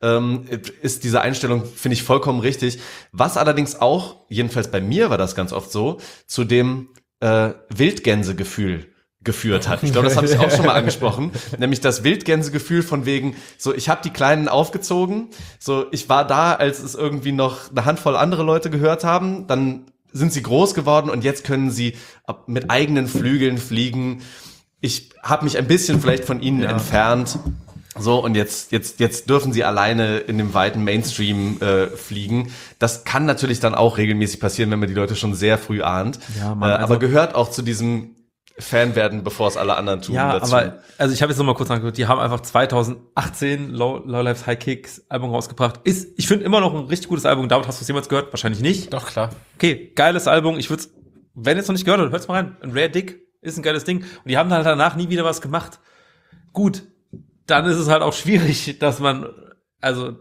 ist diese Einstellung, finde ich, vollkommen richtig. Was allerdings auch, jedenfalls bei mir war das ganz oft so, zu dem Wildgänsegefühl geführt hat. Ich glaube, das habe ich auch schon mal angesprochen, nämlich das Wildgänsegefühl von wegen, so ich habe die Kleinen aufgezogen, so ich war da, als es irgendwie noch eine Handvoll andere Leute gehört haben, dann sind sie groß geworden und jetzt können sie mit eigenen Flügeln fliegen. Ich habe mich ein bisschen vielleicht von ihnen entfernt. So, und jetzt dürfen sie alleine in dem weiten Mainstream fliegen. Das kann natürlich dann auch regelmäßig passieren, wenn man die Leute schon sehr früh ahnt. Ja, Mann, aber gehört auch zu diesem Fan werden, bevor es alle anderen tun. Ja, dazu. aber also ich habe jetzt noch mal kurz nachgeguckt, die haben einfach 2018 Low Life's High Kicks Album rausgebracht. Ich finde immer noch ein richtig gutes Album. David, hast du es jemals gehört? Wahrscheinlich nicht. Doch, klar. Okay, geiles Album. Ich würde, wenn ihr es noch nicht gehört habt, hört's mal rein. Ein Rare Dick ist ein geiles Ding. Und die haben halt danach nie wieder was gemacht. Gut, dann ist es halt auch schwierig, dass man, also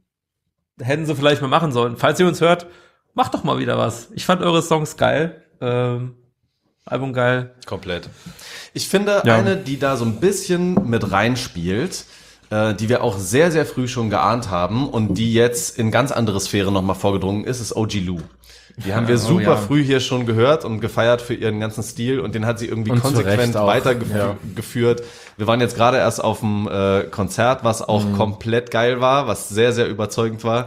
hätten sie vielleicht mal machen sollen. Falls ihr uns hört, macht doch mal wieder was. Ich fand eure Songs geil. Album geil. Komplett. Ich finde, eine, die da so ein bisschen mit reinspielt, die wir auch sehr, sehr früh schon geahnt haben und die jetzt in ganz andere Sphäre nochmal vorgedrungen ist OG Lou. Die haben wir super früh hier schon gehört und gefeiert für ihren ganzen Stil und den hat sie irgendwie und konsequent weitergeführt. Wir waren jetzt gerade erst auf dem Konzert, was auch komplett geil war, was sehr, sehr überzeugend war.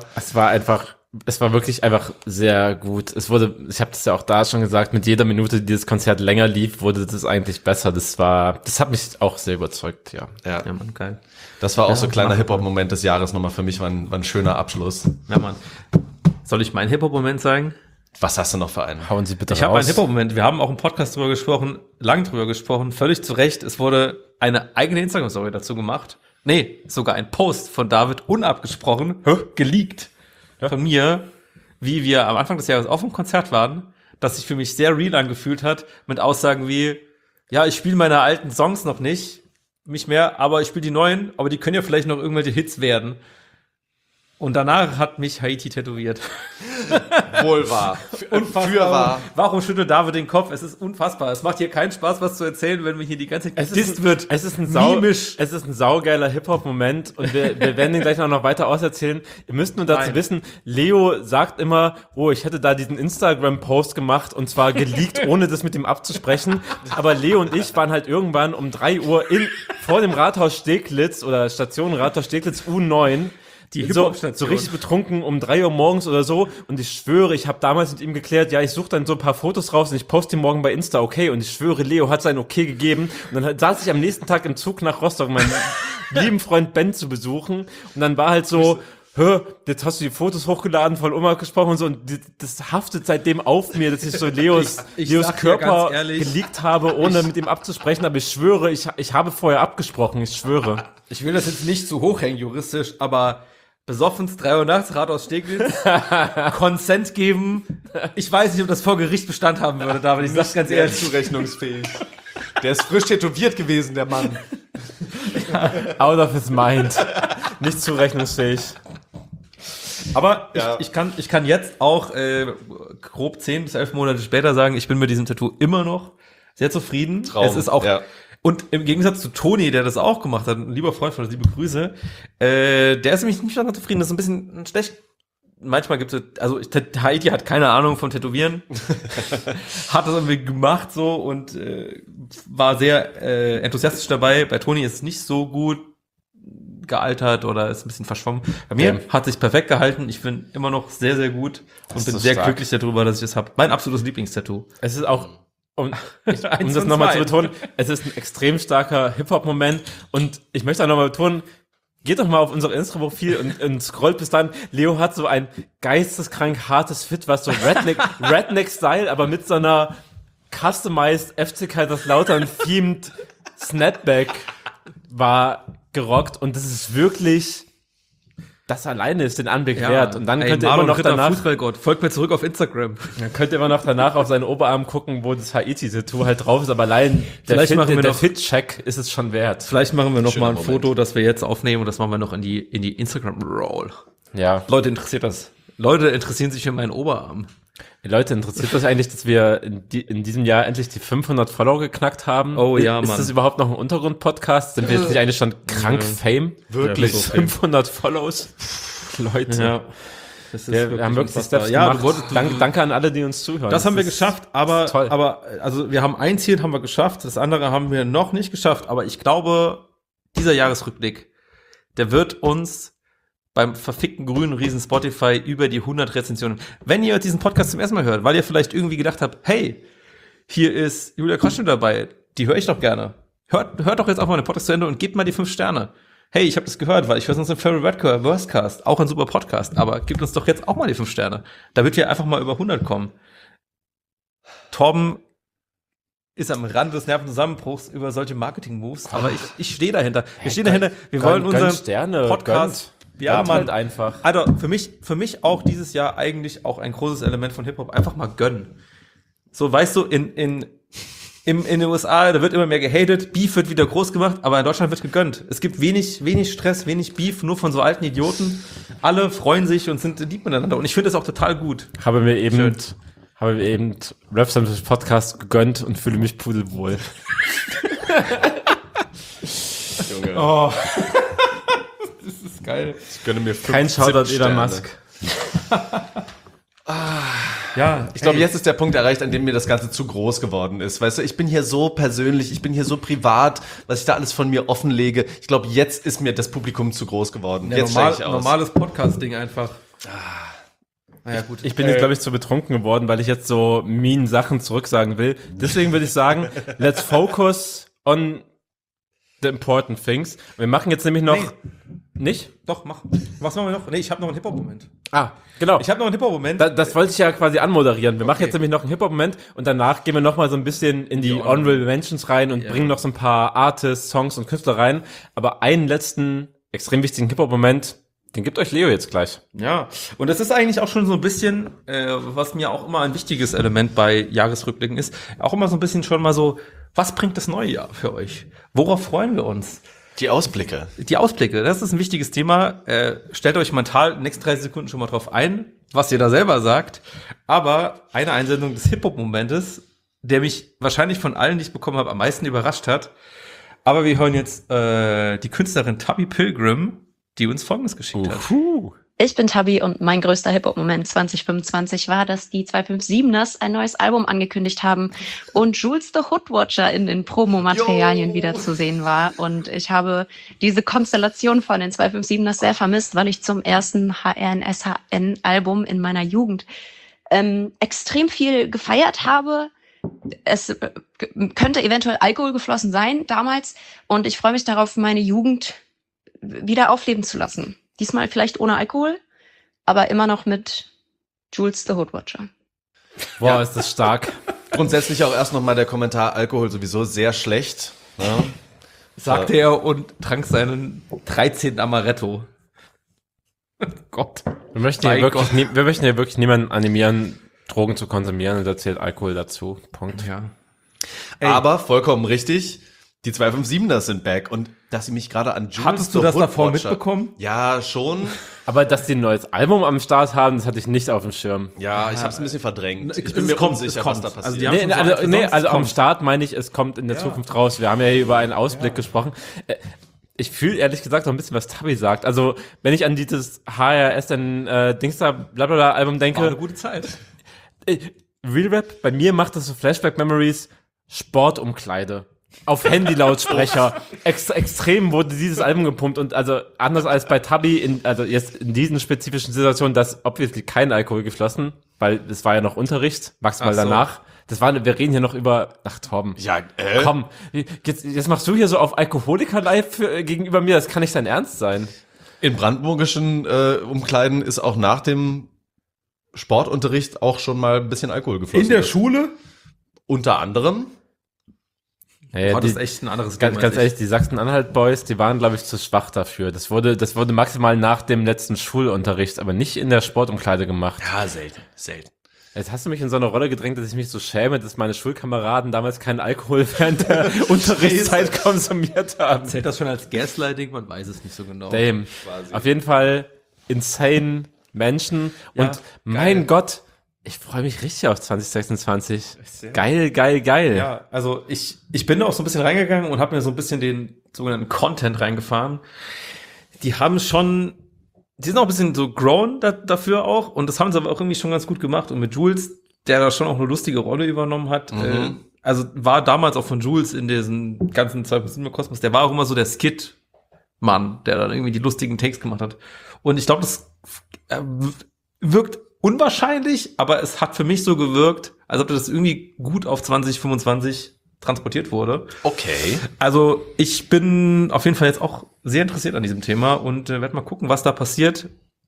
Es war wirklich einfach sehr gut. Ich habe das ja auch da schon gesagt, mit jeder Minute, die das Konzert länger lief, wurde das eigentlich besser. Das hat mich auch sehr überzeugt, ja. Ja, Mann, geil. Das war auch so ein kleiner Hip-Hop-Moment des Jahres nochmal für mich, war ein schöner Abschluss. Ja, Mann. Soll ich meinen Hip-Hop-Moment sagen? Was hast du noch für einen? Hauen Sie bitte Ich habe einen Hip-Hop-Moment. Wir haben auch im Podcast drüber gesprochen, lang drüber gesprochen, völlig zu Recht. Es wurde eine eigene Instagram-Story dazu gemacht. Nee, sogar ein Post von David unabgesprochen, geleakt. Von mir, wie wir am Anfang des Jahres auf dem Konzert waren, das sich für mich sehr real angefühlt hat, mit Aussagen wie, ja, ich spiele meine alten Songs noch nicht mehr, aber ich spiele die neuen, aber die können ja vielleicht noch irgendwelche Hits werden. Und danach hat mich Haiti tätowiert. Wohl wahr. Unfassbar. Warum schüttelt David den Kopf? Es ist unfassbar. Es macht hier keinen Spaß, was zu erzählen, wenn mir hier die ganze Zeit gedisst wird. Es ist ein saugeiler Hip-Hop-Moment und wir werden den gleich noch weiter auserzählen. Ihr müsst nur dazu wissen, Leo sagt immer, ich hätte da diesen Instagram-Post gemacht und zwar geleakt, ohne das mit ihm abzusprechen. Aber Leo und ich waren halt irgendwann um 3 Uhr vor dem Rathaus Steglitz oder Station Rathaus Steglitz U9. Die so Hip-Hop-Station. richtig betrunken um 3 Uhr morgens oder so und ich schwöre, ich habe damals mit ihm geklärt, ja, ich suche dann so ein paar Fotos raus und ich poste die morgen bei Insta, okay, und ich schwöre, Leo hat sein Okay gegeben und dann saß ich am nächsten Tag im Zug nach Rostock, meinen lieben Freund Ben zu besuchen und dann war halt so, jetzt hast du die Fotos hochgeladen, von Oma gesprochen und so, und das haftet seitdem auf mir, dass ich so Leos Körper geleakt habe, ohne mit ihm abzusprechen, aber ich schwöre, ich habe vorher abgesprochen, ich schwöre. Ich will das jetzt nicht zu hoch hängen juristisch, aber besoffens 3 Uhr nachts, Rat aus Steglitz, Consent geben, ich weiß nicht, ob das vor Gericht Bestand haben würde, David, ich sag's ganz ehrlich. Zurechnungsfähig. Der ist frisch tätowiert gewesen, der Mann. Out of his mind. Nicht zurechnungsfähig. Aber ich kann jetzt auch grob 10 bis 11 Monate später sagen, ich bin mit diesem Tattoo immer noch sehr zufrieden. Traum. Es ist auch, und im Gegensatz zu Toni, der das auch gemacht hat, ein lieber Freund von uns, liebe Grüße, der ist nämlich nicht ganz zufrieden, das ist ein bisschen schlecht. Manchmal gibt es, also Tahiti hat keine Ahnung vom Tätowieren, hat das irgendwie gemacht so und war sehr enthusiastisch dabei. Bei Toni ist es nicht so gut gealtert oder ist ein bisschen verschwommen. Bei mir hat sich perfekt gehalten. Ich bin immer noch sehr, sehr gut und bin sehr glücklich darüber, dass ich das habe. Mein absolutes Lieblingstattoo. Es ist auch, um das nochmal zu betonen, es ist ein extrem starker Hip-Hop-Moment und ich möchte auch nochmal betonen, geht doch mal auf unser Insta-Profil und scrollt bis dann. Leo hat so ein geisteskrank hartes Fit, was so Redneck-Style, aber mit so einer customized FC Kaiserslautern themed Snapback war gerockt und das ist wirklich, das alleine ist den Anblick wert. Und dann könnt ihr immer noch danach, Fußballgott, folgt mir zurück auf Instagram. Dann könnt ihr immer noch danach auf seinen Oberarm gucken, wo das Haiti-Tattoo halt drauf ist, aber allein der Fit-Check ist es schon wert. Vielleicht machen wir noch mal ein Foto, das wir jetzt aufnehmen und das machen wir noch in die Instagram-Roll. Ja. Leute interessiert das. Leute interessieren sich für meinen Oberarm. Die Leute interessiert das eigentlich, dass wir in diesem Jahr endlich die 500 Follower geknackt haben? Oh ja, Mann. Ist das überhaupt noch ein Untergrund-Podcast? Sind wir jetzt nicht eigentlich schon krank Fame? Wirklich. 500 Follows? Leute. Ja. Das ist wir haben wirklich die Steps gemacht. Danke an alle, die uns zuhören. Das haben wir geschafft, aber also wir haben ein Ziel haben wir geschafft, das andere haben wir noch nicht geschafft, aber ich glaube, dieser Jahresrückblick, der wird uns beim verfickten grünen Riesen Spotify über die 100 Rezensionen. Wenn ihr diesen Podcast zum ersten Mal hört, weil ihr vielleicht irgendwie gedacht habt, hey, hier ist Julia Koschel dabei, die höre ich doch gerne. Hört doch jetzt auch mal den Podcast zu Ende und gebt mal die 5 Sterne. Hey, ich habe das gehört, weil ich höre uns im Feral Redcore Worstcast, auch ein super Podcast, aber gebt uns doch jetzt auch mal die 5 Sterne, damit wir einfach mal über 100 kommen. Torben ist am Rand des Nervenzusammenbruchs über solche Marketing-Moves, aber ich stehe dahinter. Wir stehen dahinter, wir wollen unseren Podcast... Ja, Mann, halt einfach. Also für mich auch dieses Jahr eigentlich auch ein großes Element von Hip-Hop, einfach mal gönnen. So, weißt du, in den USA, da wird immer mehr gehatet, Beef wird wieder groß gemacht, aber in Deutschland wird gegönnt. Es gibt wenig Stress, wenig Beef, nur von so alten Idioten. Alle freuen sich und sind lieb miteinander und ich finde das auch total gut. Habe mir eben Raps am Podcast gegönnt und fühle mich pudelwohl. Junge. Oh. Das ist geil. Ich gönne mir 5 Kein Shoutout Elon Musk. Ja, ich glaube, jetzt ist der Punkt erreicht, an dem mir das Ganze zu groß geworden ist. Weißt du, ich bin hier so persönlich, ich bin hier so privat, was ich da alles von mir offenlege. Ich glaube, jetzt ist mir das Publikum zu groß geworden. Ja, jetzt steige ich aus. Normales Podcast-Ding einfach. Naja, gut. Ich bin jetzt, glaube ich, zu betrunken geworden, weil ich jetzt so mean Sachen zurücksagen will. Deswegen würde ich sagen, let's focus on the important things. Wir machen jetzt nämlich noch... Nee. Nicht? Doch, mach. Was machen wir noch? Nee, ich habe noch einen Hip-Hop-Moment. Ah, genau. Ich habe noch einen Hip-Hop-Moment. Das wollte ich ja quasi anmoderieren. Wir machen jetzt nämlich noch einen Hip-Hop-Moment und danach gehen wir noch mal so ein bisschen in die Honorable Mentions rein und bringen noch so ein paar Artists, Songs und Künstler rein. Aber einen letzten, extrem wichtigen Hip-Hop-Moment, den gibt euch Leo jetzt gleich. Ja, und das ist eigentlich auch schon so ein bisschen, was mir auch immer ein wichtiges Element bei Jahresrückblicken ist, auch immer so ein bisschen schon mal so, was bringt das neue Jahr für euch? Worauf freuen wir uns? Die Ausblicke, das ist ein wichtiges Thema. Stellt euch mental in den nächsten 30 Sekunden schon mal drauf ein, was ihr da selber sagt. Aber eine Einsendung des Hip-Hop-Momentes, der mich wahrscheinlich von allen, die ich bekommen habe, am meisten überrascht hat. Aber wir hören jetzt die Künstlerin Tabby Pilgrim, die uns Folgendes geschickt hat. Ich bin Tabi und mein größter Hip-Hop-Moment 2025 war, dass die 257ers ein neues Album angekündigt haben und Jules the Hoodwatcher in den Promomaterialien wieder zu sehen war. Und ich habe diese Konstellation von den 257ers sehr vermisst, weil ich zum ersten HRNSHN-Album in meiner Jugend extrem viel gefeiert habe. Es könnte eventuell Alkohol geflossen sein damals und ich freue mich darauf, meine Jugend wieder aufleben zu lassen. Diesmal vielleicht ohne Alkohol, aber immer noch mit Jules the Hoodwatcher. Boah, ist das stark. Grundsätzlich auch erst nochmal der Kommentar, Alkohol sowieso sehr schlecht. Ja. Sagte er und trank seinen 13. Amaretto. Gott. Wir möchten ja wirklich niemanden animieren, Drogen zu konsumieren, und da zählt Alkohol dazu. Punkt. Ja. Aber vollkommen richtig, die 257ers sind back und dass sie mich gerade an Jules Hattest du das davor mitbekommen? Ja, schon. Aber dass die ein neues Album am Start haben, das hatte ich nicht auf dem Schirm. Ja, ich habe es ein bisschen verdrängt. Ich bin mir unsicher, was da passiert. Also am Start meine ich, es kommt in der Zukunft raus. Wir haben ja hier über einen Ausblick gesprochen. Ich fühle ehrlich gesagt auch ein bisschen, was Tabi sagt. Also, wenn ich an dieses HRS Dingster blablabla Album denke. War eine gute Zeit. Real Rap, bei mir macht das so Flashback-Memories, Sportumkleide. Auf Handy-Lautsprecher. Extrem wurde dieses Album gepumpt und also anders als bei Tabi, also jetzt in diesen spezifischen Situationen, dass obviously kein Alkohol geflossen, weil es war ja noch Unterricht, maximal danach. Wir reden hier noch über, Torben. Ja, komm, jetzt machst du hier so auf Alkoholiker-Live gegenüber mir, das kann nicht dein Ernst sein. In brandenburgischen Umkleiden ist auch nach dem Sportunterricht auch schon mal ein bisschen Alkohol geflossen. In der Schule? Unter anderem. Naja, das ist echt ein anderes Game. Ganz ehrlich, die Sachsen-Anhalt-Boys, die waren, glaube ich, zu schwach dafür. Das wurde maximal nach dem letzten Schulunterricht, aber nicht in der Sportumkleide gemacht. Ja, selten. Jetzt hast du mich in so eine Rolle gedrängt, dass ich mich so schäme, dass meine Schulkameraden damals keinen Alkohol während der Unterrichtszeit konsumiert haben. Zählt das schon als Gaslighting? Man weiß es nicht so genau. Damn. Auf jeden Fall insane Menschen und mein Gott, ich freue mich richtig auf 2026. Geil. Ja, also ich bin da auch so ein bisschen reingegangen und habe mir so ein bisschen den sogenannten Content reingefahren. Die sind auch ein bisschen so grown dafür auch und das haben sie aber auch irgendwie schon ganz gut gemacht und mit Jules, der da schon auch eine lustige Rolle übernommen hat, also war damals auch von Jules in diesen ganzen 257er-Kosmos, der war auch immer so der Skit-Mann, der dann irgendwie die lustigen Takes gemacht hat und ich glaube, das wirkt unwahrscheinlich, aber es hat für mich so gewirkt, als ob das irgendwie gut auf 2025 transportiert wurde. Okay. Also ich bin auf jeden Fall jetzt auch sehr interessiert an diesem Thema und werde mal gucken, was da passiert.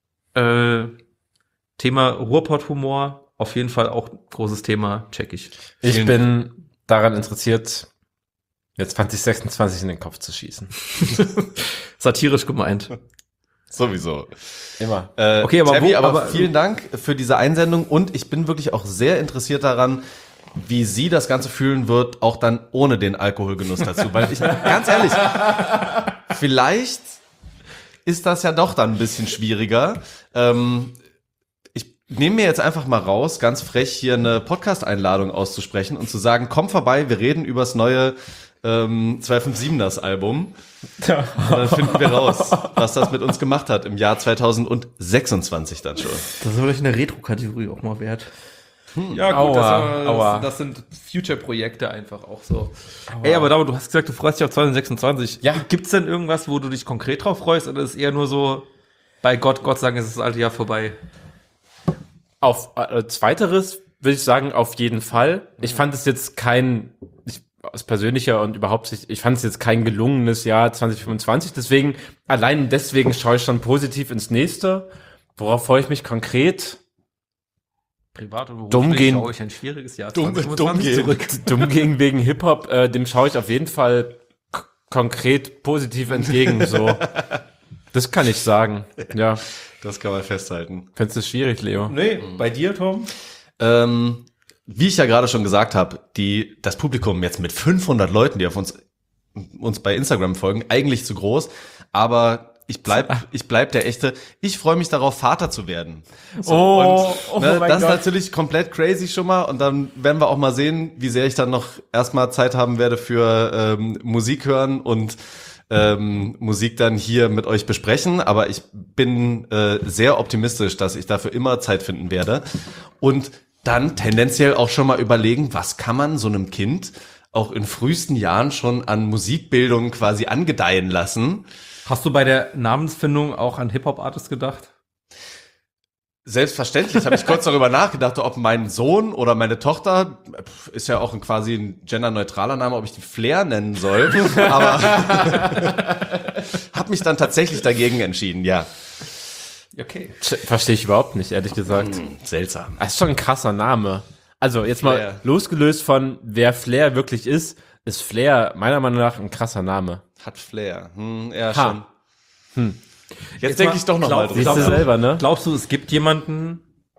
Thema Ruhrpott-Humor, auf jeden Fall auch großes Thema, check ich. Ich bin daran interessiert, jetzt 2026 in den Kopf zu schießen. Satirisch gemeint. Sowieso. Immer. Okay, aber vielen Dank für diese Einsendung und ich bin wirklich auch sehr interessiert daran, wie sie das Ganze fühlen wird, auch dann ohne den Alkoholgenuss dazu. Weil ich, ganz ehrlich, vielleicht ist das ja doch dann ein bisschen schwieriger. Ich nehme mir jetzt einfach mal raus, ganz frech hier eine Podcast-Einladung auszusprechen und zu sagen, komm vorbei, wir reden übers neue 257ers Album. Ja. Und dann finden wir raus, was das mit uns gemacht hat im Jahr 2026 dann schon. Das ist vielleicht eine Retro-Kategorie auch mal wert. Ja gut, das sind Future-Projekte einfach auch so. Ey, aber David, du hast gesagt, du freust dich auf 2026. Ja. Gibt's denn irgendwas, wo du dich konkret drauf freust oder ist eher nur so, bei Gott sagen, es ist das alte Jahr vorbei? Auf Zweiteres würde ich sagen, auf jeden Fall. Ich fand es jetzt aus persönlicher und überhaupt, ich fand es jetzt kein gelungenes Jahr 2025, allein deswegen schaue ich schon positiv ins nächste. Worauf freue ich mich konkret? Privat und beruflich schaue ich ein schwieriges Jahr dumm gehen wegen Hip-Hop, dem schaue ich auf jeden Fall konkret positiv entgegen, so. Das kann ich sagen, ja. Das kann man festhalten. Findest du es schwierig, Leo? Nee, bei dir, Tom? Wie ich ja gerade schon gesagt habe, das Publikum jetzt mit 500 Leuten, die auf uns bei Instagram folgen, eigentlich zu groß, aber ich bleib der echte. Ich freue mich darauf, Vater zu werden. So, das ist natürlich komplett crazy schon mal und dann werden wir auch mal sehen, wie sehr ich dann noch erstmal Zeit haben werde für Musik hören und Musik dann hier mit euch besprechen, aber ich bin sehr optimistisch, dass ich dafür immer Zeit finden werde und dann tendenziell auch schon mal überlegen, was kann man so einem Kind auch in frühesten Jahren schon an Musikbildung quasi angedeihen lassen. Hast du bei der Namensfindung auch an Hip-Hop-Artists gedacht? Selbstverständlich habe ich kurz darüber nachgedacht, ob mein Sohn oder meine Tochter, ist ja auch quasi ein genderneutraler Name, ob ich die Flair nennen soll, aber habe mich dann tatsächlich dagegen entschieden, ja. Okay. Verstehe ich überhaupt nicht, ehrlich gesagt. Seltsam. Das ist schon ein krasser Name. Also jetzt mal Flair. losgelöst von wer Flair wirklich ist Flair meiner Meinung nach ein krasser Name. Hat Flair. Ja, schon. Jetzt mal, denke ich doch noch mal drüber. Siehst du selber, ne? Glaubst du, es gibt jemanden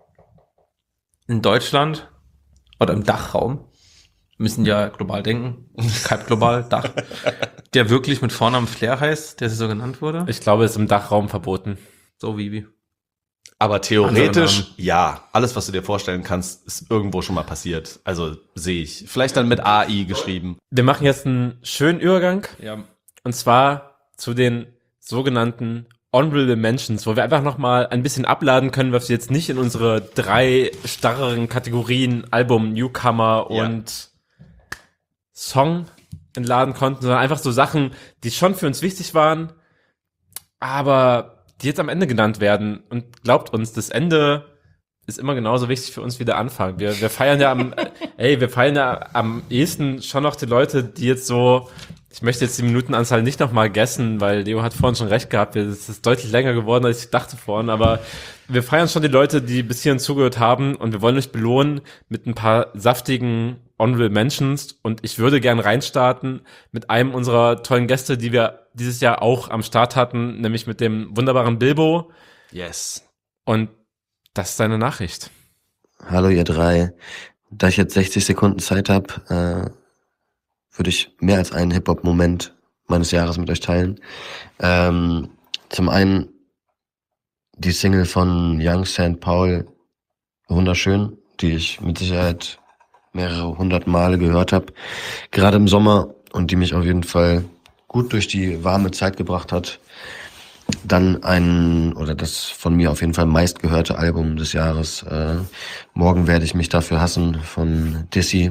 in Deutschland oder im Dachraum, müssen ja global denken, Skype global, Dach, der wirklich mit Vornamen Flair heißt, der so genannt wurde? Ich glaube, es ist im Dachraum verboten. So wie. Aber theoretisch, ja, alles, was du dir vorstellen kannst, ist irgendwo schon mal passiert. Also sehe ich. Vielleicht dann mit AI geschrieben. Wir machen jetzt einen schönen Übergang. Ja. Und zwar zu den sogenannten Honorable Mentions, wo wir einfach nochmal ein bisschen abladen können, was wir jetzt nicht in unsere 3 starreren Kategorien Album, Newcomer und Song entladen konnten, sondern einfach so Sachen, die schon für uns wichtig waren, aber die jetzt am Ende genannt werden. Und glaubt uns, das Ende ist immer genauso wichtig für uns wie der Anfang. Wir feiern ja am ehesten schon noch die Leute, die jetzt so, ich möchte jetzt die Minutenanzahl nicht nochmal guessen, weil Leo hat vorhin schon recht gehabt, es ist deutlich länger geworden, als ich dachte vorhin, aber wir feiern schon die Leute, die bis hierhin zugehört haben und wir wollen euch belohnen mit ein paar saftigen Honorable Mentions und ich würde gern reinstarten mit einem unserer tollen Gäste, die wir dieses Jahr auch am Start hatten, nämlich mit dem wunderbaren Bilbo. Yes. Und das ist seine Nachricht. Hallo ihr 3. Da ich jetzt 60 Sekunden Zeit habe, würde ich mehr als einen Hip-Hop-Moment meines Jahres mit euch teilen. Zum einen die Single von Young St. Paul, wunderschön, die ich mit Sicherheit mehrere 100 Male gehört habe, gerade im Sommer und die mich auf jeden Fall gut durch die warme Zeit gebracht hat. Dann das von mir auf jeden Fall meistgehörte Album des Jahres, Morgen werde ich mich dafür hassen von Dizzy.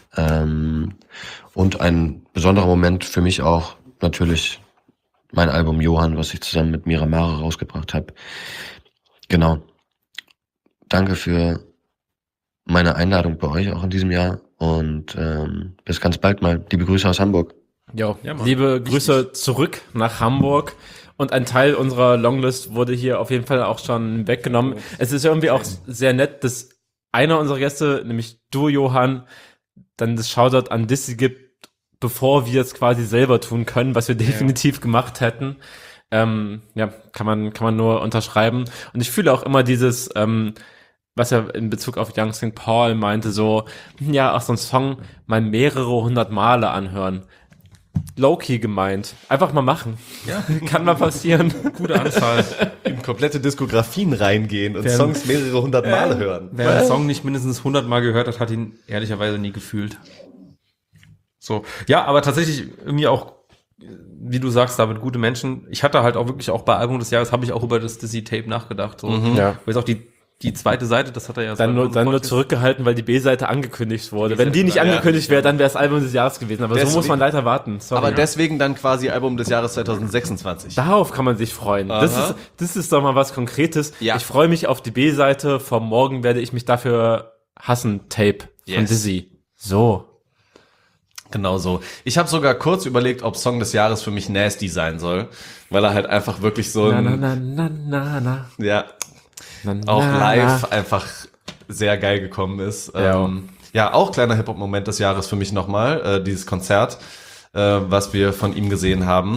Und ein besonderer Moment für mich auch natürlich mein Album Johann, was ich zusammen mit Miramare rausgebracht habe. Genau. Danke für meine Einladung bei euch auch in diesem Jahr und bis ganz bald mal. Liebe Grüße aus Hamburg. Jo, ja, liebe Grüße zurück nach Hamburg. Und ein Teil unserer Longlist wurde hier auf jeden Fall auch schon weggenommen. Es ist irgendwie auch sehr nett, dass einer unserer Gäste, nämlich du, Johann, dann das Shoutout an Dizzy gibt, bevor wir es quasi selber tun können, was wir definitiv gemacht hätten. Kann man nur unterschreiben. Und ich fühle auch immer dieses, was er in Bezug auf Young St. Paul meinte, so, ja, auch so ein Song mal mehrere 100 Male anhören. Low-key gemeint. Einfach mal machen. Ja. Kann mal passieren. Gute Anzahl. In komplette Diskografien reingehen und Songs mehrere 100 Male hören. Wer einen Song nicht mindestens 100 Mal gehört hat, hat ihn ehrlicherweise nie gefühlt. So. Ja, aber tatsächlich irgendwie auch, wie du sagst, David, gute Menschen. Ich hatte halt auch wirklich auch bei Album des Jahres, habe ich auch über das Dizzy-Tape nachgedacht. So. Ja. Weil auch die zweite Seite, das hat er ja dann nur zurückgehalten, weil die B-Seite angekündigt wurde. Wenn die nicht angekündigt wäre, dann wäre es Album des Jahres gewesen. Aber deswegen, so muss man leider warten. Sorry. Aber deswegen dann quasi Album des Jahres 2026. Darauf kann man sich freuen. Das ist doch mal was Konkretes. Ja. Ich freue mich auf die B-Seite. Vom Morgen werde ich mich dafür hassen. Tape von Dizzy. So. Genau so. Ich habe sogar kurz überlegt, ob Song des Jahres für mich Nasty sein soll, weil er halt einfach wirklich so ein ja, auch live einfach sehr geil gekommen ist. Ja, auch kleiner Hip-Hop-Moment des Jahres für mich nochmal, dieses Konzert, was wir von ihm gesehen haben.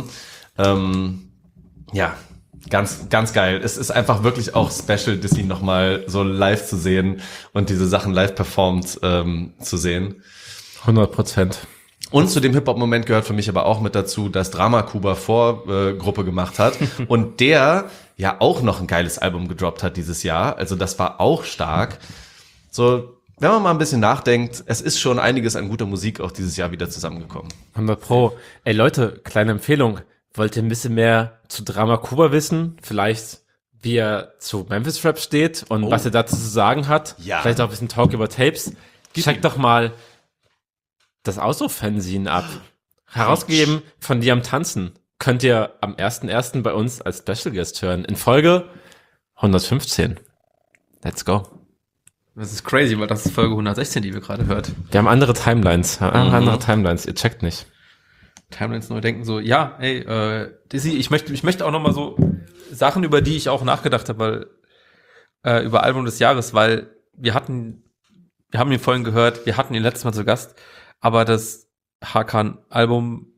Ja, ganz, ganz geil. Es ist einfach wirklich auch special, Dizzy nochmal so live zu sehen und diese Sachen live performt zu sehen. 100%. Und zu dem Hip-Hop-Moment gehört für mich aber auch mit dazu, dass Drama Kuba Gruppe gemacht hat und der ja auch noch ein geiles Album gedroppt hat dieses Jahr. Also das war auch stark. So, wenn man mal ein bisschen nachdenkt, es ist schon einiges an guter Musik auch dieses Jahr wieder zusammengekommen. 100 Pro. Ey Leute, kleine Empfehlung. wollt ihr ein bisschen mehr zu Drama Kuba wissen? Vielleicht, wie er zu Memphis Rap steht und was er dazu zu sagen hat? Ja. Vielleicht auch ein bisschen Talk über Tapes. Checkt doch mal das Ausruf-Fanzine ab. Herausgegeben von Die am Tanzen. Könnt ihr am 1.1. bei uns als Special Guest hören. In Folge 115. Let's go. Das ist crazy, weil das ist Folge 116, die wir gerade hört. Wir haben andere Timelines. Ihr checkt nicht. Timelines neu denken, so, ja, ey, Dizzy, ich möchte auch noch mal so Sachen, über die ich auch nachgedacht habe, weil über Album des Jahres, weil wir haben ihn vorhin gehört, wir hatten ihn letztes Mal zu Gast, aber das Hakan-Album,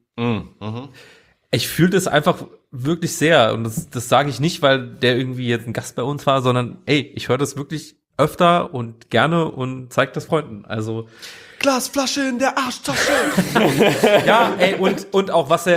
ich fühle das einfach wirklich sehr und das sage ich nicht, weil der irgendwie jetzt ein Gast bei uns war, sondern ey, ich höre das wirklich öfter und gerne und zeig das Freunden, also Glasflasche in der Arschtasche. ja, ey, und auch als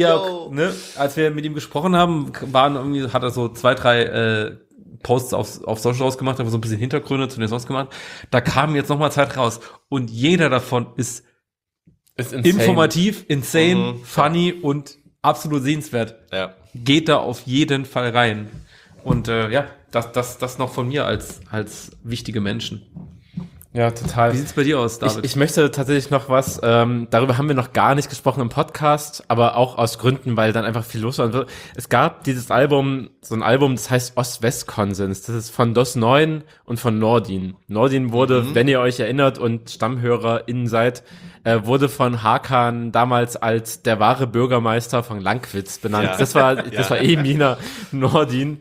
wir mit ihm gesprochen haben, hat er so 2, 3 Posts auf Social rausgemacht, aber so ein bisschen Hintergründe zu den Songs gemacht. Da kam jetzt nochmal Zeit raus und jeder davon ist informativ, insane, funny und absolut sehenswert. Ja. Geht da auf jeden Fall rein. Und das noch von mir als wichtige Menschen. Ja, total. Wie sieht's bei dir aus, David? Ich möchte tatsächlich noch was, darüber haben wir noch gar nicht gesprochen im Podcast, aber auch aus Gründen, weil dann einfach viel los war. Es gab dieses Album, so ein Album, das heißt Ost-West-Konsens. Das ist von DOS 9 und von Nordin. Nordin wurde, wenn ihr euch erinnert und StammhörerInnen seid, wurde von Hakan damals als der wahre Bürgermeister von Langwitz benannt. Ja. Das war Emina Nordin.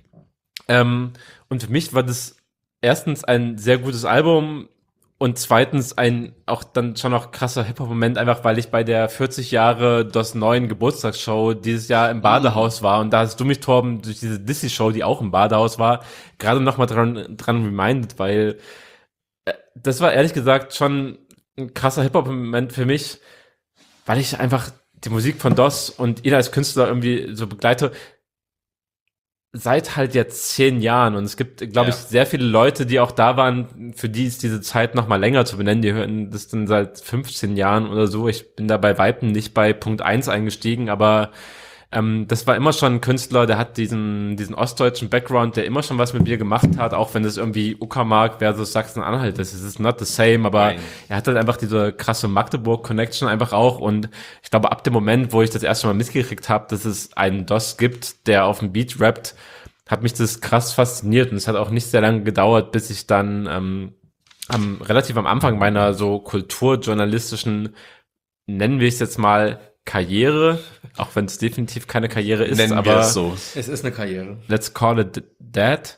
Und für mich war das erstens ein sehr gutes Album und zweitens ein auch dann schon noch krasser Hip-Hop-Moment, einfach weil ich bei der 40 Jahre DOS 9 Geburtstagsshow dieses Jahr im Badehaus war und da hast du mich, Torben, durch diese Disney-Show, die auch im Badehaus war, gerade noch mal dran reminded, weil das war ehrlich gesagt schon ein krasser Hip-Hop-Moment für mich, weil ich einfach die Musik von DOS und ihn als Künstler irgendwie so begleite, seit halt jetzt 10 Jahren und es gibt, glaube ich, sehr viele Leute, die auch da waren, für die ist diese Zeit noch mal länger zu benennen, die hören das dann seit 15 Jahren oder so. Ich bin da bei Weitem nicht bei Punkt 1 eingestiegen, aber das war immer schon ein Künstler, der hat diesen ostdeutschen Background, der immer schon was mit mir gemacht hat, auch wenn es irgendwie Uckermark versus Sachsen-Anhalt ist. Es ist not the same, aber er hat halt einfach diese krasse Magdeburg-Connection einfach auch und ich glaube, ab dem Moment, wo ich das erste Mal mitgekriegt habe, dass es einen DOS gibt, der auf dem Beat rappt, hat mich das krass fasziniert und es hat auch nicht sehr lange gedauert, bis ich dann relativ am Anfang meiner so kulturjournalistischen, nennen wir es jetzt mal, Karriere, auch wenn es definitiv keine Karriere ist, nennen aber wir es so. Es ist eine Karriere. Let's call it that.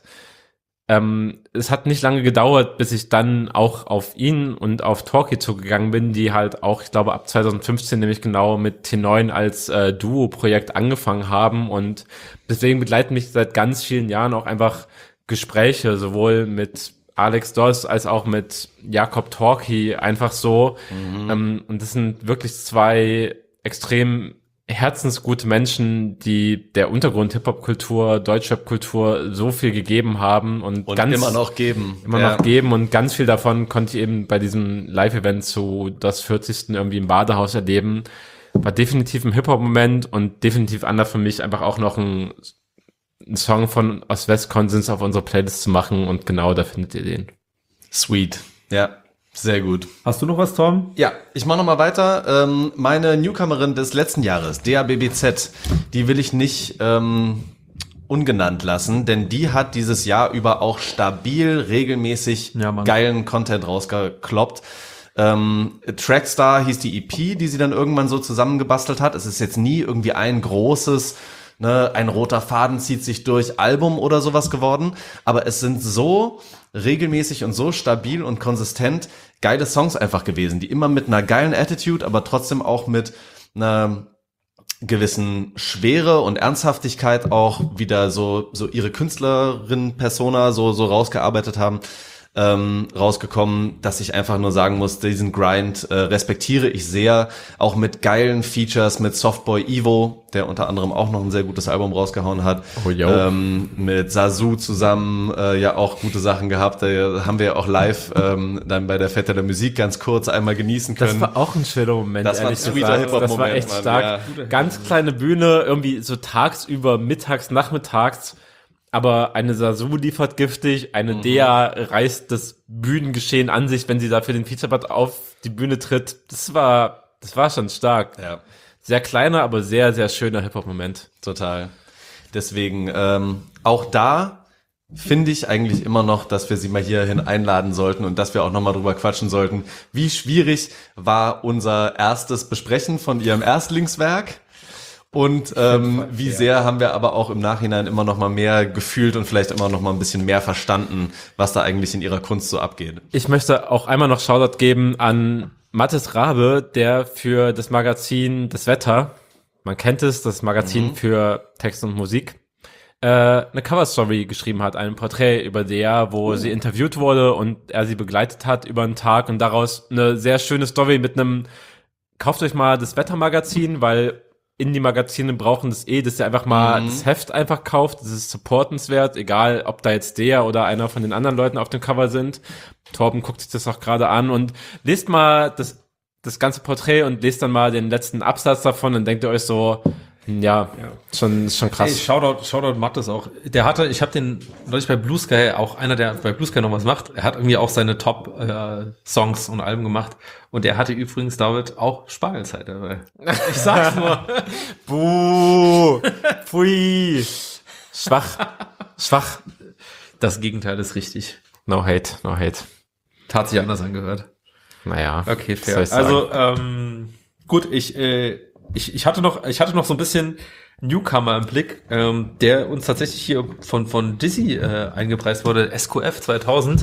Es hat nicht lange gedauert, bis ich dann auch auf ihn und auf Talkie zugegangen bin, die halt auch, ich glaube, ab 2015 nämlich genau mit T9 als Duo-Projekt angefangen haben und deswegen begleiten mich seit ganz vielen Jahren auch einfach Gespräche, sowohl mit Alex DOS als auch mit Jakob Talkie, einfach so. Und das sind wirklich 2 extrem herzensgute Menschen, die der Untergrund Hip-Hop-Kultur, Deutschrap-Kultur so viel gegeben haben und ganz immer noch geben. Noch geben und ganz viel davon konnte ich eben bei diesem Live-Event zu das 40. irgendwie im Badehaus erleben. War definitiv ein Hip-Hop-Moment und definitiv anders für mich einfach auch noch ein Song von Ost-West-Konsens auf unserer Playlist zu machen und genau da findet ihr den. Sweet. Ja. Sehr gut. Hast du noch was, Tom? Ja, ich mache noch mal weiter. Meine Newcomerin des letzten Jahres, DABBZ, die will ich nicht ungenannt lassen, denn die hat dieses Jahr über auch stabil, regelmäßig geilen Content rausgekloppt. Trackstar hieß die EP, die sie dann irgendwann so zusammengebastelt hat. Es ist jetzt nie irgendwie ein großes, ein roter Faden zieht sich durch Album oder sowas geworden, aber es sind so regelmäßig und so stabil und konsistent geile Songs einfach gewesen, die immer mit einer geilen Attitude, aber trotzdem auch mit einer gewissen Schwere und Ernsthaftigkeit auch wieder so ihre Künstlerin-Persona so rausgearbeitet haben. rausgekommen, dass ich einfach nur sagen muss, diesen Grind respektiere ich sehr, auch mit geilen Features, mit Softboy Evo, der unter anderem auch noch ein sehr gutes Album rausgehauen hat, mit Sasu zusammen ja auch gute Sachen gehabt, da haben wir auch live dann bei der Fête der Musik ganz kurz einmal genießen können. Das war auch ein schöner Moment, das war ein sweeter Hip-Hop-Moment. Das war echt stark. Ja. Ganz kleine Bühne, irgendwie so tagsüber, mittags, nachmittags. Aber eine Sasu liefert giftig, eine Dea reißt das Bühnengeschehen an sich, wenn sie da für den Feature-Part auf die Bühne tritt. Das war schon stark. Ja. Sehr kleiner, aber sehr, sehr schöner Hip-Hop-Moment. Total. Deswegen, auch da finde ich eigentlich immer noch, dass wir sie mal hierhin einladen sollten und dass wir auch nochmal drüber quatschen sollten. Wie schwierig war unser erstes Besprechen von ihrem Erstlingswerk? Und wie sehr haben wir aber auch im Nachhinein immer noch mal mehr gefühlt und vielleicht immer noch mal ein bisschen mehr verstanden, was da eigentlich in ihrer Kunst so abgeht. Ich möchte auch einmal noch Shoutout geben an Mathis Rabe, der für das Magazin Das Wetter, man kennt es, das Magazin für Text und Musik, eine Coverstory geschrieben hat, ein Porträt über Dea, wo sie interviewt wurde und er sie begleitet hat über einen Tag und daraus eine sehr schöne Story mit einem, kauft euch mal das Wettermagazin, weil Indie-Magazine brauchen das dass ihr einfach mal das Heft einfach kauft. Das ist supportenswert, egal ob da jetzt der oder einer von den anderen Leuten auf dem Cover sind. Torben guckt sich das auch gerade an und lest mal das ganze Porträt und lest dann mal den letzten Absatz davon und denkt ihr euch so, schon krass. Hey, Shoutout Mattes auch. Ich habe den neulich bei Blue Sky, auch einer, der bei Blue Sky noch was macht, er hat irgendwie auch seine Top-Songs und Alben gemacht und er hatte übrigens damit auch Spargelzeit dabei. Ich sag's nur. Buh, pfui, schwach. Das Gegenteil ist richtig. No hate. Tat sich anders angehört. Naja. Okay, fair. Also, gut, ich hatte noch so ein bisschen Newcomer im Blick, der uns tatsächlich hier von Dizzy eingepreist wurde, SQF 2000.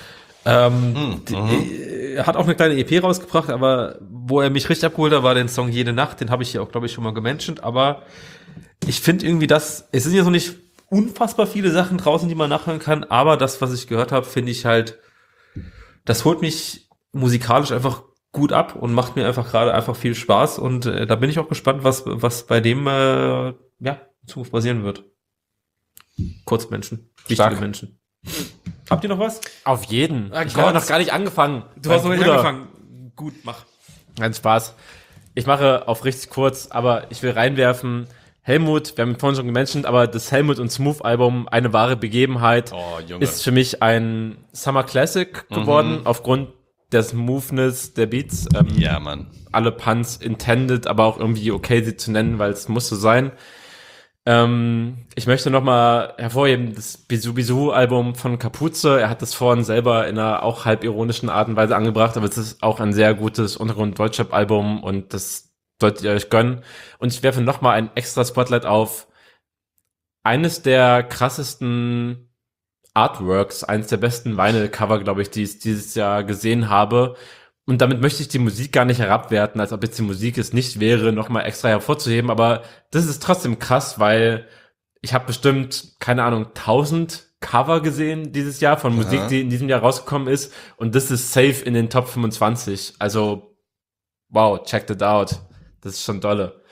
Hat auch eine kleine EP rausgebracht, aber wo er mich richtig abgeholt hat, war den Song Jede Nacht, den habe ich hier auch, glaube ich, schon mal gementioned, aber ich finde irgendwie, es sind ja so nicht unfassbar viele Sachen draußen, die man nachhören kann, aber das, was ich gehört habe, finde ich halt, das holt mich musikalisch einfach gut ab und macht mir einfach gerade einfach viel Spaß und da bin ich auch gespannt, was bei dem in Zukunft passieren wird. Kurzmenschen, wichtige Menschen. Habt ihr noch was? Auf jeden. Ich habe noch gar nicht angefangen. Du hast noch nicht angefangen. Gut, mach. Kein Spaß. Ich mache auf richtig kurz, aber ich will reinwerfen, Helmut, wir haben ihn vorhin schon gementioned, aber das Helmut und Smooth Album, eine wahre Begebenheit, ist für mich ein Summer Classic geworden, aufgrund der Smoothness der Beats. Ja, Mann. Alle Puns intended, aber auch irgendwie okay, sie zu nennen, weil es muss so sein. Ich möchte nochmal hervorheben, das Bisou-Bisou-Album von Kapuze. Er hat das vorhin selber in einer auch halb ironischen Art und Weise angebracht, aber es ist auch ein sehr gutes Untergrund-Deutschrap-Album und das solltet ihr euch gönnen. Und ich werfe nochmal ein extra Spotlight auf eines der krassesten Artworks, eines der besten Vinyl-Cover, glaube ich, die ich dieses Jahr gesehen habe. Und damit möchte ich die Musik gar nicht herabwerten, als ob jetzt die Musik es nicht wäre, nochmal extra hervorzuheben. Aber das ist trotzdem krass, weil ich habe bestimmt, keine Ahnung, 1000 Cover gesehen dieses Jahr von Musik, die in diesem Jahr rausgekommen ist. Und das ist safe in den Top 25. Also, wow, check it out. Das ist schon dolle.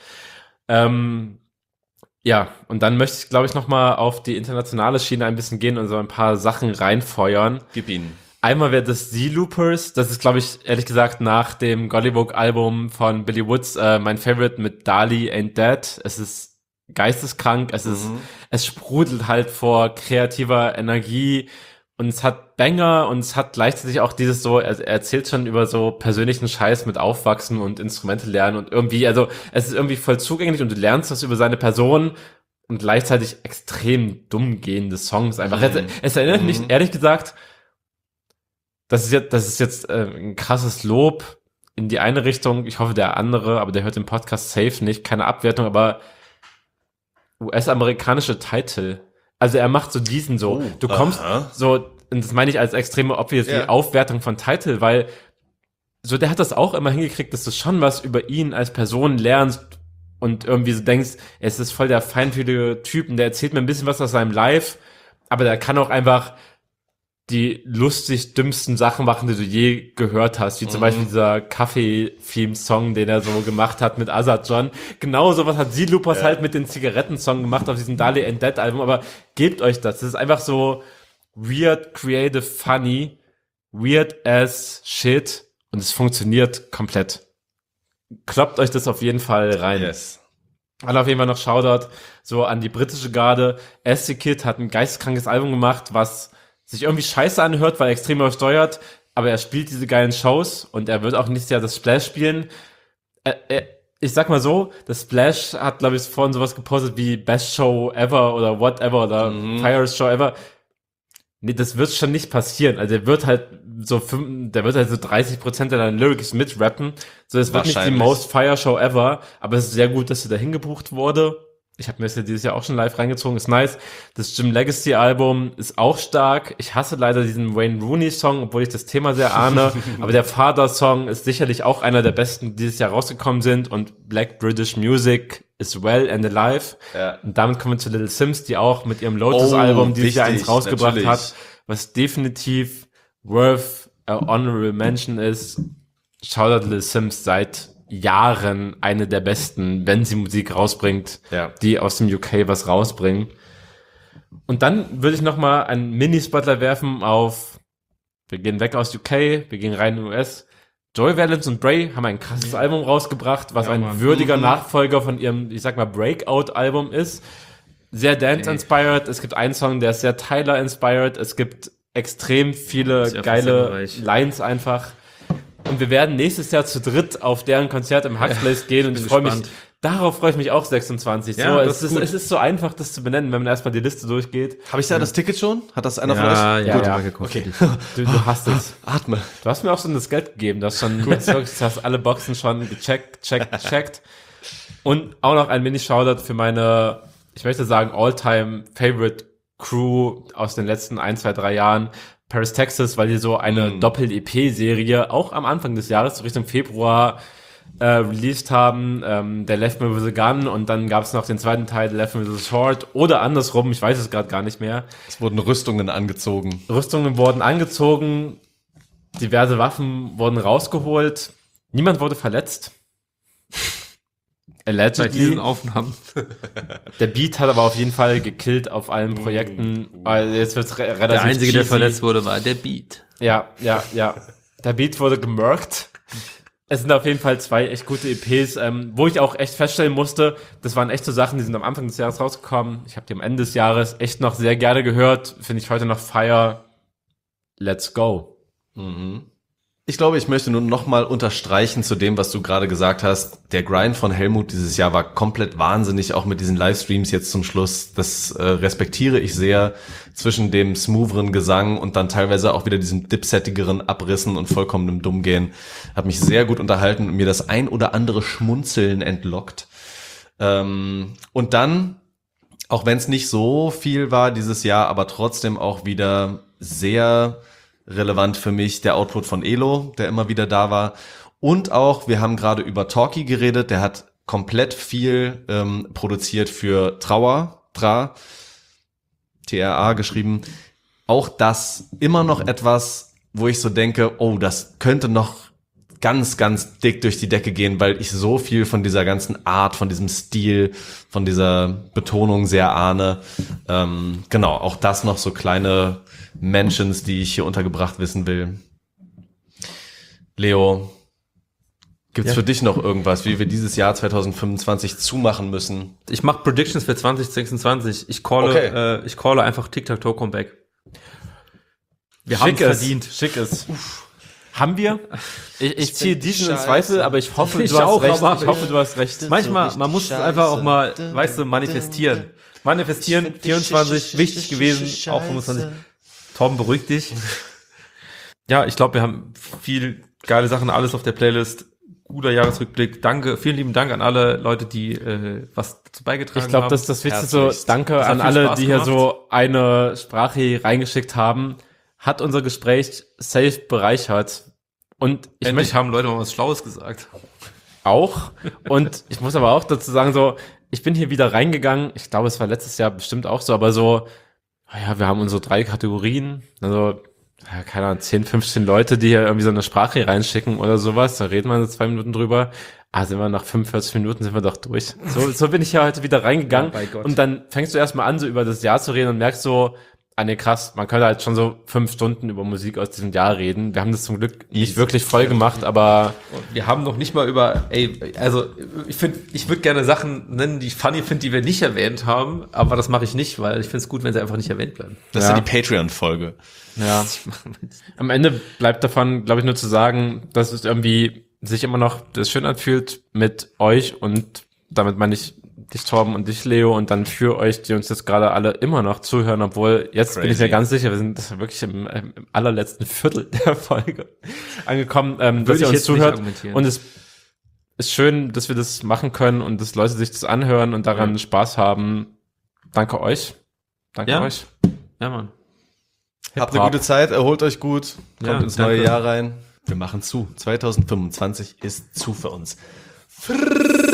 Ja, und dann möchte ich, glaube ich, nochmal auf die internationale Schiene ein bisschen gehen und so ein paar Sachen reinfeuern. Gib ihn. Einmal wäre das Z-Loopers. Das ist, glaube ich, ehrlich gesagt, nach dem Gollywog-Album von Billy Woods mein Favorite mit Dali Ain't Dead. Es ist geisteskrank, es sprudelt halt vor kreativer Energie und es hat Banger und es hat gleichzeitig auch dieses so, er erzählt schon über so persönlichen Scheiß mit Aufwachsen und Instrumente lernen und irgendwie, also es ist irgendwie voll zugänglich und du lernst was über seine Person und gleichzeitig extrem dumm gehende Songs einfach. Es erinnert mich, ehrlich gesagt, das ist jetzt ein krasses Lob in die eine Richtung. Ich hoffe, der andere, aber der hört den Podcast safe nicht. Keine Abwertung, aber US-amerikanische Titel. Also er macht so diesen so. Du kommst so, und das meine ich als extreme obviously Aufwertung von Titel, weil so der hat das auch immer hingekriegt, dass du schon was über ihn als Person lernst und irgendwie so denkst, es ist voll der feinfühlige Typ und der erzählt mir ein bisschen was aus seinem Life, aber der kann auch einfach die lustig dümmsten Sachen machen, die du je gehört hast, wie zum Beispiel dieser Kaffee-Theme-Song, den er so gemacht hat mit Azad-John. Genau sowas hat Z-Loopers halt mit den Zigaretten-Song gemacht auf diesem Dali and Dead Album, aber gebt euch das. Das ist einfach so weird, creative, funny, weird as shit und es funktioniert komplett. Kloppt euch das auf jeden Fall rein. Yes. Alle auf jeden Fall noch Shoutout so an die britische Garde. Acid Kid hat ein geisteskrankes Album gemacht, was sich irgendwie scheiße anhört, weil er extrem übersteuert, aber er spielt diese geilen Shows und er wird auch nächstes Jahr das Splash spielen. Ich sag mal so, das Splash hat, glaube ich, vorhin sowas gepostet wie Best Show ever oder whatever oder Firest Show ever. Nee, das wird schon nicht passieren. Also der wird halt so 30% deiner Lyrics mitrappen. So, es wird nicht die most fire Show ever, aber es ist sehr gut, dass sie da hingebucht wurde. Ich habe mir das ja dieses Jahr auch schon live reingezogen, ist nice. Das Jim Legacy Album ist auch stark. Ich hasse leider diesen Wayne Rooney Song, obwohl ich das Thema sehr ahne. Aber der Father Song ist sicherlich auch einer der besten, die dieses Jahr rausgekommen sind. Und Black British Music is well and alive. Ja. Und damit kommen wir zu Little Sims, die auch mit ihrem Lotus Album dieses Jahr eins rausgebracht hat, was definitiv worth a honorable mention ist. Shoutout Little Sims seit Jahren eine der besten, wenn sie Musik rausbringt, die aus dem UK was rausbringen. Und dann würde ich noch mal einen Mini-Spotlight werfen auf, wir gehen weg aus UK, wir gehen rein in den US. Joy Valence und Bray haben ein krasses Album rausgebracht, was ein würdiger Nachfolger von ihrem, ich sag mal, Breakout-Album ist. Sehr Dance-inspired. Es gibt einen Song, der ist sehr Tyler-inspired. Es gibt extrem viele geile Lines einfach. Und wir werden nächstes Jahr zu dritt auf deren Konzert im Huxleys gehen und darauf freue ich mich auch 26. Ja, so, es ist so einfach, das zu benennen, wenn man erstmal die Liste durchgeht. Habe ich da das Ticket schon? Hat das einer von euch? Ja, okay. Du hast es. Atme. Du hast mir auch schon das Geld gegeben. Du hast schon, du hast alle Boxen schon gecheckt. Und auch noch ein Mini-Shoutout für meine, ich möchte sagen, all-time favorite Crew aus den letzten 1, 2, 3 Jahren. Paris, Texas, weil die so eine Doppel-EP-Serie auch am Anfang des Jahres, so Richtung Februar, released haben. Der Left Me With A Gun und dann gab es noch den zweiten Teil, Left Me With A Sword oder andersrum, ich weiß es gerade gar nicht mehr. Es wurden Rüstungen angezogen. Diverse Waffen wurden rausgeholt. Niemand wurde verletzt. Allegedly. Bei diesen Aufnahmen. Der Beat hat aber auf jeden Fall gekillt auf allen Projekten. Jetzt wird's relativ der Einzige, cheesy. der verletzt wurde, war der Beat. Ja. Der Beat wurde gemerkt. Es sind auf jeden Fall 2 echt gute EPs, wo ich auch echt feststellen musste, das waren echt so Sachen, die sind am Anfang des Jahres rausgekommen. Ich habe die am Ende des Jahres echt noch sehr gerne gehört. Finde ich heute noch fire. Let's go. Ich glaube, ich möchte nur noch mal unterstreichen zu dem, was du gerade gesagt hast. Der Grind von Helmut dieses Jahr war komplett wahnsinnig, auch mit diesen Livestreams jetzt zum Schluss. Das respektiere ich sehr, zwischen dem smootheren Gesang und dann teilweise auch wieder diesem dipsettigeren Abrissen und vollkommenem Dummgehen. Hat mich sehr gut unterhalten und mir das ein oder andere Schmunzeln entlockt. Und dann, auch wenn es nicht so viel war dieses Jahr, aber trotzdem auch wieder sehr relevant für mich der Output von Elo, der immer wieder da war. Und auch, wir haben gerade über Talkie geredet, der hat komplett viel produziert für TRA geschrieben. Auch das immer noch etwas, wo ich so denke, oh, das könnte noch ganz, ganz dick durch die Decke gehen, weil ich so viel von dieser ganzen Art, von diesem Stil, von dieser Betonung sehr ahne. Genau, auch das noch so kleine Mentions, die ich hier untergebracht wissen will. Leo, gibt's für dich noch irgendwas, wie wir dieses Jahr 2025 zumachen müssen? Ich mache Predictions für 2026. Ich calle einfach Tic-Tac-Toe Comeback. Wir haben es verdient. Schick ist. Haben wir? Ich ziehe diesen in Zweifel, aber ich hoffe, du hast recht. Manchmal, man muss es einfach auch mal, weißt du, manifestieren. 24, wichtig gewesen, auch 25. Tom, beruhig dich. Ja, ich glaube, wir haben viel geile Sachen, alles auf der Playlist. Guter Jahresrückblick. Danke, vielen lieben Dank an alle Leute, die was dazu beigetragen haben. Ich glaube, das ist das Wichtigste. So, danke an alle, die hier so eine Sprache reingeschickt haben. Hat unser Gespräch safe bereichert. Und Endlich haben Leute mal was Schlaues gesagt. Auch. Und ich muss aber auch dazu sagen, so, ich bin hier wieder reingegangen. Ich glaube, es war letztes Jahr bestimmt auch so, aber so, naja, wir haben unsere 3 Kategorien. Also ja, keine Ahnung, 10, 15 Leute, die hier irgendwie so eine Sprache reinschicken oder sowas, da reden wir so 2 Minuten drüber. Sind wir nach 45 Minuten sind wir doch durch. So bin ich ja heute wieder reingegangen. Und dann fängst du erstmal an, so über das Jahr zu reden und merkst so, nee, krass, man könnte halt schon so 5 Stunden über Musik aus diesem Jahr reden. Wir haben das zum Glück nicht wirklich voll gemacht, aber wir haben noch nicht mal über, ich würde gerne Sachen nennen, die ich funny finde, die wir nicht erwähnt haben, aber das mache ich nicht, weil ich finde es gut, wenn sie einfach nicht erwähnt bleiben. Das ist ja die Patreon-Folge. Ja. Am Ende bleibt davon, glaube ich, nur zu sagen, dass es irgendwie sich immer noch das schön anfühlt mit euch und damit meine ich dich, Torben, und dich, Leo, und dann für euch, die uns jetzt gerade alle immer noch zuhören, obwohl jetzt bin ich mir ganz sicher, wir sind wirklich im allerletzten Viertel der Folge angekommen, dass ihr uns zuhört. Und es ist schön, dass wir das machen können und dass Leute sich das anhören und daran Spaß haben. Danke euch. Danke euch. Ja, Mann. Habt eine gute Zeit, erholt euch gut, kommt ins neue danke. Jahr rein. Wir machen zu. 2025 ist zu für uns.